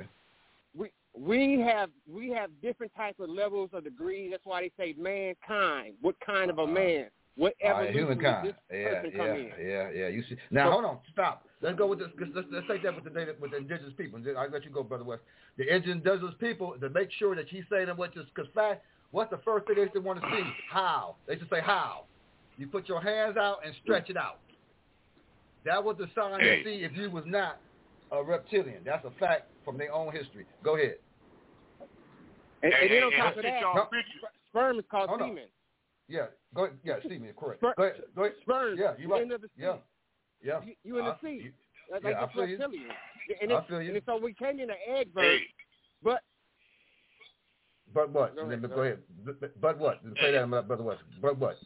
We have different types of levels of degree. That's why they say mankind. What kind of a man? Whatever
humankind.
Come in.
Yeah. You see. Now hold on. Stop. Let's go with this. Let's take that with the indigenous people. I'll let you go, Brother West. The indigenous people, to make sure that she's saying because what's the first thing they used to want to see? How? They used to say how. You put your hands out and stretch it out. That was the sign to see if you was not a reptilian. That's a fact from their own history. Go ahead.
And then on top of that, sperm is called semen.
Yeah, go ahead. Yeah, semen, correct. Go ahead.
Sperm.
Yeah, you're right.
End of the sea.
Yeah.
You in the sea.
I feel you.
I feel you. And so we came in an egg bird, but
what? Go ahead. But what? Say that, Brother West. But what?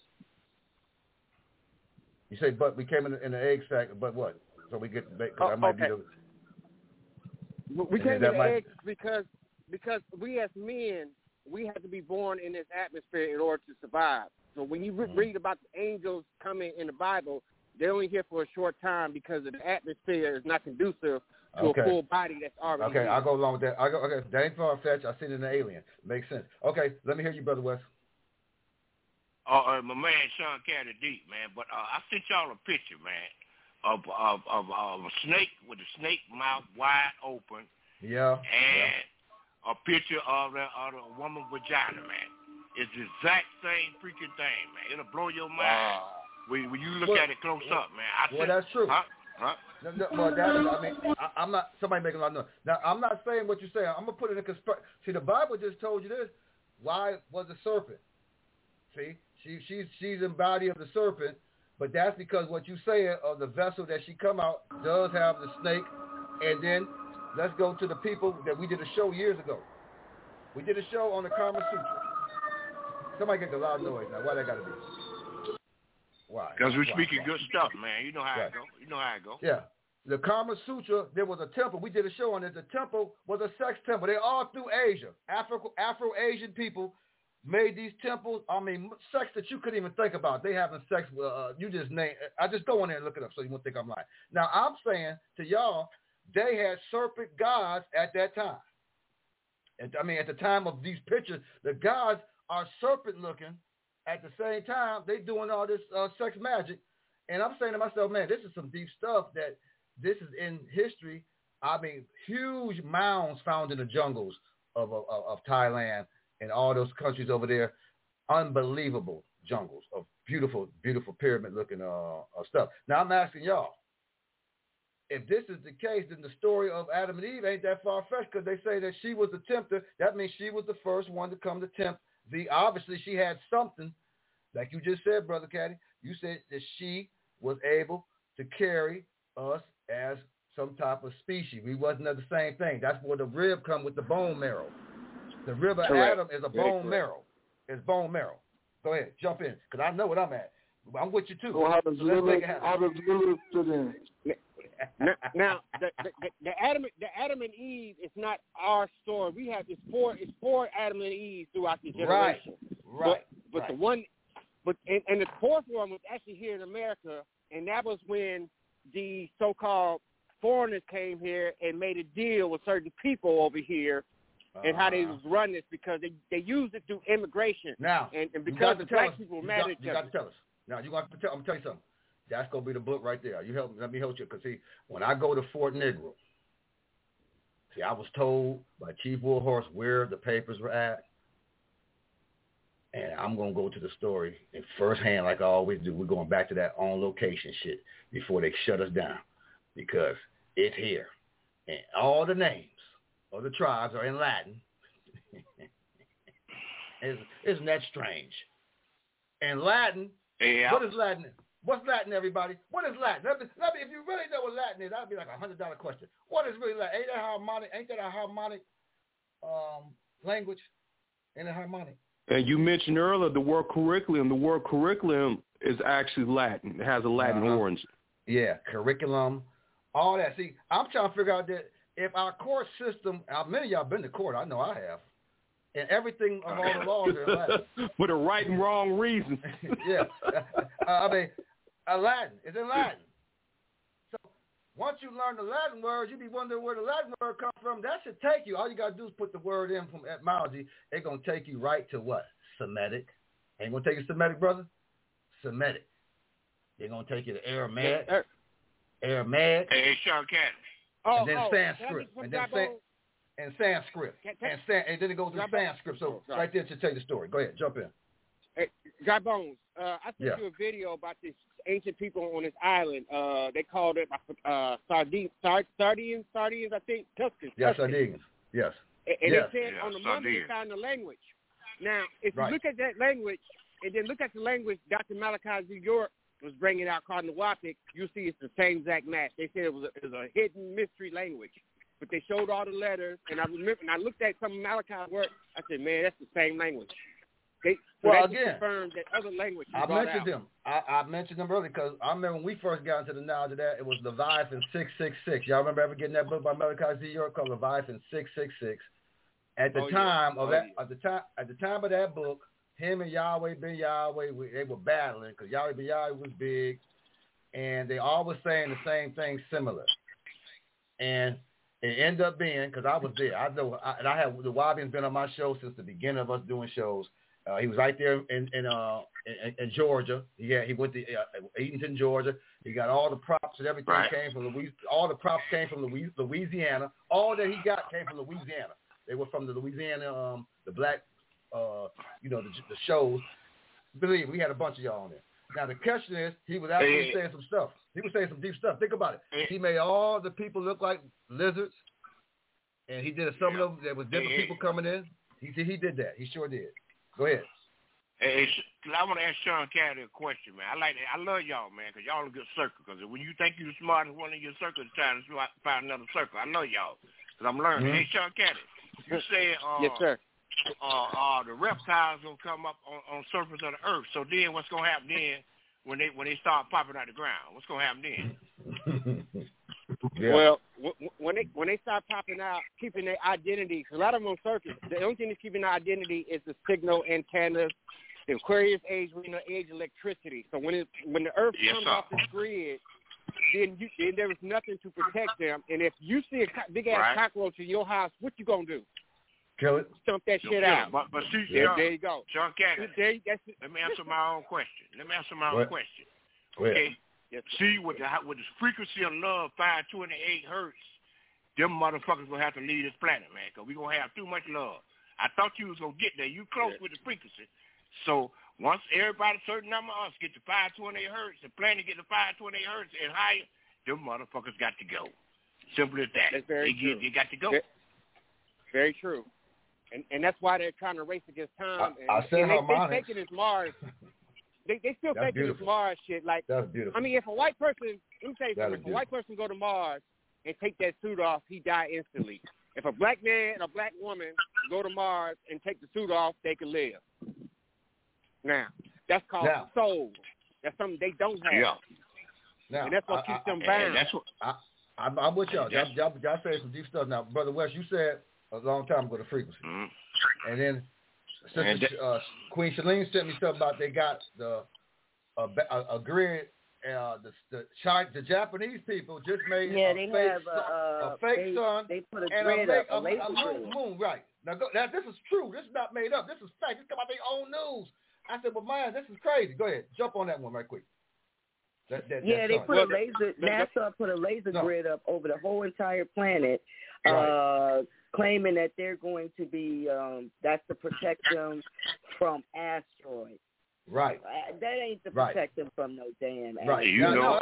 You say, but we came in an egg sack, but what? So we get, because that might be the...
We came in the egg because we as men, we have to be born in this atmosphere in order to survive. So when you read about the angels coming in the Bible, they're only here for a short time because the atmosphere is not conducive to a full body that's already
Okay, I'll go along with that. Okay, that ain't far-fetched. I've seen it in an alien. Makes sense. Okay, let me hear you, Brother West.
My man Sean Carter Deep, man. But I sent y'all a picture, man, of a snake with a snake mouth wide open.
Yeah.
And a picture of a woman's vagina, man. It's the exact same freaking thing, man. It'll blow your mind when you look at it close up, man.
That's true.
Huh?
No, I'm not. Somebody making a lot of noise. Now, I'm not saying what you're saying. I'm gonna put it in conspiracy. See, the Bible just told you this. Why was the serpent? See, she's in body of the serpent, but that's because what you saying of the vessel that she come out does have the snake. And then let's go to the people that we did a show years ago. We did a show on the Kama Sutra. Somebody get a loud noise now. Why that got to be? Why?
Because we're speaking good stuff, man. You know how it go.
Yeah. The Kama Sutra, there was a temple. We did a show on it. The temple was a sex temple. They all through Asia. Afro-Asian people made these temples. I mean, sex that you couldn't even think about. They having sex with, you just name. I just go in there and look it up so you won't think I'm lying. Now, I'm saying to y'all, they had serpent gods at that time. At the time of these pictures, the gods are serpent looking. At the same time, they doing all this sex magic. And I'm saying to myself, man, this is some deep stuff that this is in history. I mean, huge mounds found in the jungles of Thailand and all those countries over there. Unbelievable jungles of beautiful, beautiful pyramid looking stuff. Now I'm asking y'all, if this is the case, then the story of Adam and Eve ain't that far-fetched because they say that she was the tempter. That means she was the first one to come to tempt. Obviously, she had something, like you just said, Brother Caddy. You said that she was able to carry us as some type of species. We wasn't the same thing. That's where the rib come with the bone marrow. The rib of Adam is a bone marrow. It's bone marrow. Go ahead, jump in, because I know what I'm at. I'm with you too.
So how does Lilith fit in?
Now, the Adam and Eve is not our story. We have it's four Adam and Eve throughout the generation.
Right.
But the one, and the fourth one was actually here in America, and that was when the so-called foreigners came here and made a deal with certain people over here, and how they was running this because they used it through immigration.
Now,
and because the black people were mad at each other.
You got to tell us. Now you got to tell. I'm gonna tell you something. That's gonna be the book right there. Let me help you, because see, when I go to Fort Negro, see, I was told by Chief Woolhorse where the papers were at, and I'm gonna go to the story in firsthand, like I always do. We're going back to that on location shit before they shut us down, because it's here, and all the names of the tribes are in Latin. Isn't that strange? And Latin. Yeah. What is Latin? What's Latin, everybody? What is Latin? Let me, if you really know what Latin is, that'd be like $100 question. What is really Latin? Ain't that a harmonic language? Ain't it harmonic?
And you mentioned earlier the word curriculum. The word curriculum is actually Latin. It has a Latin origin.
Yeah, curriculum, all that. See, I'm trying to figure out that if our court system, many of y'all been to court, I know I have, and everything of all the laws are in Latin.
For the right and wrong reasons.
Yeah. Latin. It's in Latin. So once you learn the Latin words, you be wondering where the Latin word comes from. That should take you. All you got to do is put the word in from etymology. It's going to take you right to what? Semitic. Ain't going to take you Semitic, brother? Semitic. They're going to take you to Aramaic. Aramaic.
Hey, Sean Cat.
And then Sanskrit. And Sanskrit. And then it goes to Sanskrit. So right there to tell you the story. Go ahead. Jump in.
Hey, Dry Bones, I sent you a video about this ancient people on this island. They called it Sardians, I think. Tuscans.
Yeah, Sardines. Yes.
And they said on the mummy they found the language. Now, if you look at that language, and then look at the language Dr. Malachi Z. York was bringing out called Nahuatl, you see it's the same exact match. They said it was a hidden mystery language. But they showed all the letters, and I remember, and I looked at some of Malachi's work, I said, man, that's the same language. Well, again, confirmed that other language
I mentioned them. I mentioned them earlier because I remember when we first got into the knowledge of that, it was Leviathan 666. Y'all remember ever getting that book by Malachi Z. York called Leviathan 666? At the time of that book, him and Yahweh Ben Yahweh, they were battling because Yahweh Ben Yahweh was big, and they all were saying the same thing similar. And it ended up being, because I was there, I know, and I have the Wabian's been on my show since the beginning of us doing shows. He was right there in Georgia. He went to Eatonton, Georgia. He got all the props and everything came from Louisiana. All the props came from Louisiana. All that he got came from Louisiana. They were from the Louisiana, the black, the shows. Believe me, we had a bunch of y'all on there. Now the question is, he was actually saying some stuff. He was saying some deep stuff. Think about it. He made all the people look like lizards, and he did some of them. There was different people coming in. He did that. He sure did. Go ahead.
Hey, I want to ask Sean Caddy a question, man. I love y'all, man, because y'all a good circle. Because when you think you're the smartest one in your circle, it's time to find another circle. I know y'all, because I'm learning. Mm-hmm. Hey, Sean Caddy, you said
yes, sir.
The reptiles gonna come up on surface of the earth. So then, what's gonna happen then when they start popping out the ground? What's gonna happen then?
Yeah. Well, when they start popping out, keeping their identity, a lot of them on surface, the only thing that's keeping their identity is the signal antennas, the Aquarius age, age electricity. So when the Earth comes off the grid, then there is nothing to protect them. And if you see a big ass cockroach in your house, what you gonna do?
Kill it.
Stomp that shit out.
But see,
there you go.
Sean Caddy, let me answer my own question. Okay. Yes, see, with the frequency of love, 528 hertz, them motherfuckers gonna have to leave this planet, man, because we gonna have too much love. I thought you was gonna get there. You close with the frequency. So once everybody, certain number of us get to 528 hertz, the planet get to 528 hertz and higher, them motherfuckers got to go. Simple as that.
That's very true.
They got to go.
Very true. And that's why they're trying to race against time.
I said
they
harmonics.
taking this Mars. They still
That's
taking
beautiful.
this Mars shit. Like,
That's beautiful.
I mean, if a white person, let me tell you
That
something.
is
If a white person go to Mars and take that suit off, he die instantly. If a black man and a black woman go to Mars and take the suit off, they can live. Now, that's called soul. That's something they don't have.
Yeah.
Now,
and that's what keeps them bound.
That's what,
I'm with y'all. Y'all say some deep stuff. Now, Brother West, you said a long time ago the frequency. And then Queen Shalene sent me stuff about they got the a grid. The Japanese people just made a fake sun
they put a
and
grid
a
laser
moon. Right. Now, this is true. This is not made up. This is fact. This come out their own news. I said, well, man, this is crazy. Go ahead. Jump on that one right quick.
They put a laser. NASA put a laser grid up over the whole entire planet, claiming that they're going to be that's to protect them from asteroids.
Right.
That ain't to protect them from no damn asteroids.
Right.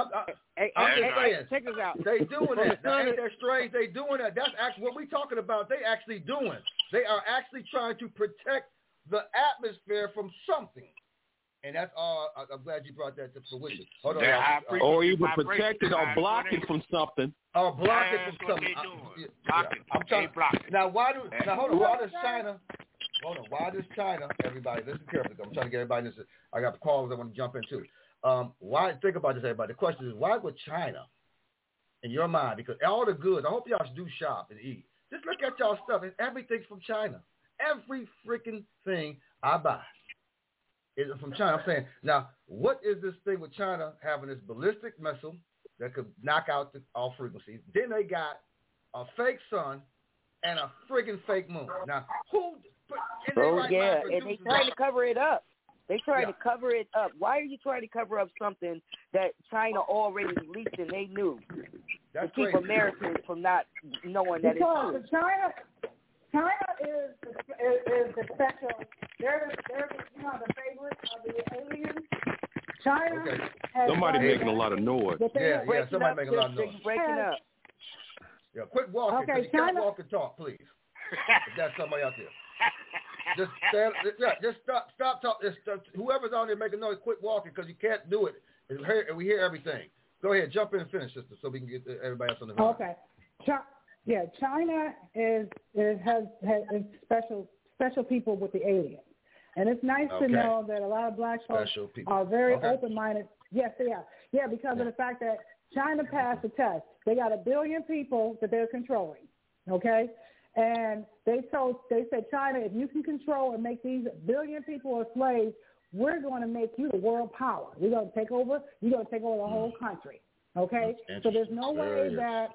I'm just saying.
Check this out.
They doing that. Now, ain't that strange? They doing that. That's actually what we talking about. They actually doing. They are actually trying to protect the atmosphere from something. And that's all. I'm glad you brought that to fruition. Hold on.
Or either protect it or block it from something.
Or block it from something. I'm trying. Now, hold on. Why does China? Hold on. Why does China? Everybody, listen carefully. I'm trying to get everybody. I got callers I want to jump into. Why? Think about this, everybody. The question is, why would China, in your mind, because all the goods. I hope y'all do shop and eat. Just look at y'all stuff, and everything's from China. Every freaking thing I buy is from China. I'm saying, now, what is this thing with China having this ballistic missile that could knock out all frequencies? Then they got a fake sun and a friggin' fake moon. Now, who?
And they trying to cover it up. They trying to cover it up. Why are you trying to cover up something that China already released and they knew?
That's
to keep Americans from not knowing that it's true.
China is the special. They're the favorite of the aliens. China has
somebody making a lot of noise.
Yeah, somebody making a lot of noise.
Breaking up.
Yeah, quit walking.
Okay,
China. Can't walk and talk, please. If that's somebody out there. Just stand. Just stop talking. Whoever's out there making noise, quit walking because you can't do it. And we hear everything. Go ahead, jump in and finish, sister, so we can get everybody else on the phone.
Okay. China has special people with the aliens, and it's nice to know that a lot of black folks are very open-minded. Yes, they are. Yeah, because of the fact that China passed the test. They got 1 billion people that they're controlling. Okay, and they said, China, if you can control and make these 1 billion people a slave, we're going to make you the world power. We're going to take over. You're going to take over the whole country. Okay, so there's no way that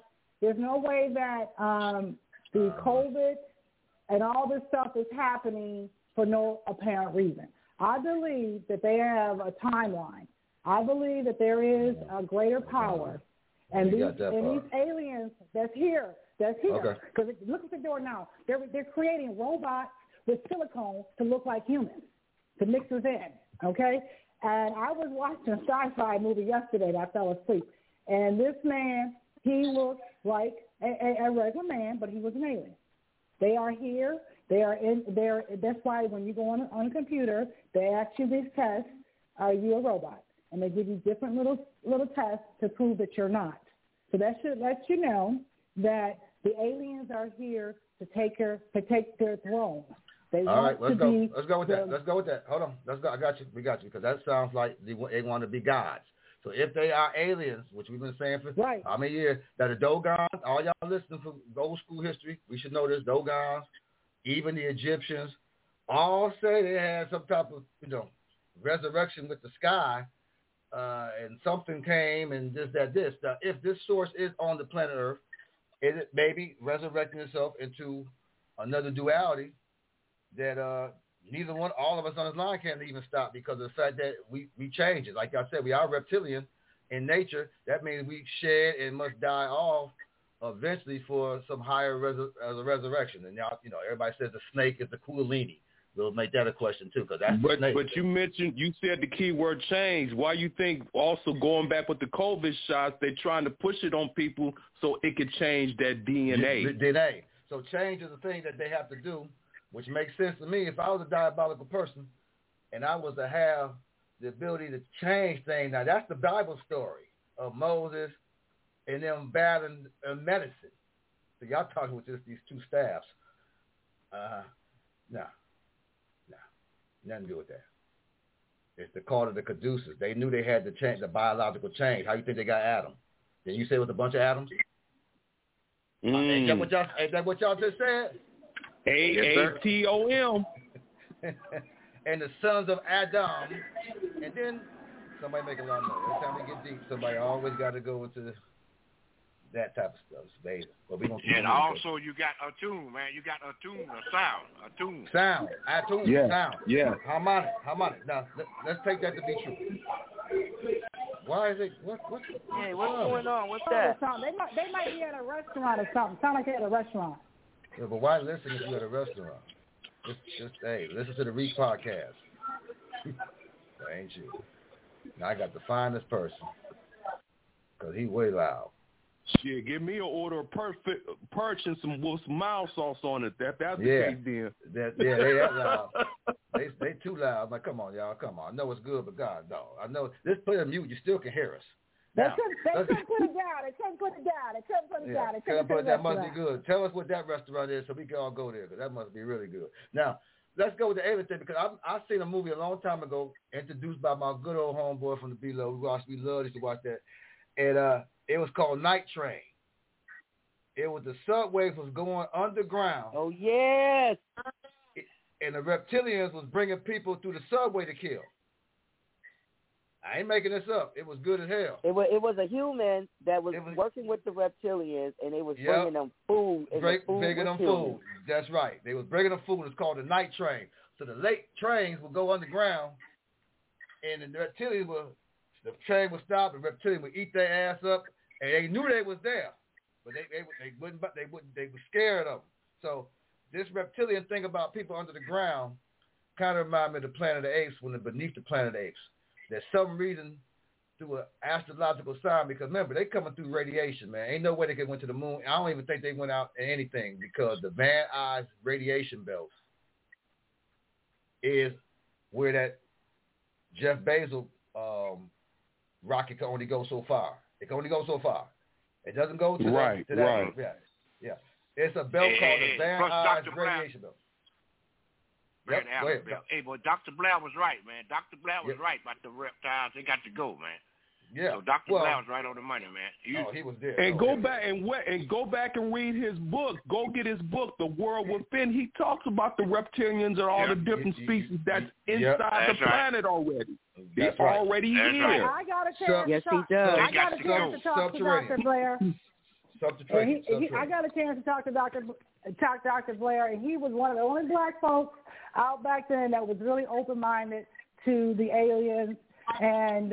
the COVID and all this stuff is happening for no apparent reason. I believe that they have a timeline. I believe that there is a greater power, and these aliens that's here. Because look what they're doing now. They're creating robots with silicone to look like humans, to mix us in. Okay, and I was watching a sci-fi movie yesterday and I fell asleep. And this man, he looked like a regular man, but he was an alien. They are here. That's why when you go on a computer, they ask you these tests: are you a robot? And they give you different little tests to prove that you're not. So that should let you know that the aliens are here to take their throne.
All right, let's go. Let's go with that. Hold on. Let's go. I got you. We got you because that sounds like they want to be gods. So if they are aliens, which we've been saying for how many years, that the Dogons, all y'all listening from old school history, we should know this. Dogons, even the Egyptians, all say they had some type of resurrection with the sky, and something came and this. Now, if this source is on the planet Earth, is it maybe resurrecting itself into another duality that all of us on this line can't even stop because of the fact that we change it. Like I said, we are reptilian in nature. That means we shed and must die off eventually for some higher resurrection. And now, everybody says the snake is the Kundalini. we'll make that a question too, because that's.
But you said the key word change. Why you think also going back with the COVID shots, they're trying to push it on people so it could change that DNA.
DNA. So change is the thing that they have to do, which makes sense to me. If I was a diabolical person, and I was to have the ability to change things, now that's the Bible story of Moses and them battling medicine. So y'all talking with just these two staffs. No, nothing to do with that. It's the call of the Caduceus. They knew they had to change the biological change. How you think they got Adam? Did you say it was a bunch of Adams? Ain't that what y'all just said?
A-A-T-O-M.
And the sons of Adam. And then somebody make a lot of noise. Every time we get deep, somebody always got to go into that type of stuff. But we
and also you got a tune, man. You got a tune, a sound.
Sound. Sound.
Yeah.
Harmonic. Now, let's take that to be true. Why is it? What's
going on? What's that?
They might be at a restaurant or something. Sound like they're at a restaurant.
Yeah, but why listen if you're at a restaurant? Just listen to the Reach podcast. That ain't you. Now I got the finest person because he way loud.
Shit, give me an order of perch and some mild sauce on it. That's the case then.
They that loud. They too loud. I'm like, come on, y'all, come on. I know it's good, but God, no. I know. Let's play a mute. You still can hear us.
They couldn't put it down.
That must be good. Tell us what that restaurant is so we can all go there, because that must be really good. Now, let's go with the alien thing, because I seen a movie a long time ago introduced by my good old homeboy from the B-Lo. We used to watch that. And it was called Night Train. It was the subways was going underground.
Oh, yes.
And the reptilians was bringing people through the subway to kill. I ain't making this up. It was good as hell.
It was a human that was working with the reptilians, and they was bringing them food.
Bringing them food. That's right. They was bringing them food. It's called the Night Train. So the late trains would go underground, and the reptilians the train would stop, and the reptilians would eat their ass up, and they knew they was there, but they were scared of them. So this reptilian thing about people under the ground kind of remind me of the Planet of the Apes when they're beneath the Planet of the Apes. There's some reason through an astrological sign, because remember, they coming through radiation, man. Ain't no way they could went to the moon. I don't even think they went out in anything, because the Van Nuys radiation belt is where that Jeff Bezos rocket can only go so far. It can only go so far. It doesn't go to that. Right. Yeah. It's a belt called the Van Nuys radiation belt.
Hey, boy, Dr. Blair was right, man. Dr. Blair was right about the reptiles. They got to go, man.
Yeah.
So Dr. Blair was right on the money, man.
He was there.
And go back and read his book. Go get his book, The World Within. He talks about the reptilians and all the different species that's inside the planet already. They're already here.
Right. I got a chance I got a chance to talk to Dr. Blair. I got a chance to talk to Dr. Blair, and he was one of the only black folks out back then that was really open-minded to the aliens, and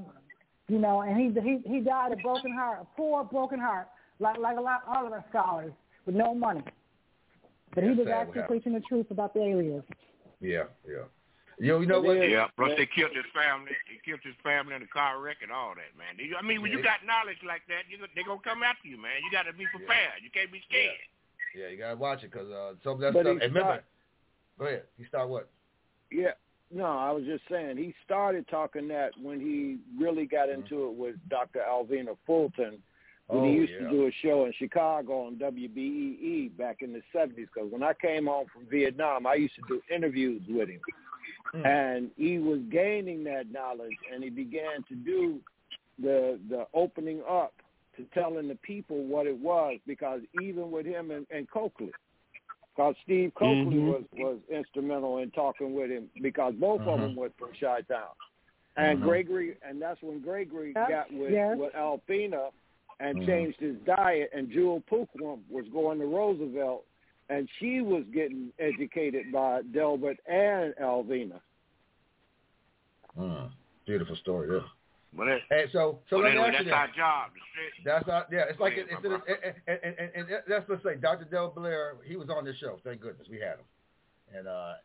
and he died a broken heart, a poor broken heart, like a lot of other scholars with no money. But he was actually preaching the truth about the aliens.
Yeah. You know what?
Yeah. Plus they killed his family. He killed his family in a car wreck and all that, man. I mean, when you got knowledge like that, they're gonna come after you, man. You got to be prepared. You can't be scared.
Yeah, you gotta watch it, because some of that stuff. And remember, go ahead. He start what?
Yeah. No, I was just saying he started talking that when he really got into it with Dr. Alvina Fulton. When he used to do a show in Chicago on WBEE back in the 70s, because when I came home from Vietnam, I used to do interviews with him. And he was gaining that knowledge, and he began to do the opening up to telling the people what it was, because even with him and Coakley, because Steve Coakley was instrumental in talking with him, because both of them were from Chi-Town. And Gregory, and that's when Gregory got with Alpina and changed his diet, and Jewel Pookrum was going to Roosevelt, and she was getting educated by Delbert and Alvina.
Beautiful story, yeah.
But
so let me ask you
that's our job.
That's our, it's like and let's say Dr. Del Blair, he was on this show. Thank goodness we had him. And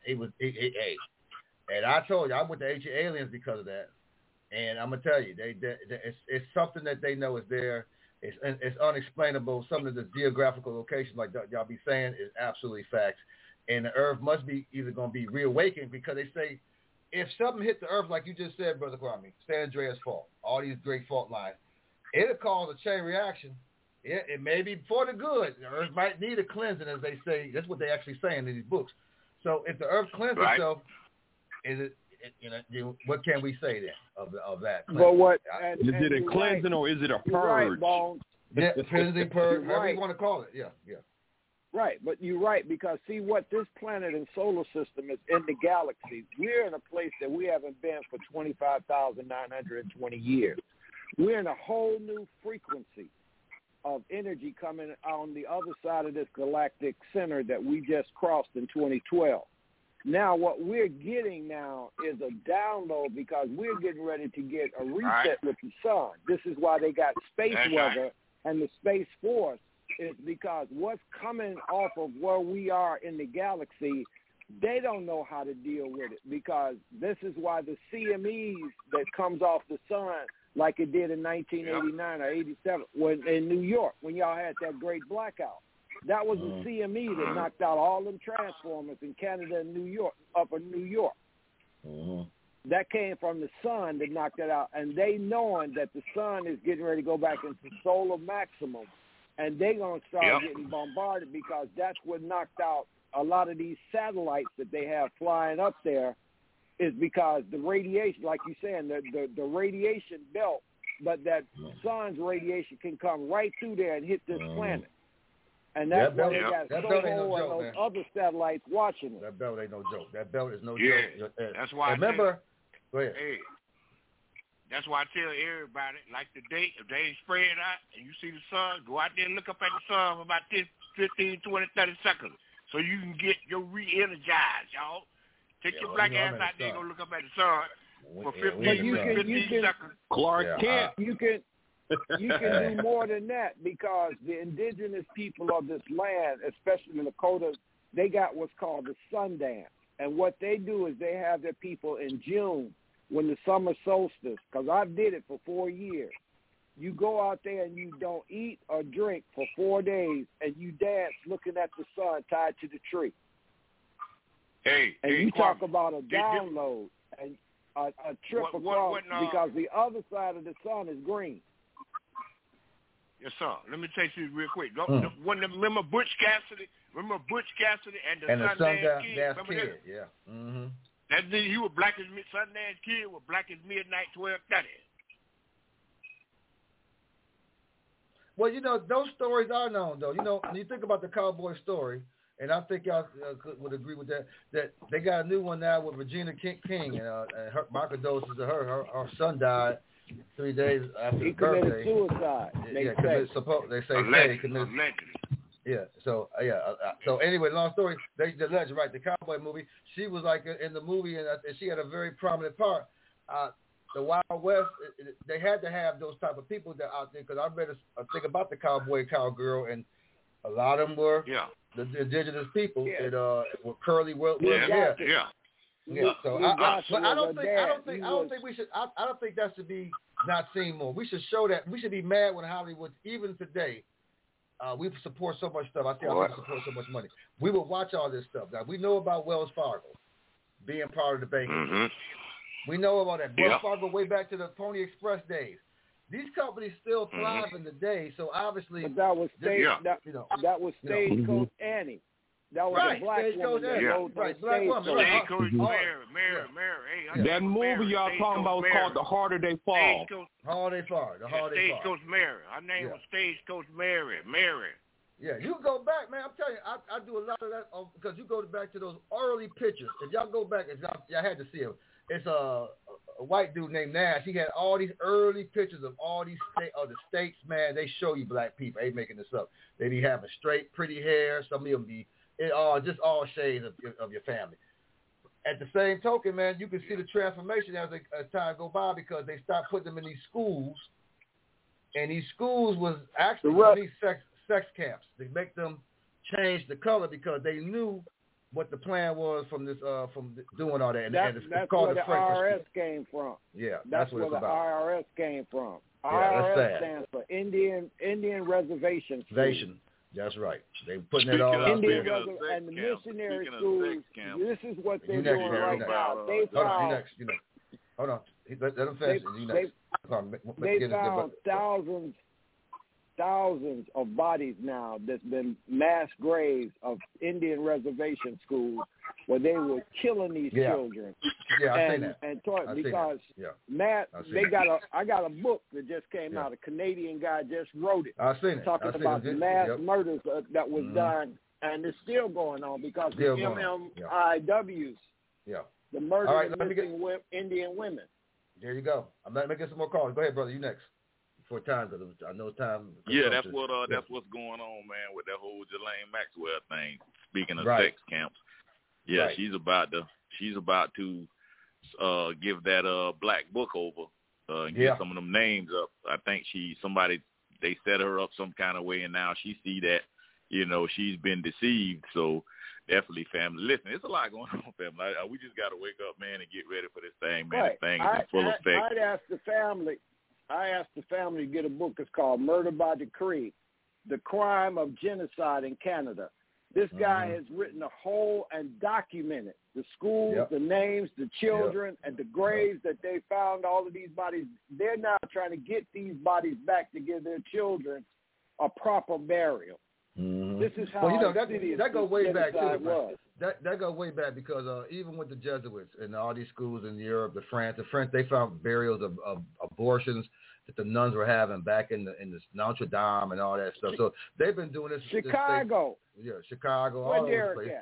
and I told you I went to Ancient Aliens because of that. And I'm gonna tell you, it's something that they know is there. It's unexplainable. Some of the geographical locations, like y'all be saying, is absolutely facts. And the Earth must be either gonna be reawakened, because they say if something hit the Earth, like you just said, Brother Kwame, San Andreas Fault, all these great fault lines, it'll cause a chain reaction. It may be for the good. The Earth might need a cleansing, as they say. That's what they actually say in these books. So if the Earth cleanses itself, what can we say then of that?
But what is it a cleansing or is it a purge?
Yeah, cleansing, purge, however you want to call it. Yeah.
Right, but you're right, because see what this planet and solar system is in the galaxy. We're in a place that we haven't been for 25,920 years. We're in a whole new frequency of energy coming on the other side of this galactic center that we just crossed in 2012. Now, what we're getting now is a download, because we're getting ready to get a reset with the sun. This is why they got space weather and the Space Force, is because what's coming off of where we are in the galaxy, they don't know how to deal with it, because this is why the CMEs that comes off the sun, like it did in 1989 or 87 when in New York, when y'all had that great blackout. That was a CME that knocked out all them transformers in Canada and New York, upper New York. That came from the sun that knocked it out. And they knowing that the sun is getting ready to go back into solar maximum. And they're going to start getting bombarded, because that's what knocked out a lot of these satellites that they have flying up there, is because the radiation, like you're saying, the radiation belt, but that sun's radiation can come right through there and hit this planet. And that's why they got SOHO and those other satellites watching it.
That belt ain't no joke. That belt is no joke.
That's why
remember, go ahead.
Hey, that's why I tell everybody, like today, if they ain't spread out and you see the sun, go out there and look up at the sun for about 10, 15, 20, 30 seconds so you can get your re-energized, y'all. Take your black ass out there and go look up at the sun for 15 seconds.
Clark Kent.
You can do more than that, because the indigenous people of this land, especially in the Dakotas, they got what's called the sun dance. And what they do is they have their people in June when the summer solstice, because I did it for 4 years. You go out there and you don't eat or drink for 4 days, and you dance looking at the sun tied to the tree. And you talk about a download and a trip across, because the other side of the sun is green.
Yes, sir. Let me tell you real quick. Remember Butch Cassidy? Remember Butch Cassidy and the Sundance Kid? Remember that?
Yeah. Mm-hmm.
That nigga, he was black as Sundance Kid was black as midnight 12:30.
Well, those stories are known, though. When you think about the cowboy story, and I think y'all would agree with that they got a new one now with Regina King, and her, my condolences to her. Her son died 3 days after his birthday.
He committed suicide.
They say he committed. Yeah. So So anyway, long story. The legend, right? The cowboy movie. She was like in the movie, and she had a very prominent part. The Wild West. They had to have those type of people that out there, because I read a thing about the cowboy, cowgirl, and a lot of them were the indigenous people that were curly. Yeah. So I don't think we should. I don't think that should be not seen more. We should show that. We should be mad when Hollywood, even today, we support so much stuff. I think we support so much money. We will watch all this stuff. Now we know about Wells Fargo being part of the banking.
Mm-hmm.
We know about that. Wells Fargo way back to the Pony Express days. These companies still thrive in the day. So obviously,
but that was that was Stagecoach Annie. That was a black woman.
Black woman. Stagecoach Mary.
That movie y'all talking about was called The Harder They Fall.
Stagecoach Mary. Her name was Stagecoach Mary.
Yeah, you go back, man. I'm telling you, I do a lot of that because you go back to those early pictures. If y'all go back, y'all had to see them. It's a white dude named Nash. He had all these early pictures of all these the states, man. They show you black people. I ain't making this up. They be having straight, pretty hair. Some of them be just all shades of your family. At the same token, man, you can see the transformation as time go by because they start putting them in these schools, and these schools was actually these sex camps. They make them change the color because they knew what the plan was from this from doing all that. And
that's
called
where the IRS came from.
Yeah,
that's
what
where
it's
the
about.
IRS came from.
Yeah,
IRS stands for Indian Reservation School.
That's right. They putting it all out there.
And the missionary schools. This is what they're doing right now. They found.
Hold on. Let them finish.
They found thousands of bodies now that's been mass graves of Indian reservation schools where they were killing these children.
Yeah, I've seen that.
Because Matt, I got a book that just came out. A Canadian guy just wrote it.
I've seen it.
Talking about the mass murders that was done, and it's still going on because the MMIWs, the murder of missing Indian women.
There you go. I'm not making some more calls. Go ahead, brother. You next. For time, because I know time.
Yeah, that's what's going on, man, with that whole Ghislaine Maxwell thing. Speaking of sex camps, she's about to give that black book over and get some of them names up. I think they set her up some kind of way, and now she see that she's been deceived. So definitely, family. Listen, it's a lot going on, family. We just got to wake up, man, and get ready for this thing, man. This thing is in full effect.
I asked the family to get a book. It's called Murder by Decree, The Crime of Genocide in Canada. This guy has written a whole and documented the schools, the names, the children, and the graves that they found all of these bodies. They're now trying to get these bodies back to give their children a proper burial. This is how
that goes way back too. That goes way back because even with the Jesuits and all these schools in Europe, the French, they found burials of abortions that the nuns were having back in the Notre Dame and all that stuff. So they've been doing this.
Chicago.
Chicago. All over the place.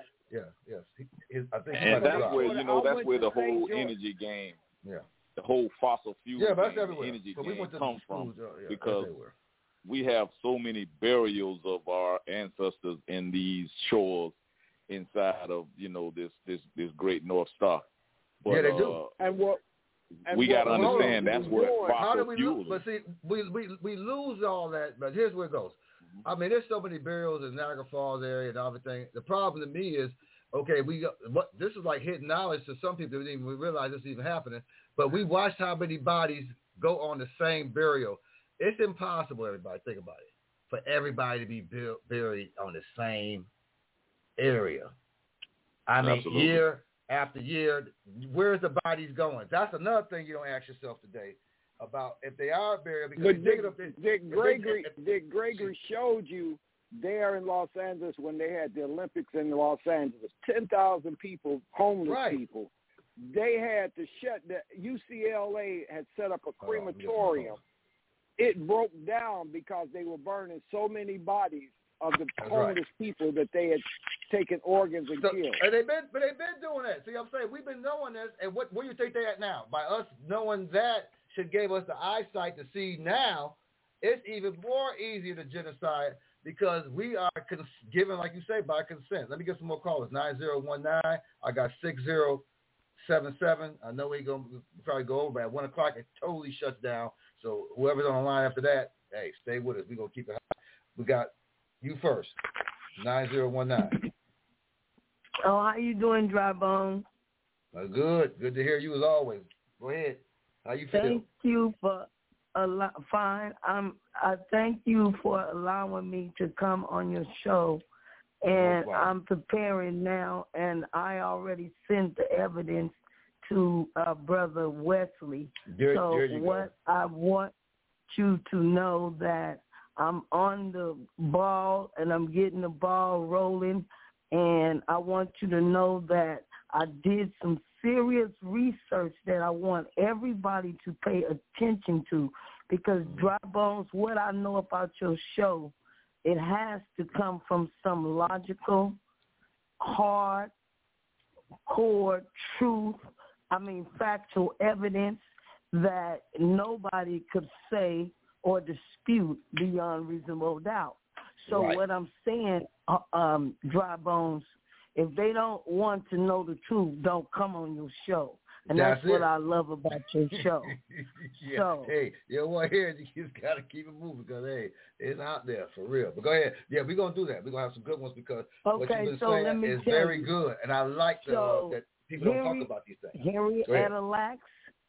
I think
and that's where the whole energy game. The whole fossil fuel energy game comes from because we have so many burials of our ancestors in these shores inside of this great North Star. But,
they do.
We got to understand that's where fossil fuel.
But see, we lose all that. But here's where it goes. I mean, there's so many burials in Niagara Falls area and everything. The problem to me is, this is like hidden knowledge to some people. They didn't even realize this is even happening. But we watched how many bodies go on the same burial. It's impossible, everybody, think about it, for everybody to be buried on the same area. I mean,
Absolutely.
Year after year, where's the bodies going? That's another thing you don't ask yourself today about if they are buried. Because
Dick Gregory showed you there in Los Angeles when they had the Olympics in Los Angeles, 10,000 people, homeless people. They had to shut the UCLA had set up a crematorium. It broke down because they were burning so many bodies of the homeless people that they had taken organs and killed.
And they've been doing that. See what I'm saying? We've been knowing this, and where do you think they're at now? By us knowing that should give us the eyesight to see now, it's even more easier to genocide because we are given, like you say, by consent. Let me get some more callers. 9019. I got 6077. I know we're going to probably go over, but at 1 o'clock it totally shuts down. So whoever's on the line after that, hey, stay with us. We're going to keep it high. We got you first, 9019.
Oh, how you doing, Dry Bone?
Good. Good to hear you as always. Go ahead. How you feel?
Thank you for fine. I thank you for allowing me to come on your show. And I'm preparing now, and I already sent the evidence to Brother Wesley. I want you to know that I'm on the ball and I'm getting the ball rolling, and I want you to know that I did some serious research that I want everybody to pay attention to because, Dry Bones, what I know about your show, it has to come from some logical, hard, core truth, factual evidence that nobody could say or dispute beyond reasonable doubt. So what I'm saying, Dry Bones, if they don't want to know the truth, don't come on your show. And that's what I love about your show.
Yeah.
So,
hey, you don't want to hear it. You just got to keep it moving because, hey, it's out there for real. But go ahead. Yeah, we're going to do that. We're going to have some good ones because what you've been saying is very good. And I like that people don't talk about these things.
Henrietta Lacks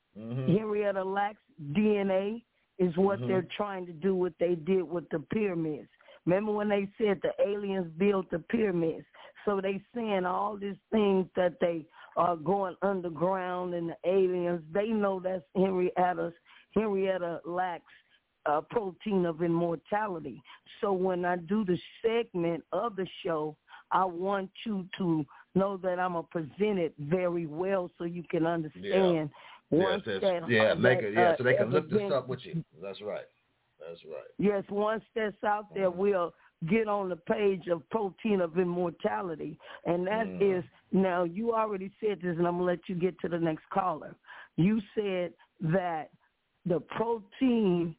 DNA is what they're trying to do, what they did with the pyramids. Remember when they said the aliens built the pyramids? So they saying all these things that they are going underground and the aliens, they know that's Henrietta Lacks protein of immortality. So when I do the segment of the show, I want you to know that I'm going to present it very well so you can understand.
So they can look this up with you. That's right.
Yes, once that's out there, we'll get on the page of Protein of Immortality. And that is, now you already said this, and I'm going to let you get to the next caller. You said that the protein,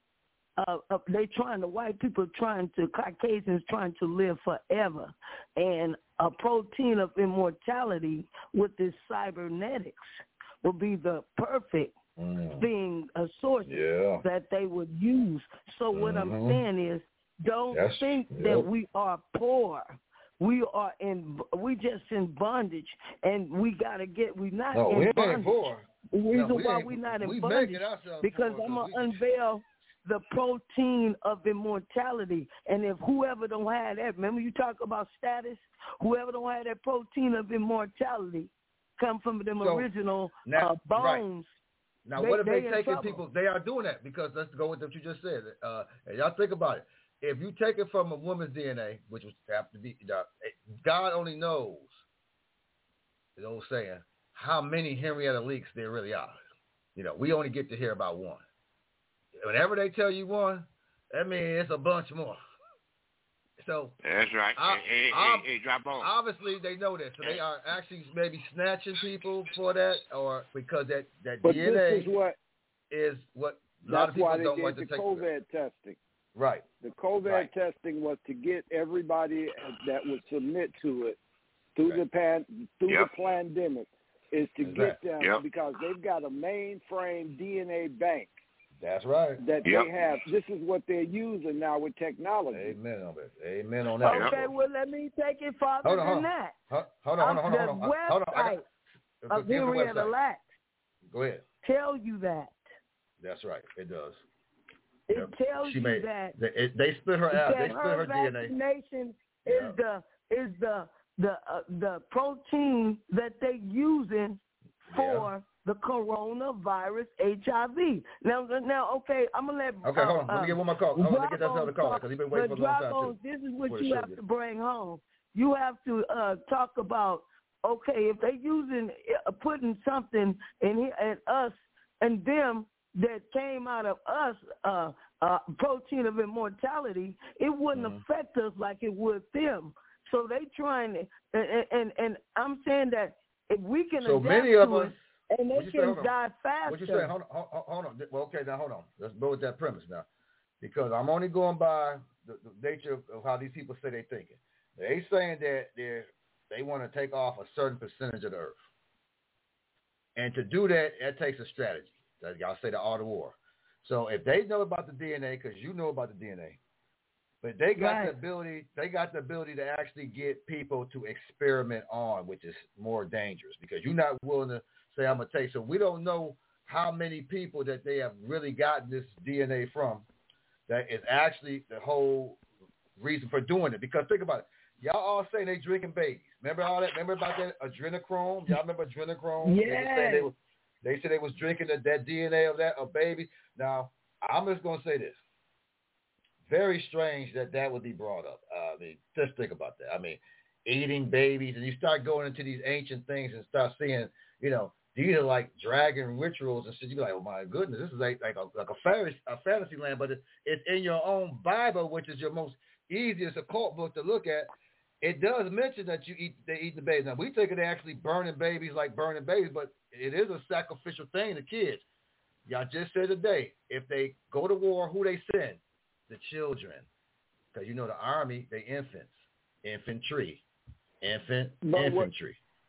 Caucasians trying to live forever. And a protein of immortality with this cybernetics will be the perfect thing, a source that they would use. So what I'm saying is, don't think that we are poor. We just in bondage, and we gotta get. We're not in bondage.
Ain't poor.
The reason why we're not in bondage because I'm gonna unveil the protein of immortality, and if whoever don't have that, remember you talk about status. Whoever don't have that protein of immortality, come from them original bones.
Right. Now, what if they taking people? They are doing that because let's go with what you just said. And y'all think about it. If you take it from a woman's DNA, which would have to be, God only knows, the old saying, how many Henrietta Leaks there really are. We only get to hear about one. Whenever they tell you one, that means it's a bunch more. So
that's right. Drop on.
Obviously, they know that, so they are actually maybe snatching people for that, or because that
but
DNA
is
what a lot of people don't want to
take.
That's
why they did the COVID testing.
Right.
The COVID testing was to get everybody that would submit to it through the pandemic, is to get them because they've got a mainframe DNA bank.
That's right.
That they have. This is what they're using now with technology.
Amen on that. Amen on that.
Okay, well, let me take it farther than that.
Hold on.
The website of Henrietta Lacks.
Go ahead.
Tell you that.
That's right. It does.
It tells you that
they split her out. They split her DNA.
Vaccination is the protein that they're using for the coronavirus HIV. Now, okay, I'm gonna let.
Okay, hold on. Let me get one more call. Let me get that other caller because he's been waiting for a long time too.
This is what you have to bring home. You have to talk about. Okay, if they're using putting something in here at us and them that came out of us, protein of immortality, it wouldn't affect us like it would them. So they trying to, and I'm saying that if we can adapt
many of
to
us.
it, and they can die faster.
What you saying? Hold on. Well, okay, now hold on. Let's go with that premise now, because I'm only going by the nature of how these people say they're thinking. They saying that they want to take off a certain percentage of the earth, and to do that, it takes a strategy. Y'all say the art of war. So if they know about the DNA, because you know about the DNA, but they got the ability. They got the ability to actually get people to experiment on, which is more dangerous because you're not willing to say I'm gonna take. So we don't know how many people that they have really gotten this DNA from. That is actually the whole reason for doing it. Because think about it. Y'all all say they drinking babies. Remember all that? Remember about that adrenochrome? Y'all remember adrenochrome?
Yeah.
They said they was drinking that DNA of that baby. Now I'm just gonna say this. Very strange that would be brought up. I mean, just think about that. I mean, eating babies, and you start going into these ancient things and start seeing, these are like dragon rituals and shit. You be like, oh my goodness, this is like a fantasy land, but it's in your own Bible, which is your most easiest occult book to look at. It does mention that they eat the babies. Now we think of actually burning babies like burning babies, but it is a sacrificial thing to kids. Y'all just said today, if they go to war, who they send? The children. Because the army, they infantry. Infantry.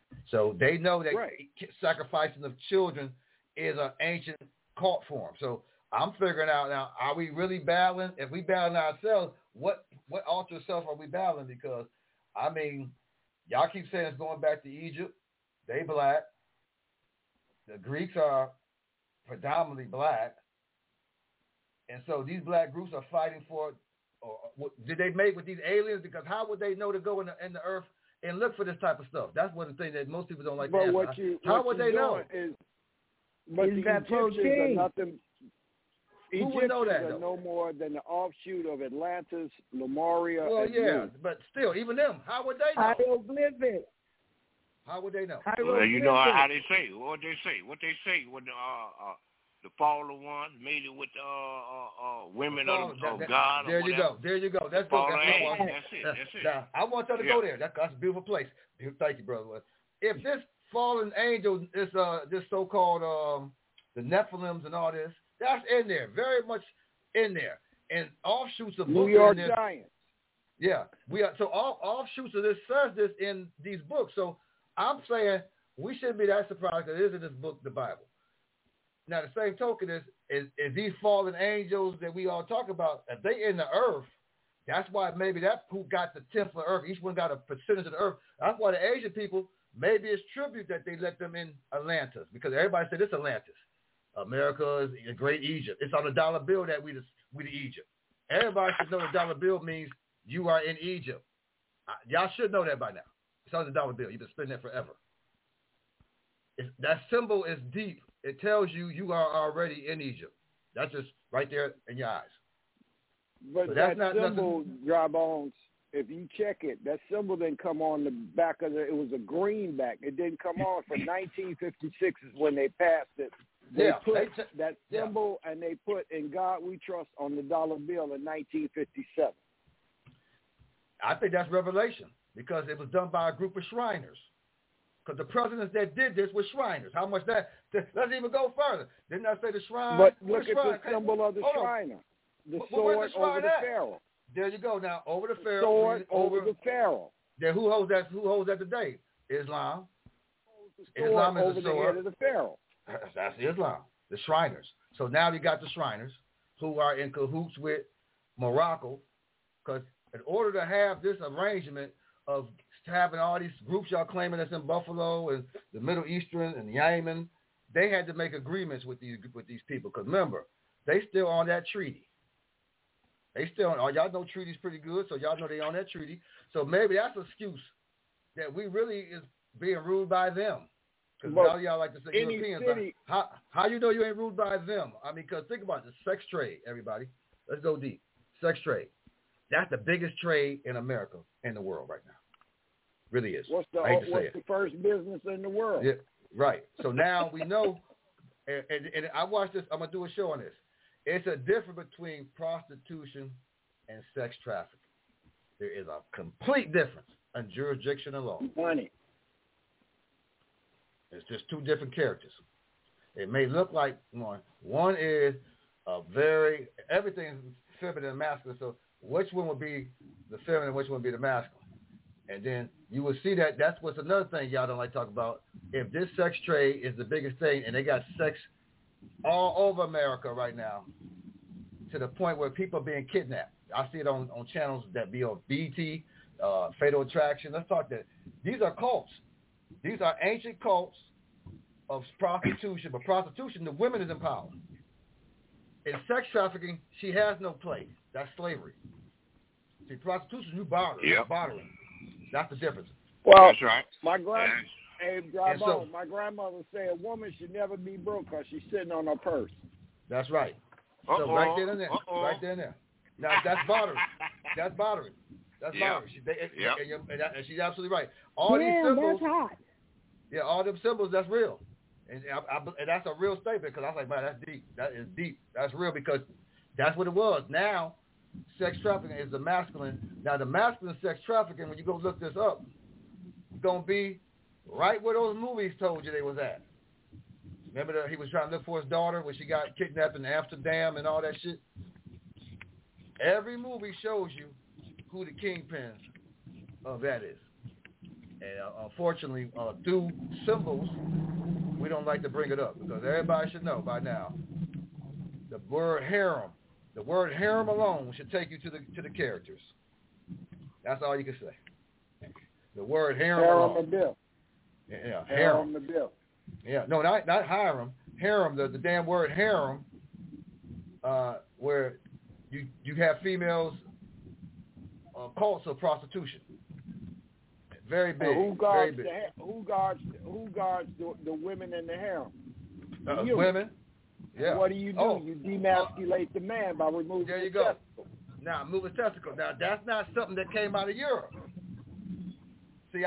So they know that sacrificing of children is an ancient cult form. So I'm figuring out now, are we really battling? If we battling ourselves, what altar self are we battling? Because, I mean, y'all keep saying it's going back to Egypt. They black. The Greeks are predominantly black. And so these black groups are fighting for, did they mate with these aliens? Because how would they know to go in the earth and look for this type of stuff? That's one of the things that most people don't like to answer. How would they know?
But the Egyptians are nothing.
Who would know that,
are no more than the offshoot of Atlantis, Lemuria.
Well, yeah, but still, even them, how would they know?
Hieroglyphics.
How would they know?
Well, you know how they say. What they say when the fallen ones made it with women of God.
There you go. That's
it.
Now, I want y'all to go there. That's a beautiful place. Thank you, brother. If this fallen angel is this so-called the Nephilims and all this, that's in there, very much in there, and offshoots of
New York Giants.
Yeah, we are. So all offshoots of this says this in these books. So I'm saying we shouldn't be that surprised that it is in this book, the Bible. Now, the same token is these fallen angels that we all talk about, if they in the earth, that's why maybe that who got the tenth of the earth, each one got a percentage of the earth. That's why the Asian people, maybe it's tribute that they let them in Atlantis, because everybody said it's Atlantis. America is the great Egypt. It's on the dollar bill that we the Egypt. Everybody should know the dollar bill means you are in Egypt. Y'all should know that by now. It's on the dollar bill. You've been spending that forever. That symbol is deep. It tells you are already in Egypt. That's just right there in your eyes.
But
that's
that
not
symbol, Dry Bones, if you check it, that symbol didn't come on the back of it was a greenback. It didn't come on for 1956 is when they passed it. They put that symbol and they put "In God We Trust" on the dollar bill in 1957.
I think that's revelation because it was done by a group of Shriners. Because the presidents that did this were Shriners. How much that? Let's even go further. Didn't I say the Shrine?
But look at the symbol of the Shriner. The sword over the Pharaoh.
There you go. Now over the Pharaoh.
Sword over the Pharaoh.
Then who holds that? Who holds that today? Islam.
Islam is over the head of the Pharaoh.
That's Islam, the Shriners. So now you got the Shriners who are in cahoots with Morocco, because in order to have this arrangement of having all these groups y'all claiming that's in Buffalo and the Middle Eastern and Yemen, they had to make agreements with these people. Because remember, they still on that treaty. They still on. Y'all know treaties pretty good, so y'all know they on that treaty. So maybe that's an excuse that we really is being ruled by them. Because all y'all like to say Europeans. How you know you ain't ruled by them? I mean, because think about the sex trade, everybody. Let's go deep. Sex trade. That's the biggest trade in America and the world right now. Really is.
What's the first business in the world?
Yeah, right. So now we know, and I watched this. I'm going to do a show on this. It's a difference between prostitution and sex trafficking. There is a complete difference in jurisdiction and law.
Money.
It's just two different characters. It may look like one. One is everything is feminine and masculine. So which one would be the feminine, which one would be the masculine? And then you will see that that's what's another thing y'all don't like to talk about. If this sex trade is the biggest thing, and they got sex all over America right now, to the point where people are being kidnapped. I see it on channels that be on BT, Fatal Attraction. Let's talk that. These are cults. These are ancient cults of prostitution. But prostitution, the women is empowered. In sex trafficking, she has no place. That's slavery. See, prostitution, you bartering. That's the difference.
Well,
that's right.
My grandmother said a woman should never be broke because she's sitting on her purse.
That's right. So right there and there. Right there and there. Now, that's bartering. That's bartering. That's bartering. And she's absolutely right. All these symbols.
That's hot.
Yeah, all them symbols, that's real. And that's a real statement because I was like, man, that's deep. That is deep. That's real because that's what it was. Now, sex trafficking is the masculine. Now, the masculine sex trafficking, when you go look this up, it's going to be right where those movies told you they was at. Remember he was trying to look for his daughter when she got kidnapped in Amsterdam and all that shit? Every movie shows you who the kingpin of that is. And unfortunately, through symbols, we don't like to bring it up because everybody should know by now. The word harem alone should take you to the characters. That's all you can say. The word harem alone. Yeah, harem. Yeah, no, not harem. Harem. The damn word harem, where you have females cults of prostitution. Very big.
Who guards
very big.
Who guards the women in the harem?
Women. Yeah.
And what do? You demasculate the man by removing
there you
his
go.
testicle.
Now, moving testicle. Now, that's not something that came out of Europe. See,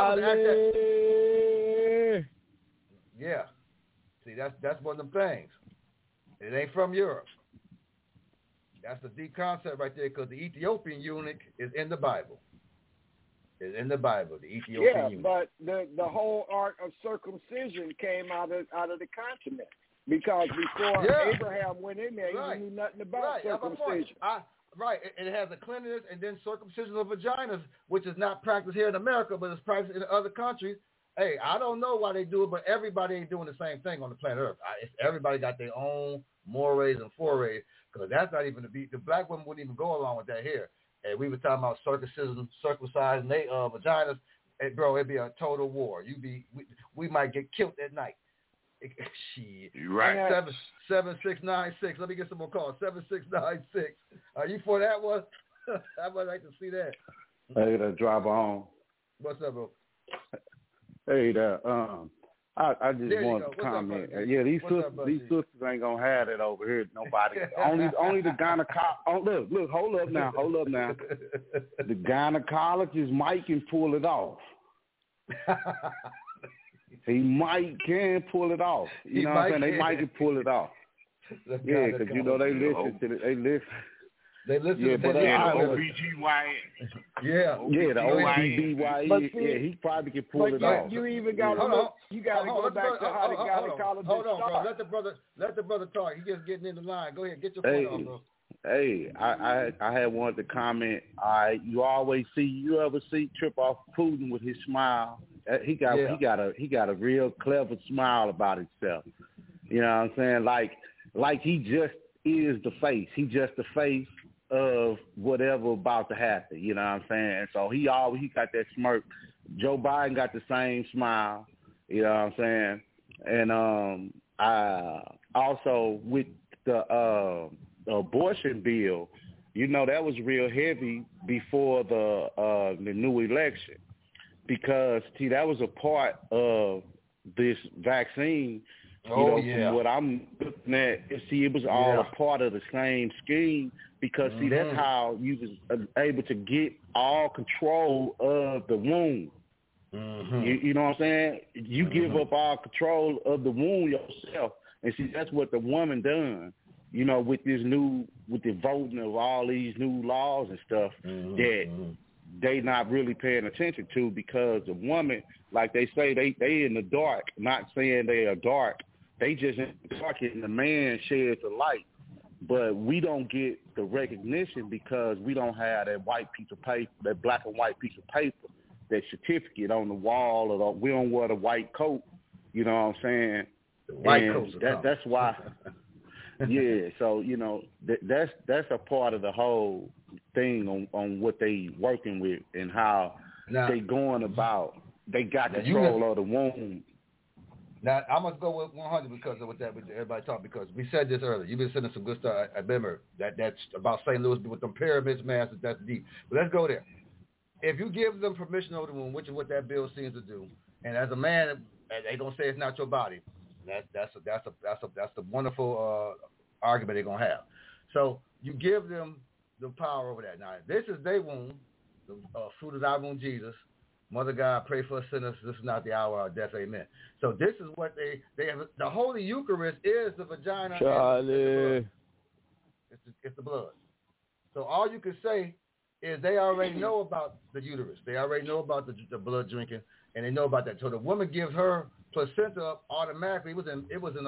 yeah. See, that's one of them things. It ain't from Europe. That's the deep concept right there, because the Ethiopian eunuch is in the Bible. It's in the Bible, the Ethiopian eunuch.
But the whole art of circumcision came out of the continent, because before Abraham went in there, he knew nothing about circumcision.
Right, it has a cleanliness and then circumcision of vaginas, which is not practiced here in America, but it's practiced in other countries. Hey, I don't know why they do it, but everybody ain't doing the same thing on the planet Earth. Everybody got their own mores and forays, because that's not even the black women wouldn't even go along with that here. And we were talking about circumcising their vaginas. Hey, bro, it'd be a total war. We might get killed at night. Shit.
You're right.
7696. Let me get some more calls. 7696. Are you for that one? I would like to see that.
Hey, that driver on.
What's up, bro?
Hey, there. I just wanted to comment. These sisters ain't gonna have it over here. Nobody. only the gynecologist. Look, hold up now. The gynecologist Mike can pull it off. He can pull it off. You know what I'm saying? They might can pull it off. Yeah, because they listen to it. They listen to
the OBGYN.
Yeah, the OBGYN. Yeah, he probably can pull it off.
You even got to look. You got to go back to how the gynecologist
Hold on, bro. Let the brother talk. He's just getting in the line. Go ahead, get your point on, bro.
Hey, I had wanted to comment. You ever see Trip Off Putin with his smile? He got a real clever smile about himself. You know what I'm saying? Like he just is the face. He just the face of whatever about to happen. You know what I'm saying? So he got that smirk. Joe Biden got the same smile. You know what I'm saying? And also with the abortion bill, that was real heavy before the new election, because that was a part of this vaccine. From what I'm looking at, it was all a part of the same scheme, because that's how you was able to get all control of the womb. You know what I'm saying? You give up all control of the womb yourself, and that's what the woman done. With the voting of all these new laws and stuff that they not really paying attention to, because the woman, like they say, they in the dark. Not saying they are dark. They just in the dark, and the man sheds the light. But we don't get the recognition because we don't have that white piece of paper, that black and white piece of paper, that certificate on the wall, or we don't wear the white coat. You know what I'm saying?
The white coats.
That's why. Yeah, so that's a part of the whole thing on what they working with and how they going about. They got control of the womb.
Now I must go with 100 because of what everybody talked, because we said this earlier. You've been sending some good stuff. I remember that's about St. Louis with them pyramids, man. That's deep. But let's go there. If you give them permission over the womb, which is what that bill seems to do, and as a man, they gonna say it's not your body. That's a wonderful argument they're gonna have. So you give them the power over that. Now this is their womb, the fruit of thy womb, Jesus. Mother God, pray for us sinners. This is not the hour of death. Amen. So this is what they have. The Holy Eucharist is the vagina.
Charlie.
It's the blood. So all you can say is they already know about the uterus. They already know about the blood drinking, and they know about that. So the woman gives her placenta up automatically. It was in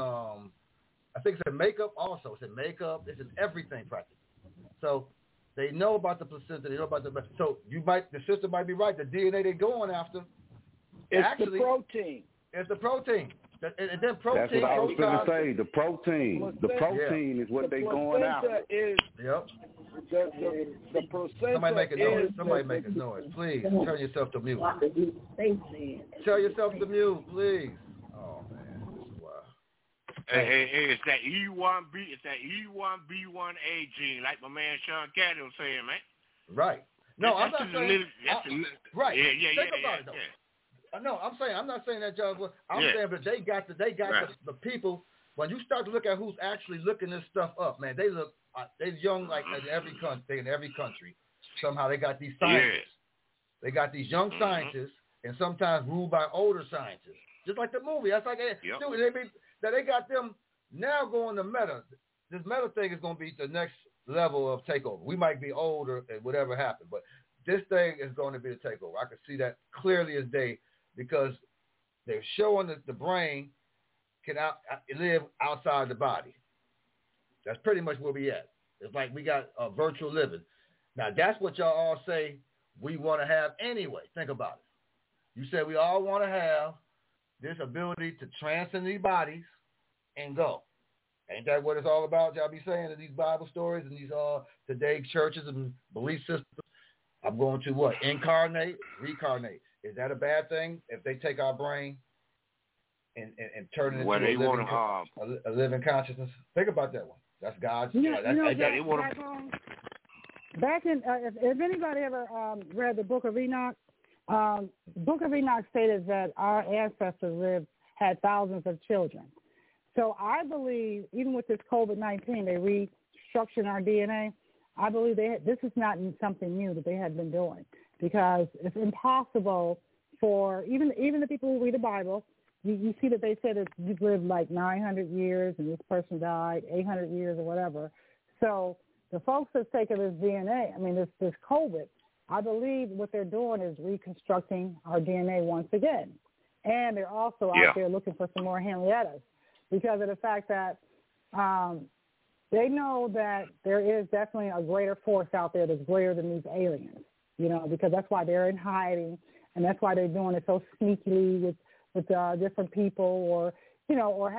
I think it's in makeup also. It's in makeup. It's in everything practically. So they know about the placenta. They know about the. So the sister might be right. The DNA they're going after
It's the protein.
It's the protein. And then protein.
That's what I was going to say. The protein. The protein is what they going out.
Yep.
The placenta.
Somebody make a noise. Somebody make a noise. Please turn yourself to mute. Tell yourself to mute, please. Oh man, this is wild.
Hey, it's that E1B. It's that E1B1A gene, like my man Sean Caddy was saying, man.
Right. No, I'm not saying. Right.
Yeah.
Think about it though. No, I'm not saying that, John. I'm saying, but they got the people. When you start to look at who's actually looking this stuff up, man, they look. They're young, like in every country. Somehow they got these scientists. They got these young scientists, and sometimes ruled by older scientists. Just like the movie. That's like they got them now going to meta. This meta thing is going to be the next level of takeover. We might be older and whatever happened, but this thing is going to be the takeover. I can see that clearly as day because they're showing that the brain can live outside the body. That's pretty much where we at. It's like we got a virtual living. Now, that's what y'all all say we want to have anyway. Think about it. You said we all want to have this ability to transcend these bodies and go. Ain't that what it's all about? Y'all be saying in these Bible stories and these today churches and belief systems? I'm going to what? Incarnate, reincarnate. Is that a bad thing if they take our brain and turn it into a living consciousness? Think about that one. That's God's.
Back in, if anybody ever read the Book of Enoch, Book of Enoch stated that our ancestors had thousands of children. So I believe, even with this COVID-19, they restructured our DNA. I believe this is not something new that they had been doing because it's impossible for even the people who read the Bible. You see that they said that you've lived like 900 years and this person died 800 years or whatever. So the folks that's taken this DNA, this COVID, I believe what they're doing is reconstructing our DNA once again. And they're also out there looking for some more Henriettas because of the fact that they know that there is definitely a greater force out there that's greater than these aliens, because that's why they're in hiding and that's why they're doing it so sneakily with different people, or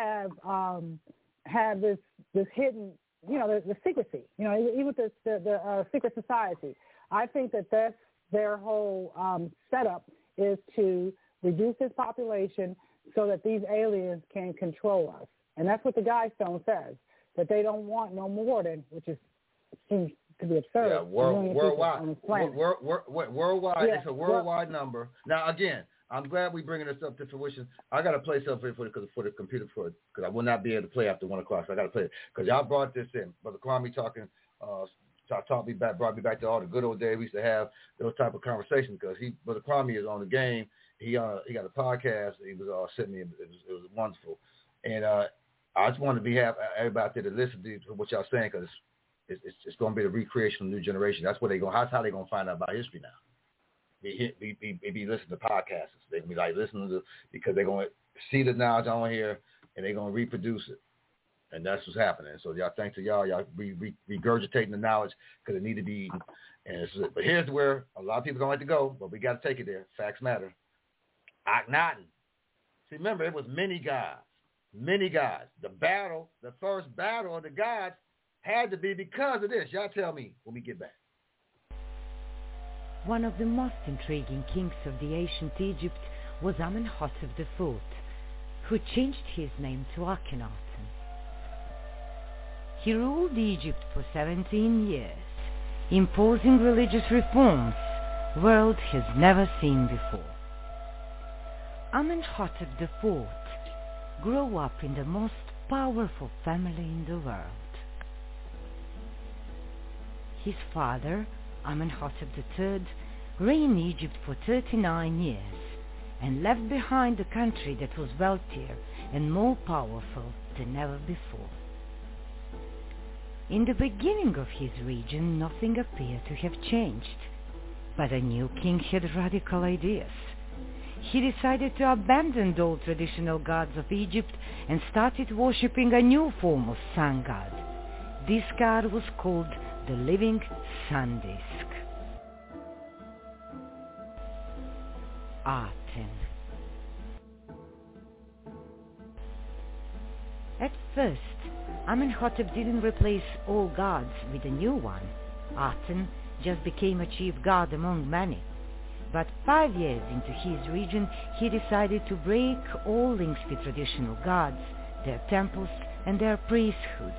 have this hidden, the secrecy, even with the secret society. I think that's their whole setup is to reduce this population so that these aliens can control us, and that's what the Guidestone says, that they don't want no more than, seems to be absurd.
Yeah, worldwide. Worldwide, it's a worldwide number. Now again. I'm glad we're bringing this up to fruition. I got to play something for the computer because I will not be able to play after 1 o'clock. So I got to play it because y'all brought this in. Brother Kwame brought me back to all the good old days we used to have those type of conversations because Brother Kwame is on the game. He got a podcast. He was sitting me. It was wonderful, and I just wanted to have everybody out there to listen to what y'all saying because it's going to be the recreation of the new generation. That's what that's how they're going to find out about history now. Be listening to podcasts. They're going to be like listening to because they're going to see the knowledge on here and they're going to reproduce it. And that's what's happening. So y'all, thanks to y'all regurgitating the knowledge because it need to be eaten. But here's where a lot of people don't like to go, but we got to take it there. Facts matter. Akhenaten. See, remember, it was many gods. The first battle of the gods had to be because of this. Y'all tell me when we get back.
One of the most intriguing kings of the ancient Egypt was Amenhotep IV, who changed his name to Akhenaten. He ruled Egypt for 17 years, imposing religious reforms the world has never seen before. Amenhotep IV grew up in the most powerful family in the world. His father, Amenhotep III, reigned Egypt for 39 years and left behind a country that was wealthier and more powerful than ever before. In the beginning of his reign, nothing appeared to have changed, but a new king had radical ideas. He decided to abandon all traditional gods of Egypt and started worshipping a new form of sun god. This god was called the living sun disk. Aten, At first, Amenhotep didn't replace all gods with a new one. Aten just became a chief god among many. But 5 years into his region, he decided to break all links with traditional gods, their temples, and their priesthood.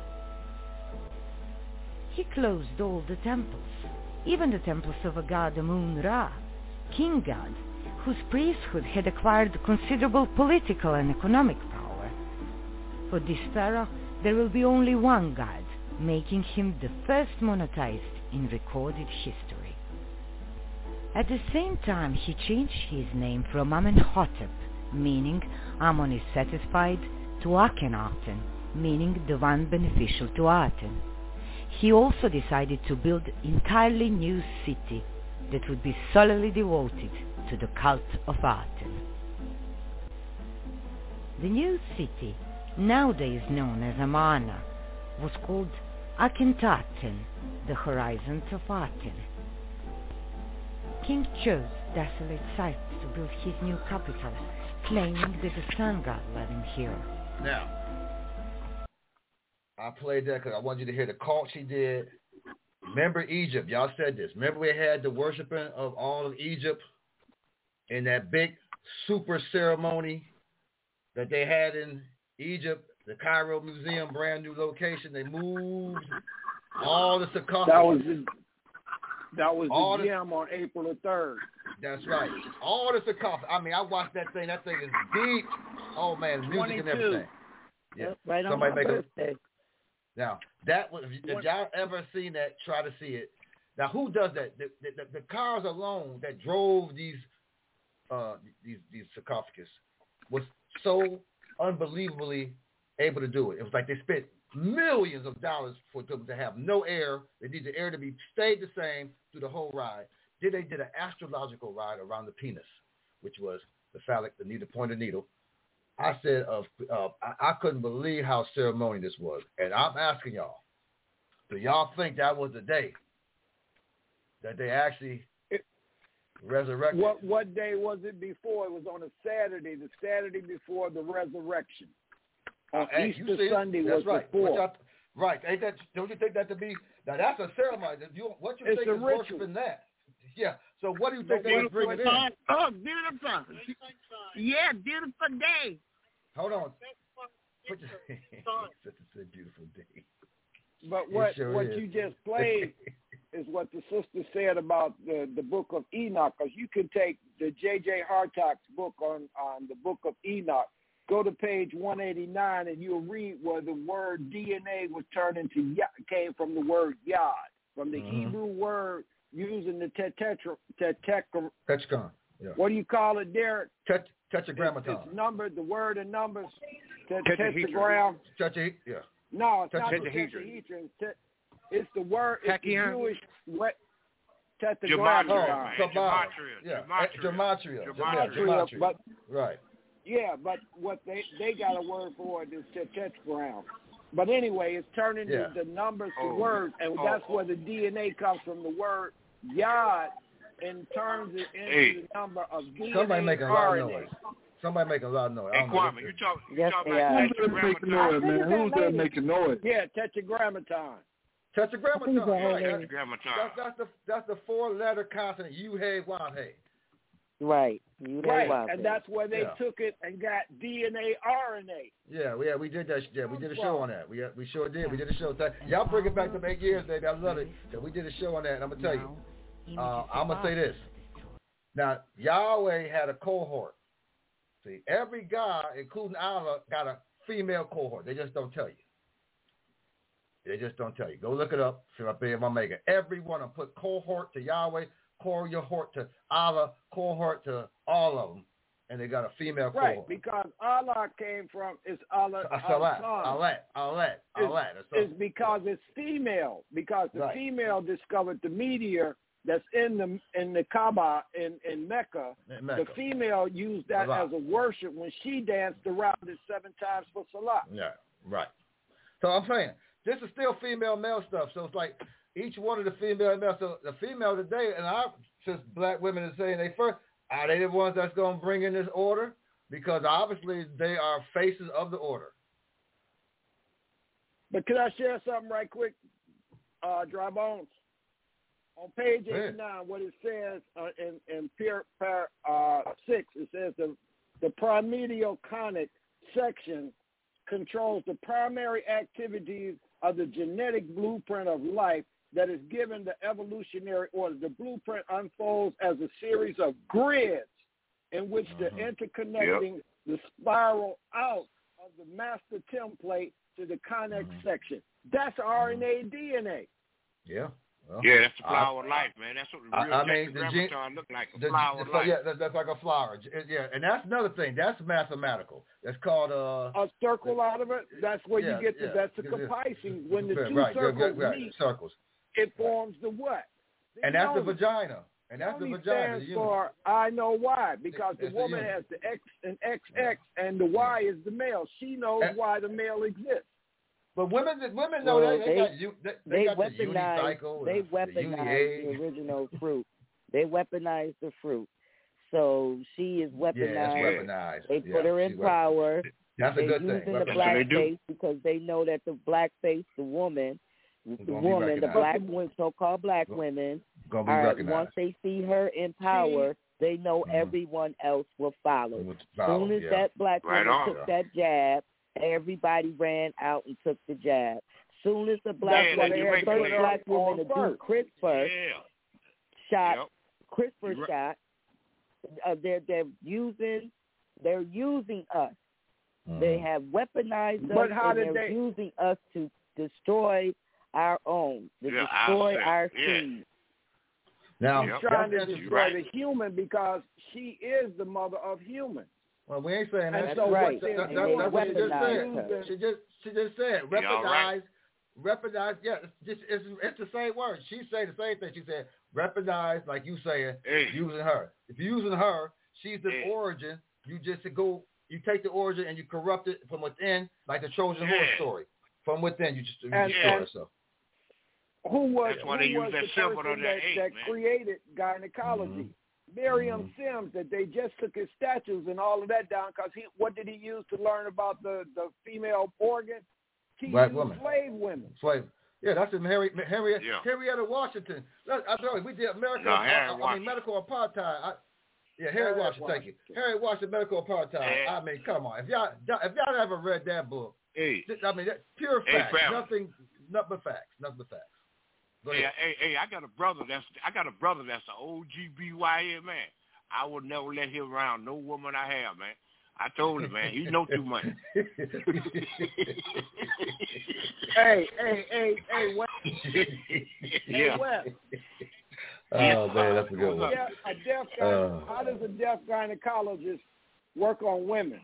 He closed all the temples, even the temples of a god Amun-Ra, king god, whose priesthood had acquired considerable political and economic power. For this pharaoh, there will be only one god, making him the first monetized in recorded history. At the same time, he changed his name from Amenhotep, meaning Amon is satisfied, to Akhenaten, meaning the one beneficial to Aten. He also decided to build an entirely new city that would be solely devoted to the cult of Aten. The new city, nowadays known as Amarna, was called Akhetaten, the horizons of Aten. King chose desolate sites to build his new capital, claiming that the sun god led him here.
Now, I played that because I want you to hear the cult she did. Remember Egypt. Y'all said this. Remember we had the worshiping of all of Egypt in that big super ceremony that they had in Egypt, the Cairo Museum, brand new location. They moved all the sarcophagus.
That was the gem on April the 3rd.
That's right. All the sarcophagus. I mean, I watched that thing. That thing is deep. Oh, man, music 22. And everything. Yeah.
Right on my birthday.
Now, that was, if y'all ever seen that, try to see it. Now, who does that? The cars alone that drove these sarcophagus was so unbelievably able to do it. It was like they spent millions of dollars for them to have no air. They need the air to be stayed the same through the whole ride. Then they did an astrological ride around the penis, which was the phallic, the pointed needle. I said, I couldn't believe how ceremonious this was. And I'm asking y'all, do y'all think that was the day that they actually resurrected?
What day was it before? It was on a Saturday, the Saturday before the resurrection. Easter Sunday was before.
Right. Ain't that, don't you think that to be, now that's a ceremony. What you think is worshiping that? Yeah. So what do you think they was bringing in?
Oh, beautiful. Yeah, beautiful day.
Hold on. It's a beautiful day.
But what you just played is what the sister said about the book of Enoch, because you can take the J.J. Hartock's book on the book of Enoch, go to page 189, and you'll read where the word DNA was turned into came from the word Yod, from the Hebrew word using the tetragrammaton.
Yeah.
What do you call it, Derek?
Tetragrammaton.
It's numbered, the word and numbers. Tetragram.
Yeah.
No, it's not the tetrahedron. It's the word. It's the Jewish tetragrammaton.
Gematria.
But,
right.
Yeah, but what they got a word for it is tetragram. But anyway, it's turning the numbers to words, and that's where the DNA comes from, the word Yod, and turns it into the number of DNA.
Somebody making a lot of noise. Somebody making a lot of noise.
Hey, Kwame, you talking about
tetragrammaton? Man, who's that making noise?
Yeah, tetragrammaton.
Tetragrammaton, right. That's the four-letter consonant, Yud-Hey-Wah-Hey.
Right.
Right, and that's where they took it and got DNA, RNA.
Yeah, we did that. Yeah, we did a show on that. We sure did. We did a show. Y'all bring it back to 8 years, baby. I love it. So we did a show on that, and I'm gonna tell you. I'm gonna say this. Now, Yahweh had a cohort. See, every god, including Allah, got a female cohort. They just don't tell you. Go look it up. See up there in my maker. Every one of them put cohort to Yahweh, cohort to Allah, cohort to all of them, and they got a female cohort.
Right, because Allah came from, it's Allah. It's because it's female, because the female discovered the meteor that's in the Kaaba in Mecca. The female used that as a worship when she danced around it 7 times for Salah.
Yeah, right. So I'm saying, this is still female-male stuff. So it's like each one of the female and male. So the female today, and since black women are saying they first, are they the ones that's going to bring in this order? Because obviously they are faces of the order.
But can I share something right quick, Dry Bones? On page 89, what it says in paragraph 6, it says the primordial conic section controls the primary activities of the genetic blueprint of life that is given the evolutionary order. The blueprint unfolds as a series of grids in which the interconnecting the spiral out of the master template to the connect section. That's RNA DNA.
Yeah. Well,
yeah, that's the flower of life, man. That's what the real grammaton look like, a flower of life.
Yeah, that's like a flower. Yeah, and that's another thing. That's mathematical. That's called
a circle out of it. That's where you get the vesica Pisces. When the two circles meet, it forms the what?
And that's the vagina. And that's the vagina.
Stands for I know why, because the woman has the X and XX, and the Y is the male. She knows why the male exists.
But women know they
weaponize the original fruit. They weaponize the fruit. So she is weaponized.
Weaponized.
They put her in power.
That's a good thing.
They're using the black face because they know that the black face, the woman, the black women, so-called black women, once they see her in power, they know everyone else will follow. As soon as that black woman took that jab, everybody ran out and took the jab. Soon as the first black woman to do CRISPR shot, they're using us. They have weaponized us, and they're using us to destroy our own, to destroy our seed.
Now,
she's trying to destroy the human because she is the mother of humans.
Well, we ain't saying that.
That's right.
That's what she just said. She just said weaponize. Yeah, it's the same word. She said the same thing. She said weaponize, like you saying, using her. If you're using her, she's the origin. You just you take the origin and you corrupt it from within, like the Trojan horse story. From within, you destroy yourself.
Who was the person that created gynecology? Miriam Sims, that they just took his statues and all of that down because what did he use to learn about the female organ? He used slave women.
Slave. Yeah, that's in Henrietta Washington. I told you, we did medical apartheid. Harry Washington, thank you. Harry Washington, medical apartheid. I mean, come on. If y'all ever read that book, I mean, that's pure facts. Nothing but facts.
Hey, I got a brother that's an OGBYN man. I would never let him around no woman I have, man. I told him, man, he know too much.
Hey, Wes.
Yeah.
Wes.
Oh man, that's a good one.
How does a deaf gynecologist work on women?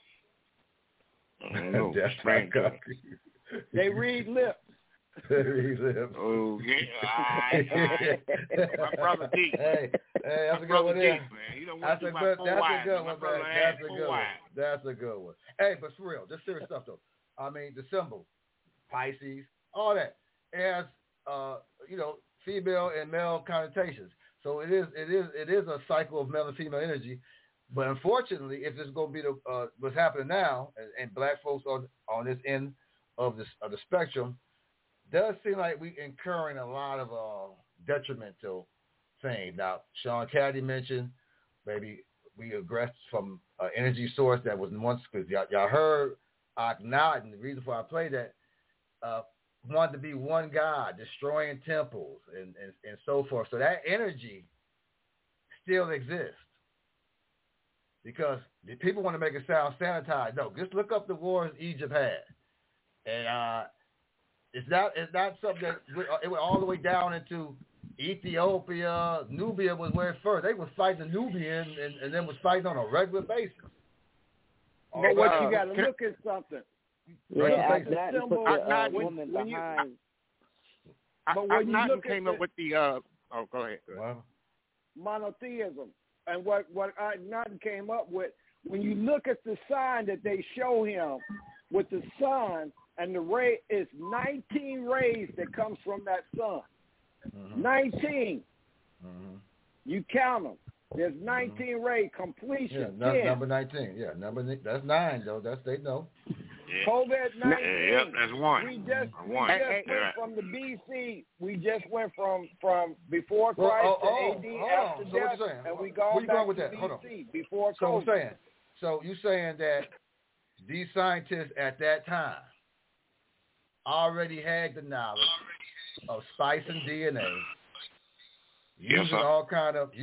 I don't know.
They read lips.
Oh yeah, my brother D.
Hey, that's a good one, man.
That's a good one.
That's a good one. Hey, but for real, just serious stuff though. I mean, the symbol, Pisces, all that, it has female and male connotations. So it is a cycle of male and female energy. But unfortunately, if it's going to be what's happening now, and black folks on this end of the spectrum, does seem like we incurring a lot of detrimental things. Now, Sean Caddy mentioned maybe we aggressed from an energy source that was once, because y'all heard Akhenaten, the reason why I played that, wanted to be one God, destroying temples and so forth. So that energy still exists. Because the people want to make it sound sanitized. No, just look up the wars Egypt had. And it's not something that it went all the way down into Ethiopia. Nubia was where first. They was fighting the Nubians and then was fighting on a regular basis.
But what you got to look at something.
Akhenaten came up with the go ahead.
Monotheism. And what Akhenaten came up with, when you look at the sign that they show him with the sun, and the ray is 19 rays that comes from that sun. 19. You count them. There's 19 ray completion.
Yeah, that's number 19. Yeah, that's 9 though. They know.
COVID-19.
Yep, that's one.
We just went from the BC. We just went from before Christ to AD after death, and we gone back to BC before COVID.
So you saying that these scientists at that time already had the knowledge of splicing DNA, using all kind of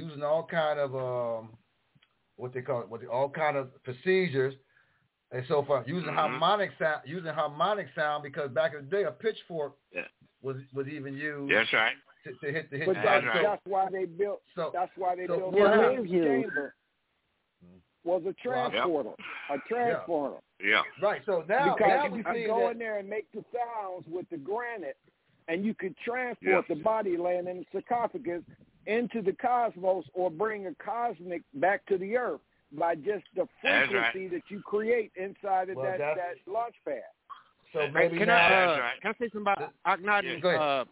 what they call it, all kind of procedures and so forth, using harmonic sound because back in the day a pitchfork was even used.
That's right.
To hit
but that's why they built. That's why they built the chamber. Was a transporter, a transformer.
Yeah.
Right. So now,
because you could go in there and make the sounds with the granite, and you could transport the body laying in the sarcophagus into the cosmos, or bring a cosmic back to the earth by just the frequency that you create inside of that launch pad.
So maybe
can I say something about Akhenaten?
Go ahead.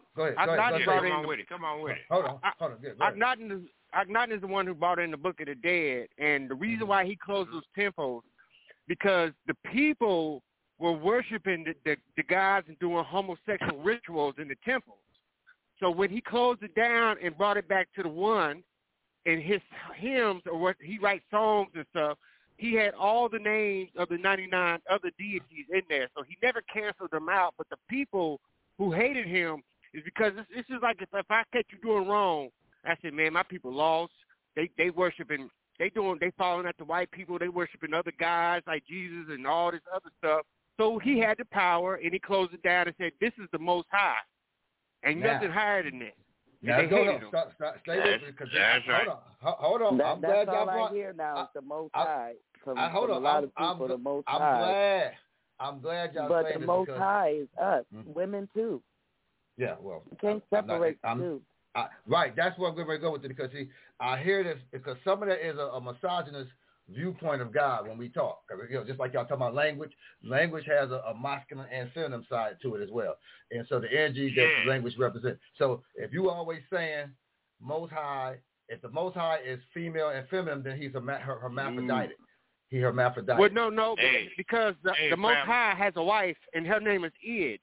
Come on with it.
Hold on.
Akhenaten is the one who brought in the Book of the Dead, and the reason why he closed those temples, because the people were worshiping the gods and doing homosexual rituals in the temples. So when he closed it down and brought it back to the one, in his hymns, or what he writes songs and stuff, he had all the names of the 99 other deities in there. So he never canceled them out. But the people who hated him is because it's just like if I catch you doing wrong, I said, man, my people lost. They worshiping, they following after white people. They worshiping other guys like Jesus and all this other stuff. So he had the power, and he closed it down and said, this is the Most High, and nothing higher than this.
Now, stay with me, because hold on. I'm glad
y'all I hear now is the Most High. From a lot of people, the Most High.
I'm glad y'all
but
saying
the
this.
Most High is us, women too.
Yeah, well.
You can't separate the two.
Right, that's where I'm going to go with it, because I hear this, because some of that is a misogynist viewpoint of God when we talk. Just like y'all talking about language has a masculine and feminine side to it as well. And so the energy that the language represents. So if you always saying Most High, if the Most High is female and feminine, then he's hermaphroditic. He hermaphroditic.
Well, no, because the Most High has a wife, and her name is Id.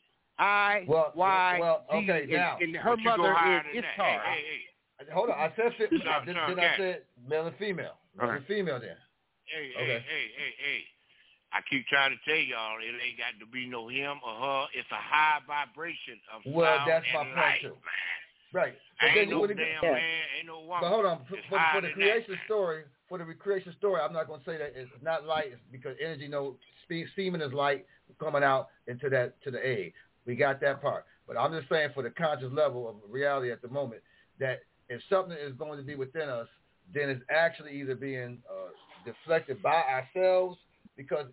I-Y-D, and her mother is Ishtar.
Hold on, I said I said male and female. Male and female then.
Hey. I keep trying to tell y'all, it ain't got to be no him or her. It's a high vibration of sound
that's my
and
point
light,
too.
Man.
Right.
Ain't no damn man, ain't no woman.
But hold on, for the creation story, I'm not going to say that it's not light, because energy, semen is light coming out to the egg. We got that part. But I'm just saying, for the conscious level of reality at the moment, that if something is going to be within us, then it's actually either being deflected by ourselves, because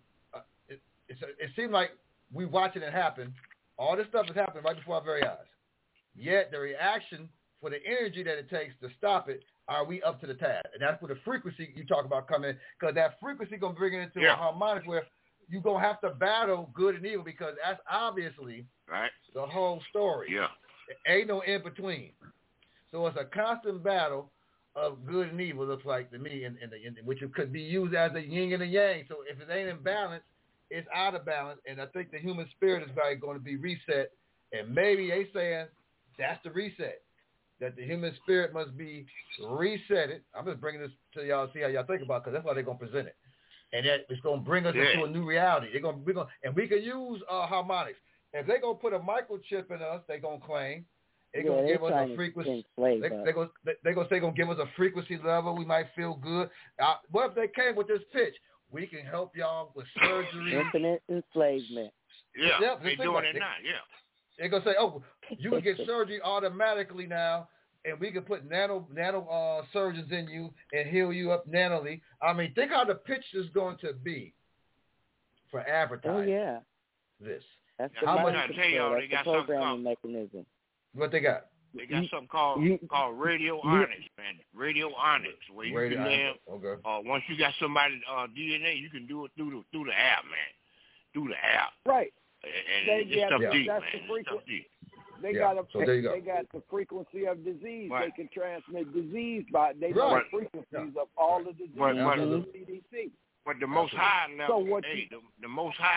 it seems like we watching it happen. All this stuff is happening right before our very eyes. Yet the reaction for the energy that it takes to stop it, are we up to the task? And that's where the frequency you talk about coming in, because that frequency going to bring it into a harmonic where you're going to have to battle good and evil, because that's obviously the whole story.
Yeah.
There ain't no in between. So it's a constant battle of good and evil, looks like to me, in which it could be used as a yin and a yang. So if it ain't in balance, it's out of balance. And I think the human spirit is going to be reset. And maybe they saying that's the reset, that the human spirit must be resetted. I'm just bringing this to y'all to see how y'all think about it, because that's how they're going to present it. And that it's going to bring us into a new reality. And we can use harmonics. If they're going to put a microchip in us, they're going to claim. They're going to give us a frequency. They're going to say they're going to give us a frequency level. We might feel good. What if they came with this pitch? We can help y'all with surgery.
Infinite enslavement.
Yeah, they're doing it now,
They're going to say, oh, you can get surgery automatically now, and we can put nano surgeons in you and heal you up nanally. I mean, think how the pitch is going to be for advertising.
Oh, yeah.
This.
That's
the
programming mechanism.
What they got?
They got something called radio onyx, man. Radio onyx, where you can once you got somebody's DNA, you can do it through the app, man. Through the app.
Right.
And it's stuff deep, man.
They got the frequency of disease. Right. They can transmit disease by the frequencies of all the diseases of the CDC.
But the most high level, the most high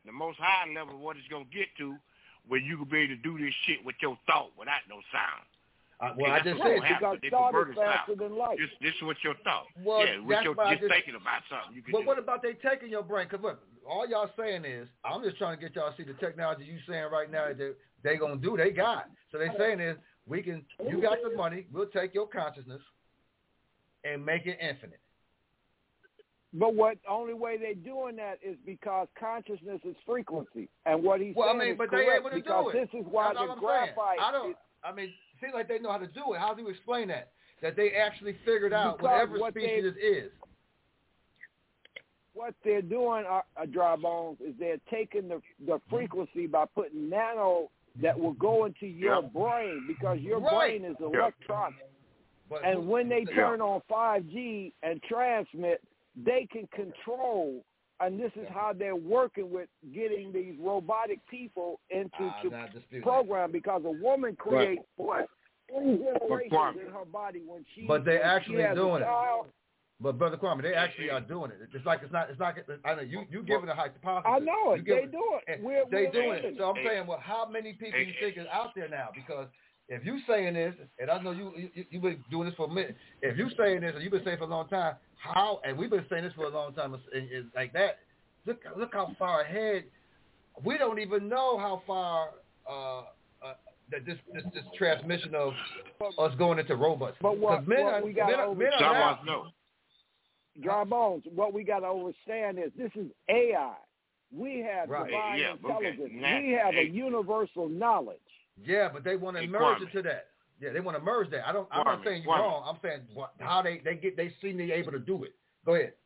The most high level, what it's going to get to, where you can be able to do this shit with your thought without no sound.
Well, I just said
because thought is faster than light.
This is what your thought.
Well,
just thinking about something. You can
but what about they taking your brain? Because look, all y'all saying is, I'm just trying to get y'all to see the technology you saying right now that they gonna do. They got. So they saying is, you got the money. We'll take your consciousness and make it infinite.
But what only way they're doing that is because consciousness is frequency, and what he's saying is
but
correct
they able to
because
do it.
This is why the graphite.
Seems like they know how to do it. How do you explain that? That they actually figured out whatever species it is.
What they're doing, Dry Bones, is they're taking the frequency by putting nano that will go into your brain because your brain is electronic. And when they turn on 5G and transmit, they can control, and this is how they're working with getting these robotic people into program because a woman creates what? 3 generations in her body when she.
But they actually
has
doing
a child.
it. But Brother Kwame, they actually are doing it. It's like it's not. I know you give it a hypothesis.
I know it. They do it.
They doing it. So I'm saying, well, how many people you think is out there now? Because if you saying this, and I know you've been doing this for a minute. If you saying this, and you've been saying it for a long time, and we've been saying this for a long time, and like that. Look how far ahead. We don't even know how far that this transmission of us going into robots.
But what we got to
know.
Dry Bones, what we got to understand is this is AI. We have divine intelligence. We have a universal knowledge.
Yeah, but they want to merge into that. Yeah, they want to merge that. I'm not saying you're wrong. I'm saying how they seem to be able to do it. Go ahead.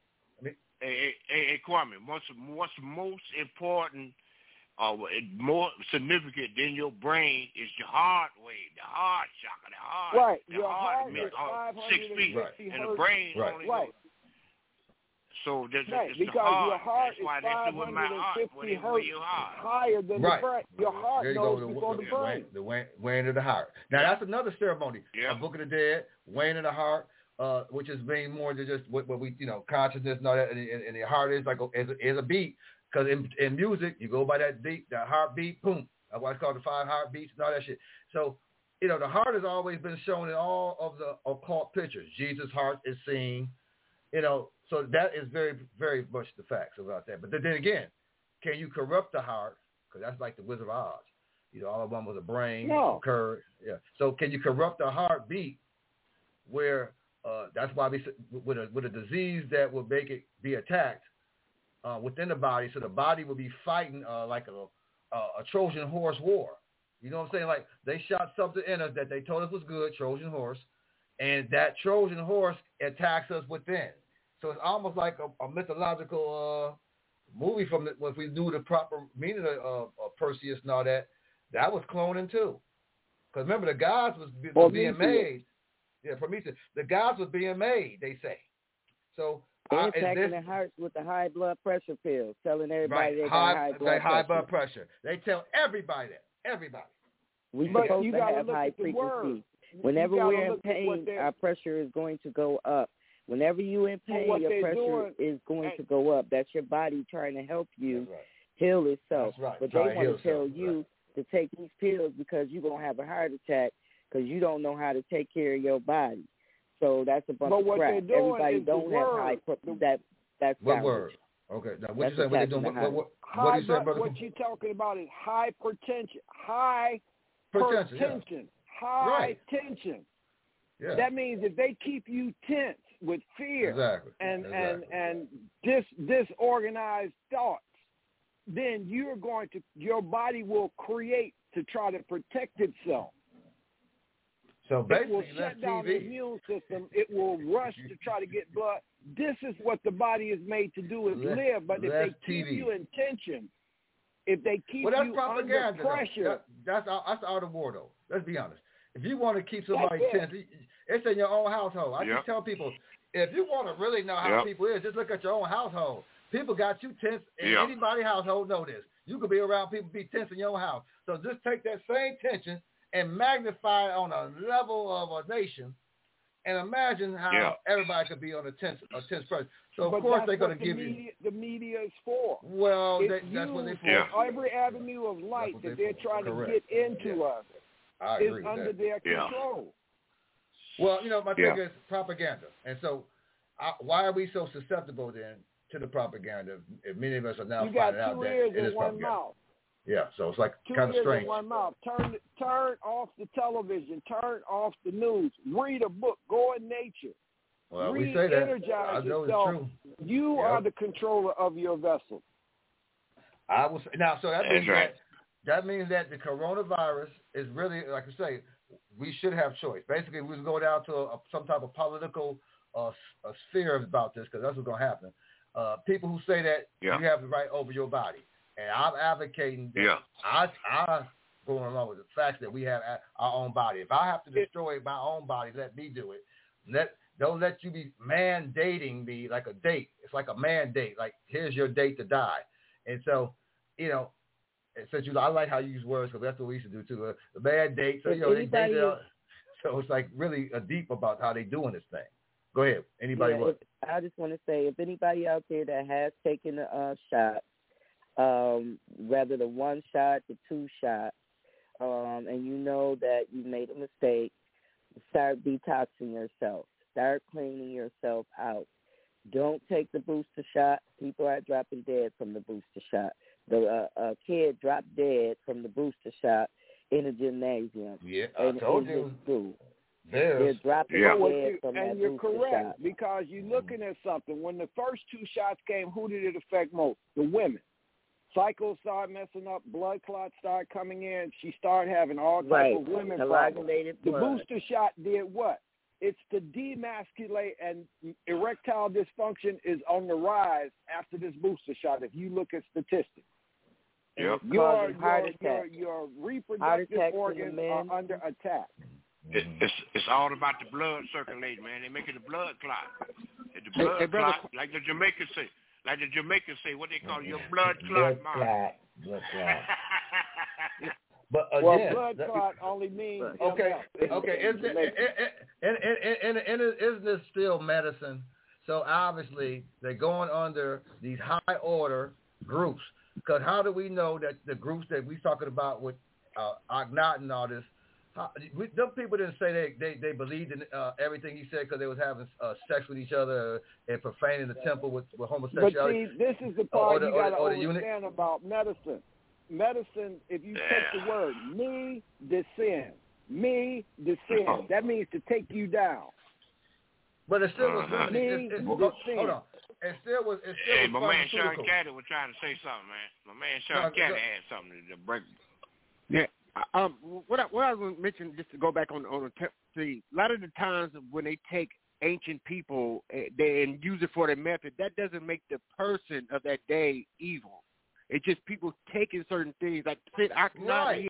Hey, Kwame, what's most important more significant than your brain is your heart wave, the heart chakra, the heart.
Right.
Your heart is 6 feet, and the brain only goes. So there's
because
the heart.
Your heart
That's why they do with my heart.
Hertz higher than the brain. Your heart knows before the brain.
The weighing of the heart. Now that's another ceremony.
Yeah.
A Book of the Dead, weighing of the heart, which is being more than just what we consciousness and all that. And the heart is like is a beat. Because in music, you go by that beat, that heartbeat, boom. That's why it's called the 5 heartbeats and all that shit. So, the heart has always been shown in all of the occult pictures. Jesus' heart is seen, so that is very, very much the facts about that. But then again, can you corrupt the heart? Because that's like the Wizard of Oz. All of them was a brain, courage. Yeah. So can you corrupt the heartbeat where that's why we with a disease that will make it be attacked within the body, so the body will be fighting like a Trojan horse war. You know what I'm saying? Like they shot something in us that they told us was good, Trojan horse, and that Trojan horse attacks us within. So it's almost like a mythological movie from if we knew the proper meaning of Perseus and all that. That was cloning too. Because remember, the gods was being made. Yeah, Prometheus. The gods was being made, they say. So
they're attacking the hearts with the high blood pressure pills, telling everybody they got high blood pressure.
They tell everybody that. Everybody.
We're supposed to have high frequency. Whenever we're in pain, our pressure is going to go up. Whenever you're in pain, your pressure is going to go up. That's your body trying to help you heal itself. But they want to tell you to take these pills because you're going to have a heart attack because you don't know how to take care of your body. So that's a bunch of crap. Everybody don't have high that's
what word? Okay. Now what you saying? What they doing? What you saying, brother?
What you talking about is hypertension. High tension.
Yeah.
That means if they keep you tense with fear and disorganized thoughts, then your body will create to try to protect itself.
So basically,
it will shut down the immune system. It will rush to try to get blood. This is what the body is made to do: is live. But if they keep you in tension, if they keep you under pressure,
that's out of war, though. Let's be honest. If you want to keep somebody tense, it's in your own household. I just tell people, if you want to really know how people is, just look at your own household. People got you tense in anybody's household. Know this. You could be around people be tense in your own house. So just take that same tension and magnify it on a level of a nation And imagine how everybody could be on a tense person. So of course they're going to give you.
The media is for.
Well, that's what they're for.
Every avenue of light that they're trying to get into us is under their control.
Well, my thing is propaganda, and so why are we so susceptible then to the propaganda? If many of us are now finding out that it is propaganda.
Mouth.
Yeah, so it's like kind of strange.
2 ears in one mouth. Turn off the television. Turn off the news. Read a book. Go in nature.
Well, we say that.
Energize
I know
yourself.
it's true.
You are the controller of your vessel.
I will say, now. So that means that the coronavirus is really, like I say, we should have choice. Basically, we would go down to some type of political a sphere about this, because that's what's going to happen. People who say that you have the right over your body. And I'm advocating that I going along with the fact that we have our own body. If I have to destroy my own body, let me do it. Don't let you be mandating me like a date. It's like a mandate. Like, here's your date to die. And so, since I like how you use words, because that's what we used to do too. The mandate. So so it's like really deep about how they doing this thing. Go ahead. Anybody?
I just want to say, if anybody out there that has taken a shot, whether the 1 shot, the 2 shots, and you know that you made a mistake, start detoxing yourself. Start cleaning yourself out. Don't take the booster shot. People are dropping dead from the booster shot. A kid dropped dead from the booster shot in a gymnasium.
Yeah, I told you.
They're dropping dead from that
and you're
booster
correct,
shot.
because you're looking at something. When the first 2 shots came, who did it affect most? The women. Cycles started messing up, blood clots started coming in. She started having all types of women problems. The booster shot did what? It's to demasculate, and erectile dysfunction is on the rise after this booster shot, if you look at statistics.
Yep.
Your reproductive organs are under attack.
It's all about the blood circulating, man. They making the blood clot. The blood clot, like the Jamaicans say. Like the Jamaicans say, what they call your blood clot, man.
Blood clot. But
again, blood clot only means
okay. Isn't this still medicine? So obviously they're going under these high order groups. Because how do we know that the groups that we talking about with Akhenaten and all this? Them people didn't say they believed in everything he said because they was having sex with each other and profaning the temple with homosexuality.
But see, this is the part you got to understand about medicine. Medicine, if you take the word me descend, that means to take you down.
But it still was hold on. It still was.
Hey, my man Sean Caddy was trying to say something, man. My man Sean Caddy had something to break.
Yeah. What I was going to mention, just to go back on a lot of the times when they take ancient people and use it for their method, that doesn't make the person of that day evil. It's just people taking certain things. Like Sid Akhenaten, he